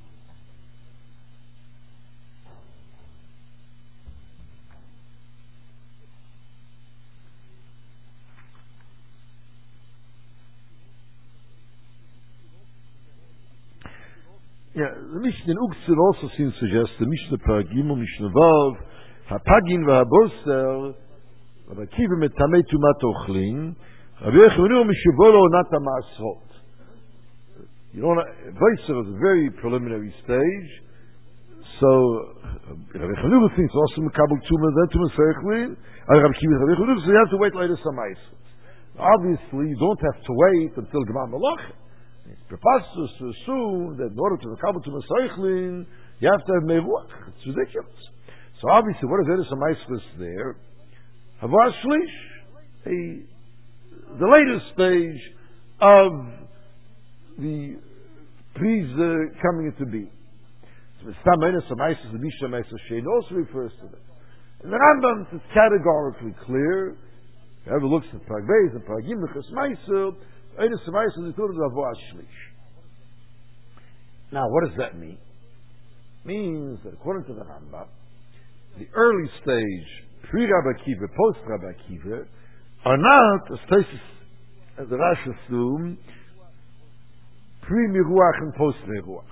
yeah, the Mishnah in Uktzin also seems to suggest the Mishnah Paragim, Mishnah Vav, Hapagin v'Haboser, Rabbi Akiva metamei tumat ochlin, Rabbi Yechonu mishuvolo nata ma'asrot. You know, Boser is a very preliminary stage, so Rabbi Yechonu thinks also mekabel tumah, then tumah seichlin, and Rabbi Akiva, Rabbi Yechonu, so you have to wait later some ma'asrot. Obviously, you don't have to wait until Gmar Malach. It's preposterous to assume that in order to mekabel tumah seichlin, you have to have meruach. It's ridiculous. So obviously, what is Eres HaMaasros there? Havas Shlish, a the latest stage of the Pri's uh, coming into being. So Stam Eres HaMaasros, the Mishnah Ma'asros Shein also refers to that. And the Rambam is categorically clear. Whoever looks at Parag Beis and Paragim Nechas Ma'asros, Eres HaMaasros is called Havas Shlish. Now, what does that mean? It means that according to the Rambam, the early stage, pre-Rabbi Akiva, post-Rabbi Akiva, are not, as Taisus as the Rash assumed, pre-Miruach and post-Miruach.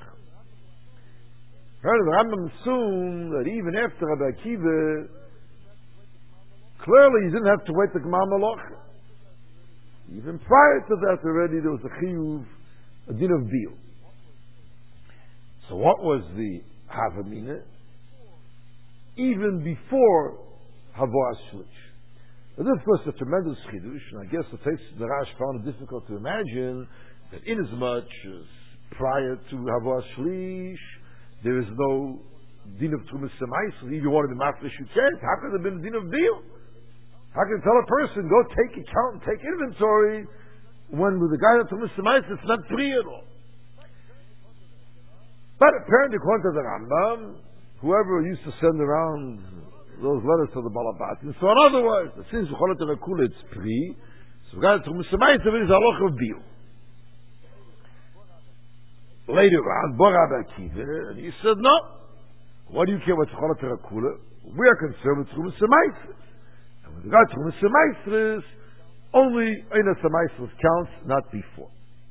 The Rambam assumed that even after Rabbi Akiva, clearly he didn't have to wait the Gemar Malacha. Even prior to that already there was a chiyuv, a din of biur. So what was the Havamina? Even before Havas Shlish. This was a tremendous chidush, and I guess the face the Rash found it difficult to imagine that inasmuch as prior to Havas Shlish, there is no din of Trumas Semaisel. If you want to be mafresh, you can't. How could there have been a din of biur? How can you tell a person, go take account and take inventory, when with the guy that Trumas Semaisel, it's not free at all? But apparently, according to the Rambam, whoever used to send around those letters to the Balabatim, so in other words, since Cholet Rakula it's free, so the guy that Trumas Semaisel is a loch of biur. Later on, Borab Akiva, and he said, no, what do you care what's Cholet Rakula? We are concerned with Trumas Semaisel. And with regard to Trumas Semaisel, only Eina Semaisel counts, not before.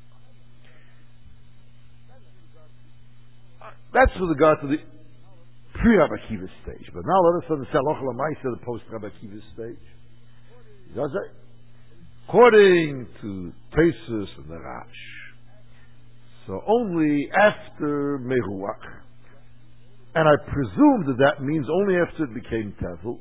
That's with regard to the pre-Rabbi Akiva stage. But now let us understand Lochel HaMaisa, the post-Rabbi Akiva stage. He does it according to Tesis and the Rash. So only after Meruach, and I presume that that means only after it became Tevel,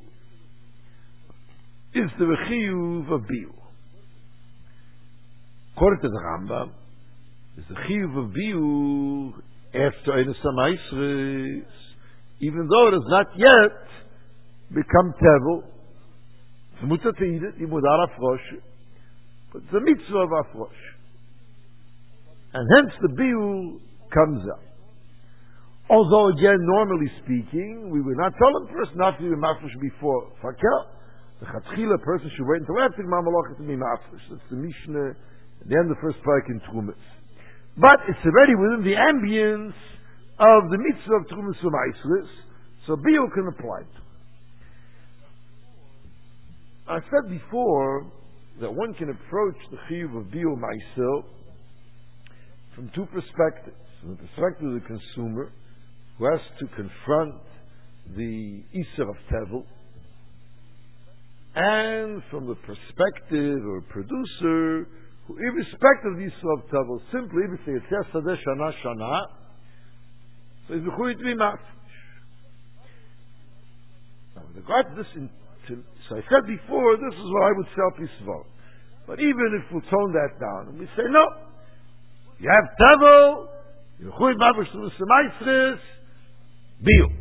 is the chiyuv of biur. According to the Rambam, is the chiyuv of biur after Eines HaMaisres, even though it has not yet become Tevel. It's a mutter to eat it, you mudar afrosh, but it's a mitzvah of afrosh. And hence the biur comes out. Although again, normally speaking, we would not tell a person not to be mafresh before Fakel. The Chatchila person should wait until after Gemar Malacha to be mafresh. That's the Mishnah at the end of the first parak in Trumas. But it's already within the ambience of the mitzvah of Trumas U'Maisris, so biur can apply to. I said before that one can approach the chiyuv of biur Maisel from two perspectives. From the perspective of the consumer, who has to confront the Isser of Tevel, and from the perspective of a producer, who, irrespective of the Isser of Tevel, simply if they say Sadeh Shana Shana, so it's going to be mafresh. Now, with regard to this, in, to, so I said before, this is what I would sell Pisvot. But even if we tone that down, and we say, no, you have Tevel, you're going mafresh to the Semaisres, biur.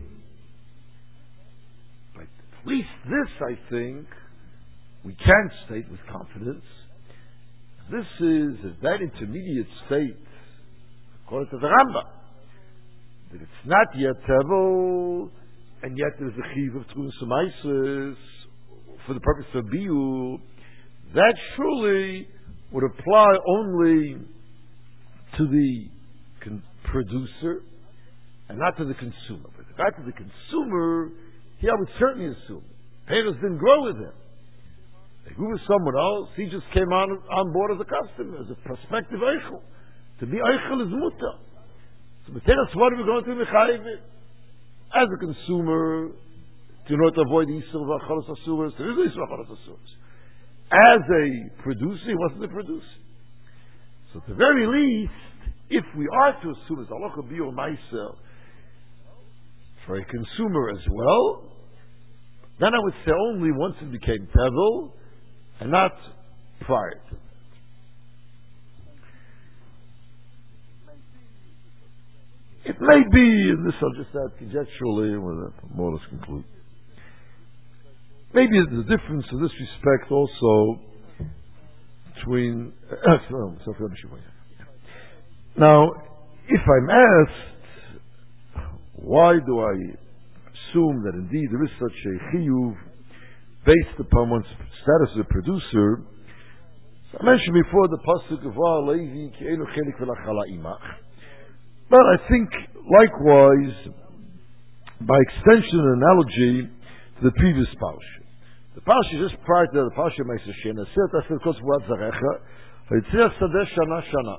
But at least this, I think, we can state with confidence. This is at that intermediate state, according to the Rambam, that it's not yet Tevel, and yet there's a chiv of Trumas U'Maisres for the purpose of biur. That surely would apply only to the con- producer and not to the consumer. But if not to the consumer, here I would certainly assume Peres didn't grow with him. They grew with someone else. He just came on on board as a customer, as a prospective eichel. To be eichel is mutter. So Peres, what are we going to mechayiv it? As a consumer, to not avoid the Yisur of Achalos Asuras, there is no Yisur of Achalos Asuras. As a producer, he wasn't a producer. So at the very least, if we are to assume as halacha biur Maisel for a consumer as well, then I would say only once it became Tevel and not prior to it. It may be, and this I'll just add conjecturally, and with that more or less conclude. Maybe there's a difference in this respect also between. Uh, now, if I'm asked, why do I assume that indeed there is such a chiyuv based upon one's status as a producer? So I mentioned before the pasuk of Wa Levi ki einu chelik v'lachala imach. But I think, likewise, by extension and analogy to the previous parsha. The parsha just prior to the parsha Ma'aseh Shena, Aseret Aseret Kos V'ad Zarecha, Hayitzeh Sadeh Shana Shana.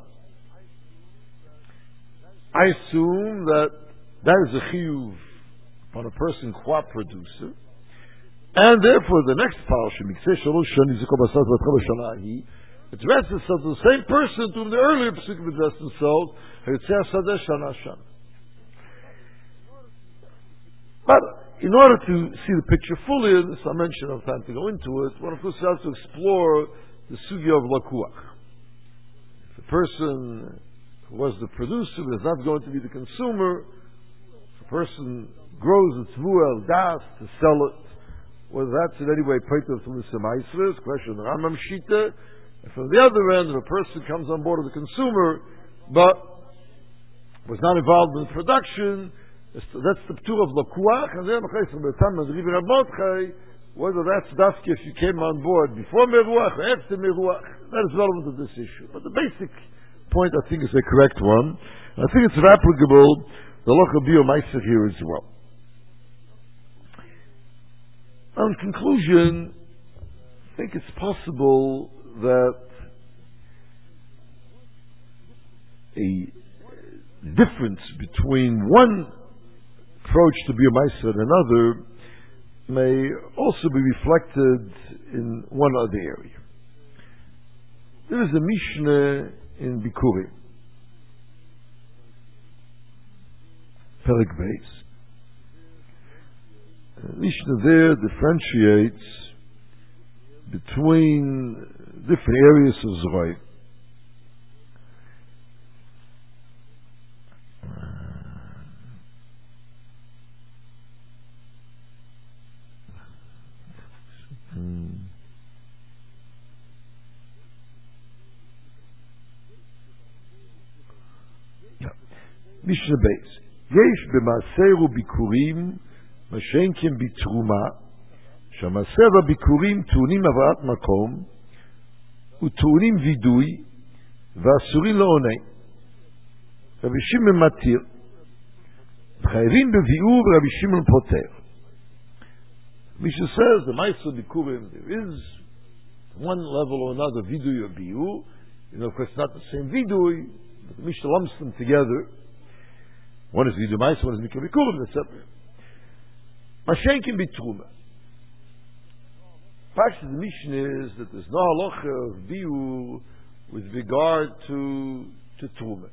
I assume that that is a chiyuv on a person qua producer, and therefore the next parasha Mikseh Shalosh Shani Zikol Basas Vatchel Shana Hi addresses itself to the same person to whom the earlier psukim addressed themselves. Hayitzeh Sadeh Shana Shana. But in order to see the picture fully, and this I mentioned, I have time to go into it, one of course has to explore the sugya of lakuach. If the person who was the producer is not going to be the consumer, if a person grows its vuel das to sell it, whether that's in any way paid from the semaisres, question of the Rambam Shita, and from the other end, if a person comes on board as a consumer, but was not involved in production, that's the ptur of lakuach, and then whether that's dafki if you came on board before meruach or after meruach, that is relevant to this issue. But the basic point I think is a correct one. I think it's applicable the lochel bio meiser here as well. In conclusion, I think it's possible that a difference between one approach to be a meiser and another may also be reflected in one other area. There is a Mishnah in Bikurim, Perek Beis. The Mishnah there differentiates between different areas of Zohar. Mishnah Beis. Yesh b'maaser ubikurim mashen kem bitruma שהמעשר והביקורים טעונים הבאת מקום וטעונים וידוי ואסורים לעונג. רבי שמעון מתיר חייבים בביאור ורבי שמעון פוטר. Mishnah says the Ma'aser Bikurim, there is one level or another vidui or biur. You know, of course, not the same vidui, but the Mishnah lumps them together. One is vidui Ma'aser, one is Mikra Bikurim, they're separate. Mashen can be truma. Fact of the Mishnah is that there's no halacha of biur with regard to to truma.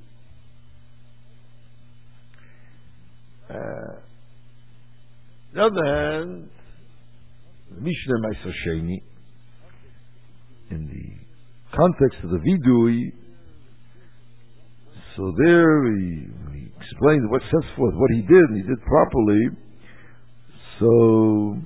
Uh, on the other hand, the Mishnah Ma'aser Sheni, in the context of the vidui, so there he, he explained what sets forth what he did, and he did properly. So,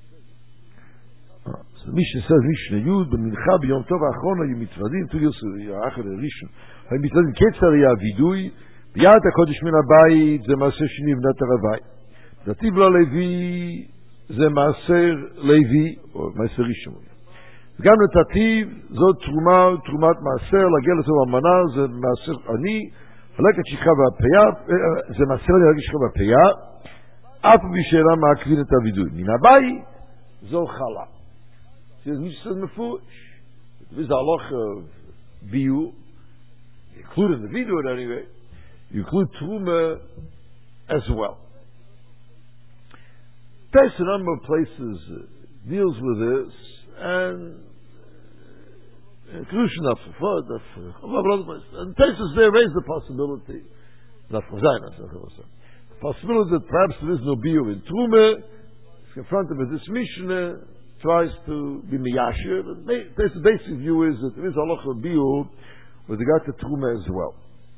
uh, so the Mishnah says, Mishnah Yud, b'mincha b'yom tov ha'achron hayu mitzvadim, tu yosef ha'achar ha'rishon, hayu mitzvadim ketzer ha'ya vidui, b'yad ha'kodesh min ha'bayit, ze ma'aser sheni v'nat ha'ravai. Dativ la'levi, זה מעשר לוי, או מעשר ראשון. וגם לתתיב, זאת תרומה, תרומת מעשר, להגיע לסוף המנה, זה מעשר עני, חלקת שכחה והפיה, זה מעשר עני, חלקת שכחה והפיה, אף בשאלה מעכבים את הוידוי. מן הבית, זו חלה. זה משהו מפורש. There is a lot of biur, including the video anyway, you include truma as well. There's a number of places uh, deals with this, and inclusion of and places there raise the possibility, the possibility that perhaps there is no biur in Truma, confronted with this Mishnah, tries to be miyashir, but the basic view is that there is a lot of biur with regard to Truma as well.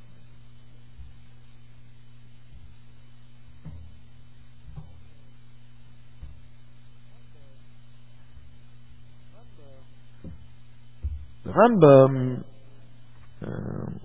The Rambam um,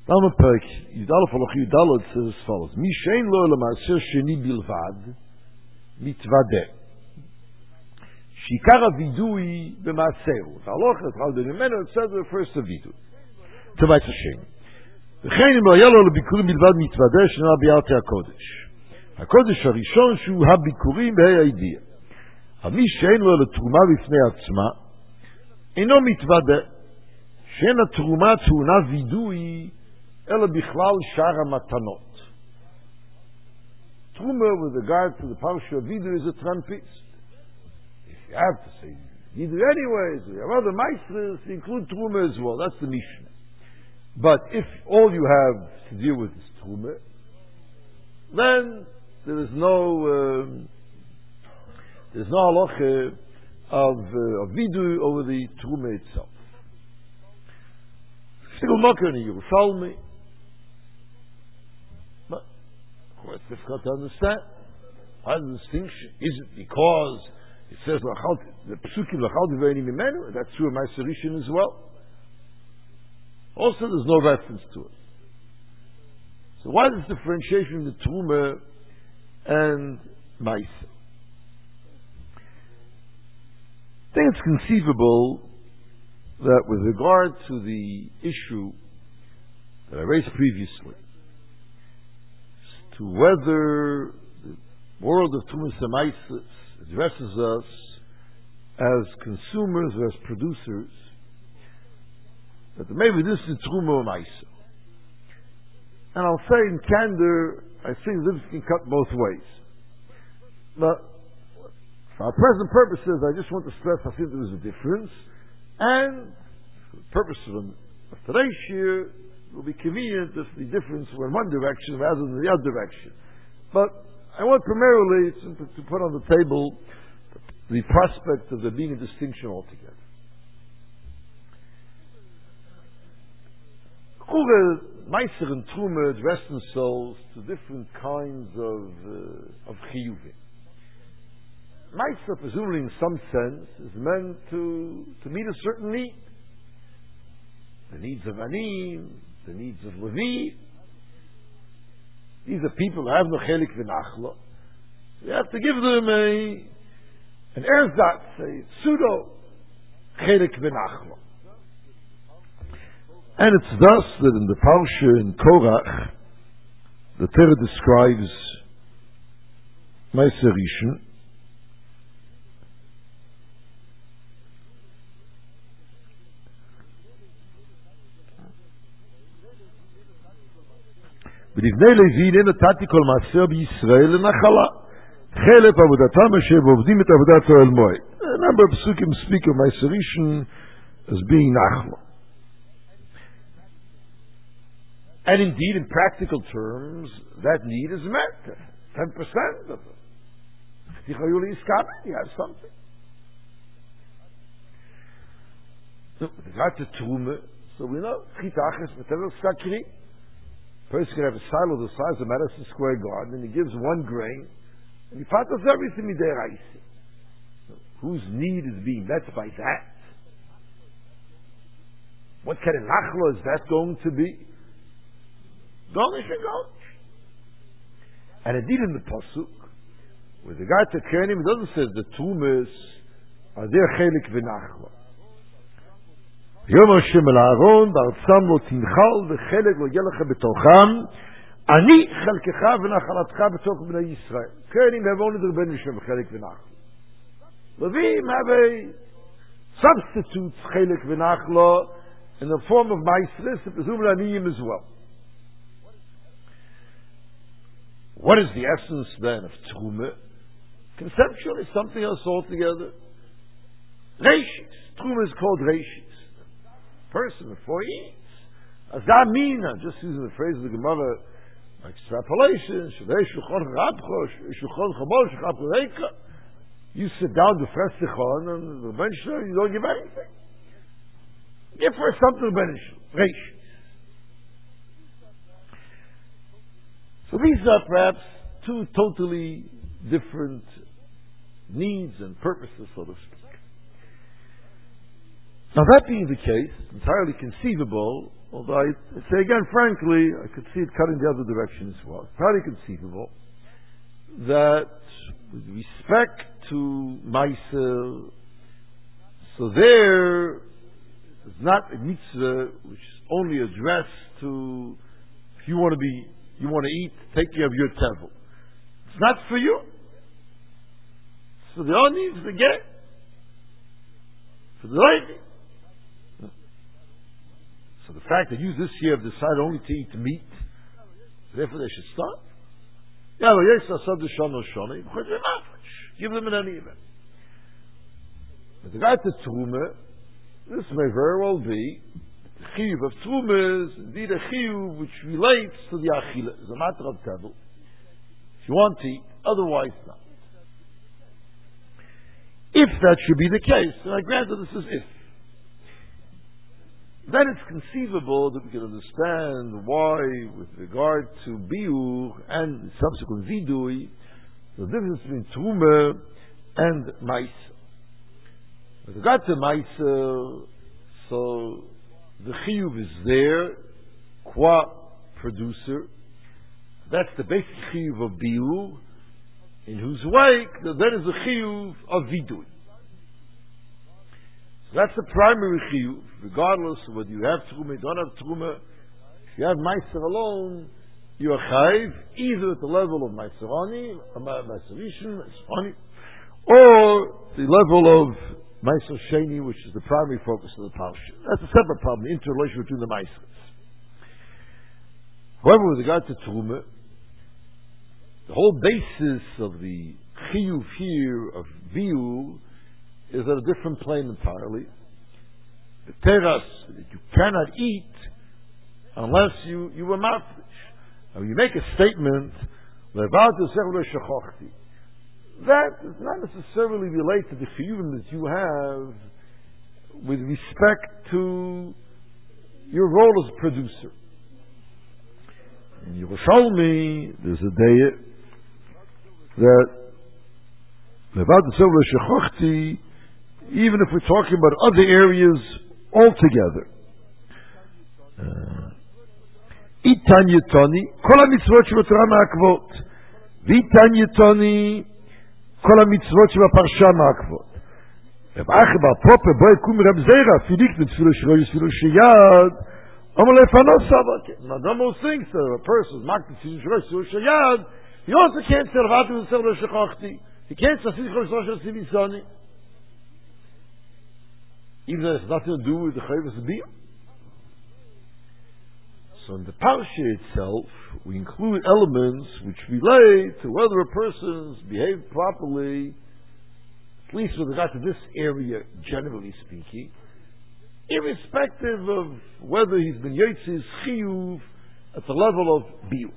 Lama Perk, Yudalef Halacha Yudalef says as follows: Mi shein lo l'maaser sheni bilvad mitvadeh. Shikar vidui b'maaseru. The halacha is called the Nemenu. It says the first of vidui. Tavayt Hashem. V'chein im lo yalo lebikurim bilvad mitvadeh shena bi'arte hakodesh. Hakodesh harishon shu habikurim b'hei ha'idiyah. Mi shein lo l'truma b'fnei atzma eno mitvadeh. Shein ha'truma tzuna vidui ela bichlal shar ha'matanot. Truma with regard to the parsha of vidui is a trumpet. You have to say Yiddu anyways. You have other maestros, include Truma as well. That's the Mishnah. But if all you have to deal with is Truma, then there is no um, there's no halacha of uh, of Vidui over the Truma itself. Still Mokker in Yerushalmi, but of course it's difficult to understand. What's the distinction? Is it because it says the Psukim L'chal Divrei Mimenu? That's true of Ma'aser Rishon as well. Also, there's no reference to it. So why this differentiation between Truma and Ma'aser? I think it's conceivable that with regard to the issue that I raised previously, to whether the world of Trumas and Ma'aser addresses us as consumers or as producers, that maybe this is Truma or Ma'aser. And I'll say in candor, I think this can cut both ways. But for our present purposes, I just want to stress I think there is a difference, and for the purpose of today's year, it will be convenient if the difference were in one direction rather than the other direction. But I want primarily to, to put on the table the prospect of there being a distinction altogether. Ma'aser and Truma address themselves to different kinds of uh, of chiyuvim. Ma'aser, presumably in some sense, is meant to to meet a certain need, the needs of Anim, the needs of Levi. These are people who have no chelik v'nachla. You have to give them a an erzatz, a pseudo chelik v'nachla. And it's thus that in the parsha in Korach, the Torah describes Ma'aser Rishon. ולבני לוי נתתי כל מעשר בישראל לנחלה חלק עבודתם אשר עובדים את עבודת אוהל מועד. A number of psukim speak of Ma'aser Rishon as being nachla. And indeed, in practical terms, that need is met. Ten percent of it. You have something. So, with regard to Truma, so we know, Chitachas, Metevel Skakri. Person can have a silo the size of Madison Square Garden, and he gives one grain, and he patters everything in their ice. So, whose need is being met by that? What kind of nachla is that going to be? Golish and Golish. And indeed in the Pasuk, with regard to Kenim, it doesn't say the Tumas are their chelik v'nachla. Yom Hashem el Aaron, ba'artzam lo tinchal, v'chelek lo yelecha betocham, ani chelkecha v'nachalatcha betoch b'nei Yisrael. Kenim have only the Rebbeinu Shem chelik v'nachla. Levim have a substitute chelik v'nachla in the form of Ma'aser, and presumably Aniyim as well. What is the essence then of Truma? Conceptually, something else altogether. Reishis. Truma is called Reishis. Person before he eats. As that mean, I'm just using the phrase of the Gemara, extrapolation, you sit down to first Sichon, and eventually you don't give anything. Give her something beneficial. Reishis. So these are perhaps two totally different needs and purposes, so to speak. Now that being the case, entirely conceivable Although I say again, frankly, I could see it cutting the other direction as well. It's probably conceivable that with respect to Meiser, so there is not a mitzvah which is only addressed to if you want to be, you want to eat, take care of your tevel. It's not for you. So the only needs to get for the lady. So the fact that you this year have decided only to eat meat, therefore they should stop. Yeah, well, yes, I said the shana shana. Give them in any event. With regard to truma, this may very well be the chiyuv of truma is indeed a chiyuv which relates to the achila. It's a matter of tevel. If you want to eat, otherwise not. If that should be the case, and I grant that this is if, then it's conceivable that we can understand why, with regard to biur and subsequent vidui, the difference between truma and ma'aser. With regard to ma'aser, so the chiyuv is there, qua producer. That's the basic chiyuv of biur, in whose wake there is a chiyuv of vidui. So that's the primary chiyuv, regardless of whether you have truma, you don't have truma. If you have ma'aser alone, you are chayiv either at the level of ma'aserani, ma'aser rishon, ma'aserani, or the level of ma'aser sheni, which is the primary focus of the parsha. That's a separate problem, the interrelation between the ma'asers. However, with regard to truma, the whole basis of the chiyuv here of biur is at a different plane entirely. The teras that you cannot eat unless you you were mafresh. And when you make a statement, that does not necessarily relate to the chiyuvim that you have with respect to your role as a producer. In Yerushalmi, there's a day that even if we're talking about other areas altogether. Itan Yitoni, Kola Mitzvot Shematorah Ma'akvot. Vitan Yitoni, Kola Mitzvot Shemaparsha Ma'akvot. Reb Achbar Poppe, Boy Kum Reb Zera, Fidik Mitzvot Shroyus Filu Sheyad, Omer Lefanos Sabat. Now, those things that a person is marked Mitzvot Shroyus Filu Sheyad, he also can't say Ravatu Mitzvot Shechachti. He can't say Mitzvot Shroyus even though it has nothing to do with the Chayvus Biyah. So in the Parsha itself, we include elements which relate to whether a person's behaved properly, at least with regard to this area, generally speaking, irrespective of whether he's been Yotzi's Chiyuv at the level of Biyah.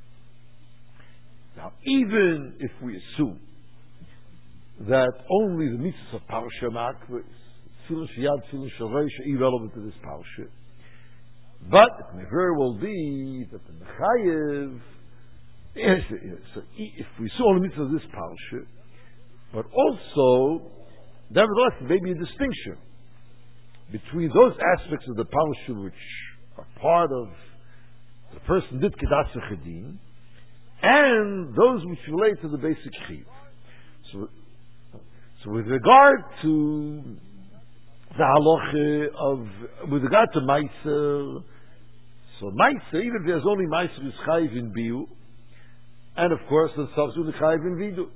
Now, even if we assume that only the mitzvahs of Parsha Ma'akvos, Tefillah Sheyad, Tefillah Shavei, irrelevant to this parsha. But it may very well be that the Mechayev, yes, so if we saw the mitzvah of this parsha, but also, nevertheless, there may be a distinction between those aspects of the parsha which are part of the person did Kedat Chedin, and those which relate to the basic Chiv. So, so with regard to the halacha of, with regard to Meiser, so Meiser, even if there's only Meiser is Chayiv in Biyu, and of course the subsequent Chayiv in Vidu.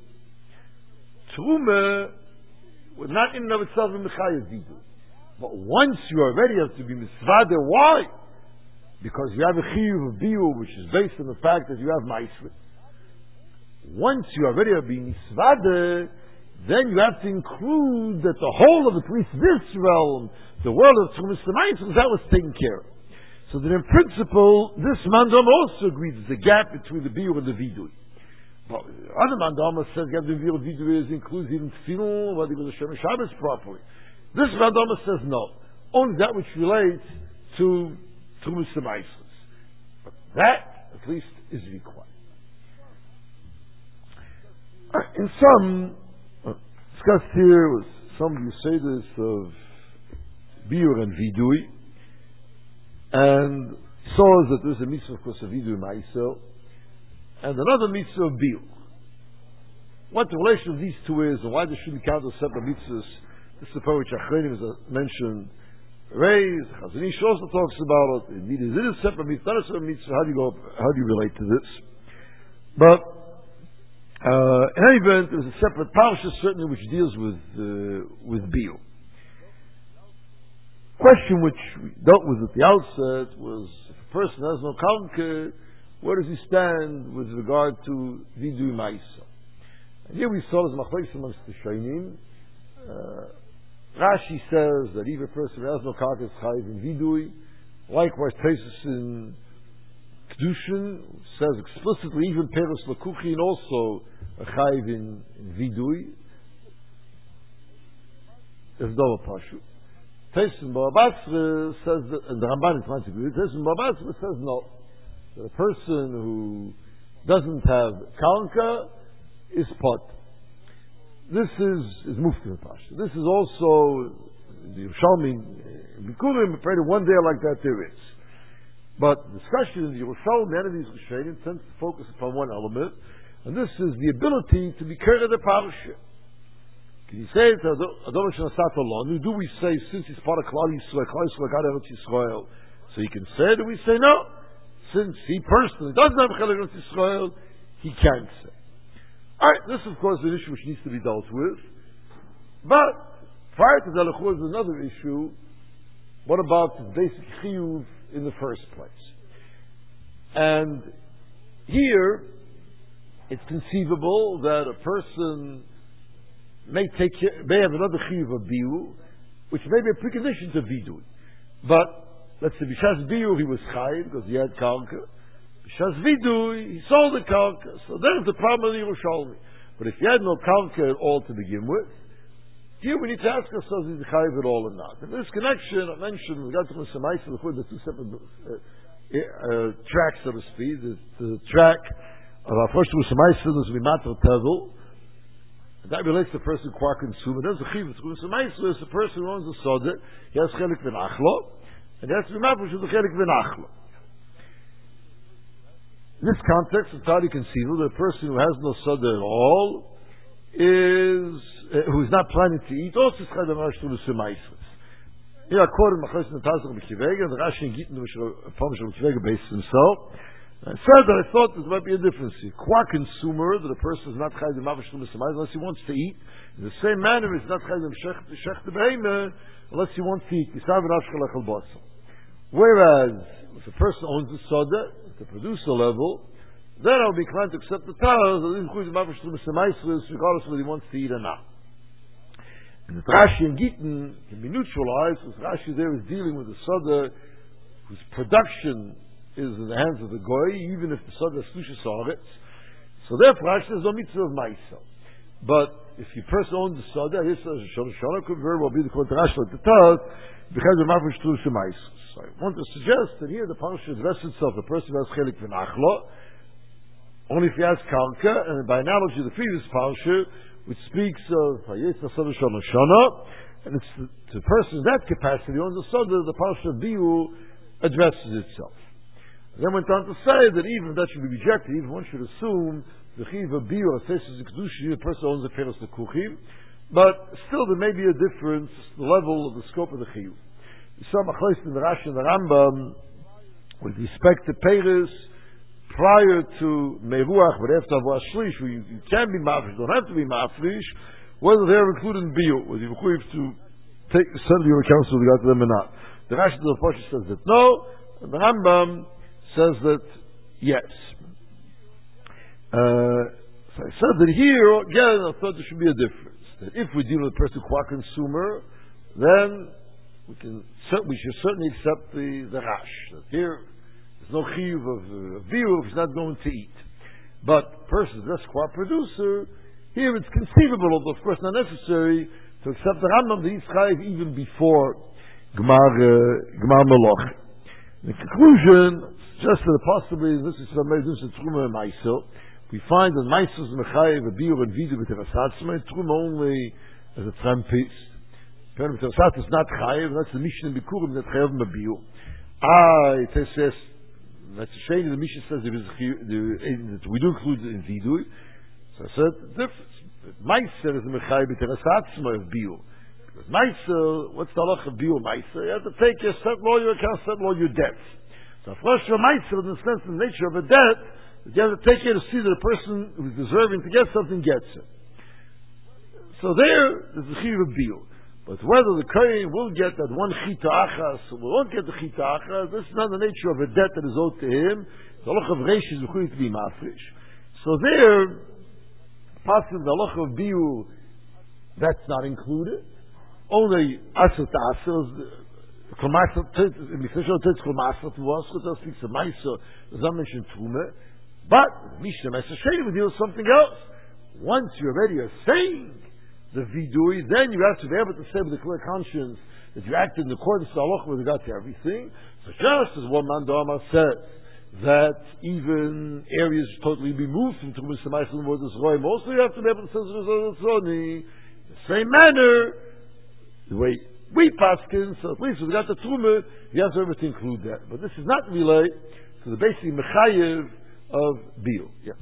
Truma would not in and of itself be Chayiv Vidu. But once you already have to be Mitzvah, why? Because you have a Chiyuv of Biyu, which is based on the fact that you have Meiser. Once you already have been Mitzvah, then you have to include that the whole of at least this realm, the world of Tchumas Ma'aser, that was taken care of. So that in principle, this Mandam also agrees there's a gap between the Biur and the Vidui. But other Mandam says you have the Biur and Vidui is includes even Tefillah, whether it was a Shem Shabbos properly. This Mandam says no. Only that which relates to Tchumas Ma'aser. But that, at least, is required. In some discussed here was some you say this of Biur and Vidui. And saw that there's a mitzvah of course of Vidu Ma'aser, and another mitzvah of Biur. What the relation of these two is, and why they shouldn't count as separate mitzvahs, this is the point which Achronim has mentioned. Raise, Chazon Ish also talks about it. Indeed, is it a separate mitzvah? Not a separate mitzvah. How do you go? How do you relate to this? But uh, in any event, there's a separate parsha certainly which deals with uh, with Biur. Question which we dealt with at the outset was: if a person has no karka, where does he stand with regard to Vidu Ma'aser? And here we saw as machlokes amongst the Shainim. Uh, Rashi says that even a person who has no karka is chayiv in vidui. Likewise, Taisus in Kedushin says explicitly even Peros Lakuchin also a chayiv in, in vidui. There's no pashu. Taisus in Baba says that, and the Ramban is trying to agree. Taisus in Baba says no. That a person who doesn't have karka is pot. This is is Mufti Pasha. This is also the Yerushalmi Bikurim. Afraid of one day like that there is, but discussion in the Yerushalmi and these Rishonim tends to focus upon one element, and this is the ability to be care of the Parsha. Can you say it? Do we say since he's part of Klal Yisrael, Klal Yisrael got Eretz Yisrael, so he can say it? Do we say no? Since he personally doesn't have Eretz Yisrael, he can't say. Alright, this of course is an issue which needs to be dealt with. But prior to that, there is another issue. What about the basic chiyuv in the first place? And here, it's conceivable that a person may take may have another chiyuv of biur, which may be a precondition to vidui. But let's say b'shas biur he was chayiv because he had karka. Shas vidui, he sold the karka, so there's the problem in Yerushalmi. But if he had no karka at all to begin with, here we need to ask ourselves is he chayiv at all or not. In this connection, I mentioned we got to Semaisa, the two separate uh, uh, tracks, so to speak. The, the track of our first two Semaisa is Mimatar Tevel. That relates to the person who consumer. There's a chiyuv. Semaisa is the person who owns the soda. He has chelik v'nachlo, and he has to be mafish with the chelik v'nachlo. In this context, it's entirely conceivable that a person who has no soda at all is, uh, who is not planning to eat, also is chayv amash to the semaislis. Here, according to Machlis Natazach B'Kivega, the Rashi in Gittin, which a publisher of B'Kivega based himself, I said that I thought there might be a difference here. Qua consumer, that a person is not chayv amash to the semaislis unless he wants to eat. In the same manner, he's not chayv amash to the behemah unless he wants to eat. Whereas, if a person owns the soda, the producer level, then I'll be inclined to accept the Taz, regardless whether he wants to eat or not. And the Rashi and Gittin can be neutralized, because Rashi there is dealing with the soda whose production is in the hands of the Goy, even if the soda is Slushas Haaretz. So therefore, Rashi says no mitzvah of Maisa. But if your person owns the soda, he says, Shana could very well be the Rashi like the Taz, because of Mafish Slushas Maisa. So I want to suggest that here the parasha addresses itself the person who has chelik v'nachlo, only if he has karka, and by analogy the previous parasha, which speaks of Hayetz Nasada Shana Shana, and it's the, the person in that capacity who owns the soda, the parasha Biur addresses itself. And then went on to say that even if that should be rejected, even one should assume the chiv of Biur, the kedusha, the person owns the peros lekuchim, but still there may be a difference, the level of the scope of the chiv. Some achleis in the Rashi and the Rambam with respect to Peres prior to Meruach, but after Avo Ashlish, where you, you can be mafresh, don't have to be mafresh, whether they are included in Biur, whether you're required to take send your accounts with regard to them or not. The Rashi the Pasha says that no, and the Rambam says that yes. Uh, so I said that here again, I thought there should be a difference. That if we deal with a person qua consumer, then we can we should certainly accept the, the rash. That here there's no chiyuv of uh, biur if he's not going to eat. But person that's qua producer, here it's conceivable, although of course not necessary, to accept the Rambam the Yitzchayv even before Gemar uh, Gemar Meloch. In conclusion, just that possibly this is from Meidus and Truma and Maisel, we find that Maisel is Mechayev, a biur and vidu with the Rasatzma, and Truma only as a trampist. Is not chayiv. That's the mission in Bikurim that chayav mabiu. Ah, it says, says that's a shame. The Mishnah says there is the, we do include it in vidui. So I said the difference. Meiser is the mechay b'terasatzma of biur. Because meiser, what's the halach of biur? Meiser, you have to take your set law, you can't set law your debts. So first of meiser, in the sense of the nature of a debt, that you have to take care to see that a person who's deserving to get something gets it. So there, there's the chiyuv of biur. But whether the kohen will get that one chita achas or won't get the chita achas, this is not the nature of a debt that is owed to him. The halach of reish is to be mafresh. So there, possibly the halach of biur, that's not included. Only asur to asur, kolmasur to mifishol to kolmasur to asur to speaks of ma'aser, does not mention truma. But Mishnah Ma'aser Sheni would deal with something else. Once you already are saying the vidui, then you have to be able to say with a clear conscience that you acted in accordance to halach with regard to everything. So just as one man Dama says that even areas totally removed from Trumas Ma'aser and Vodas Roim, also you have to be able to say the same manner, the way we paskin, so at least with regard to Truma, you have to be able to include that. But this is not relate to the basic mechayev of biur. Yes.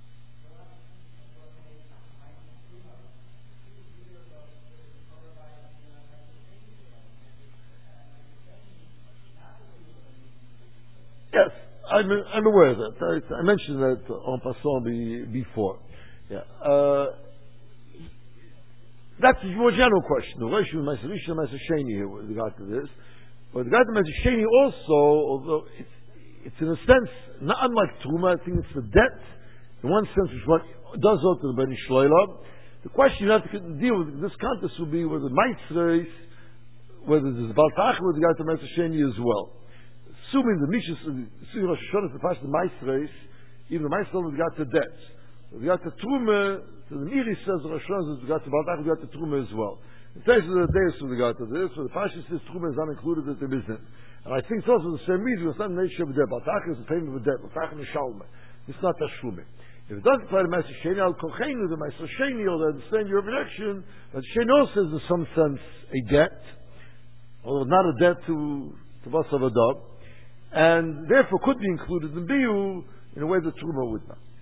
Yes, I'm, I'm aware of that. I, I mentioned that on passant before. Yeah. Uh, that's a more general question. The relation with Ma'aser Rishon and Ma'aser Sheni here with regard to this. But with regard to Ma'aser Sheni also, although it's, it's in a sense, not unlike Truma, I think it's a debt, in one sense, which what does go to the Bnei Shloila. The question you have to deal with in this context will be whether Ma'aser, whether there's a Baltach with regard to Ma'aser Sheni as well. Assuming the Mishnah, assuming Rosh Hashanah is the first Ma'aser, even the Ma'aser with regard to debt. With regard to Truma, so the Miri says Rosh Hashanah with regard to Baltach, with regard to Truma as well. In terms of the days with regard to this, so the Parsha says Truma is not included in the business. And I think it's also the same reason, it's not the nature of a debt. Baltach is the payment of a debt. Baltach is Shalma. It's not Tashlumi. If it doesn't apply to Ma'aser Sheni, I'll Kochenu, the Ma'aser Sheni, or understand your objection, but Sheni also is in some sense a debt, although not a debt to, to Basav Adab, and therefore could be included in Biur in a way that Truma would not.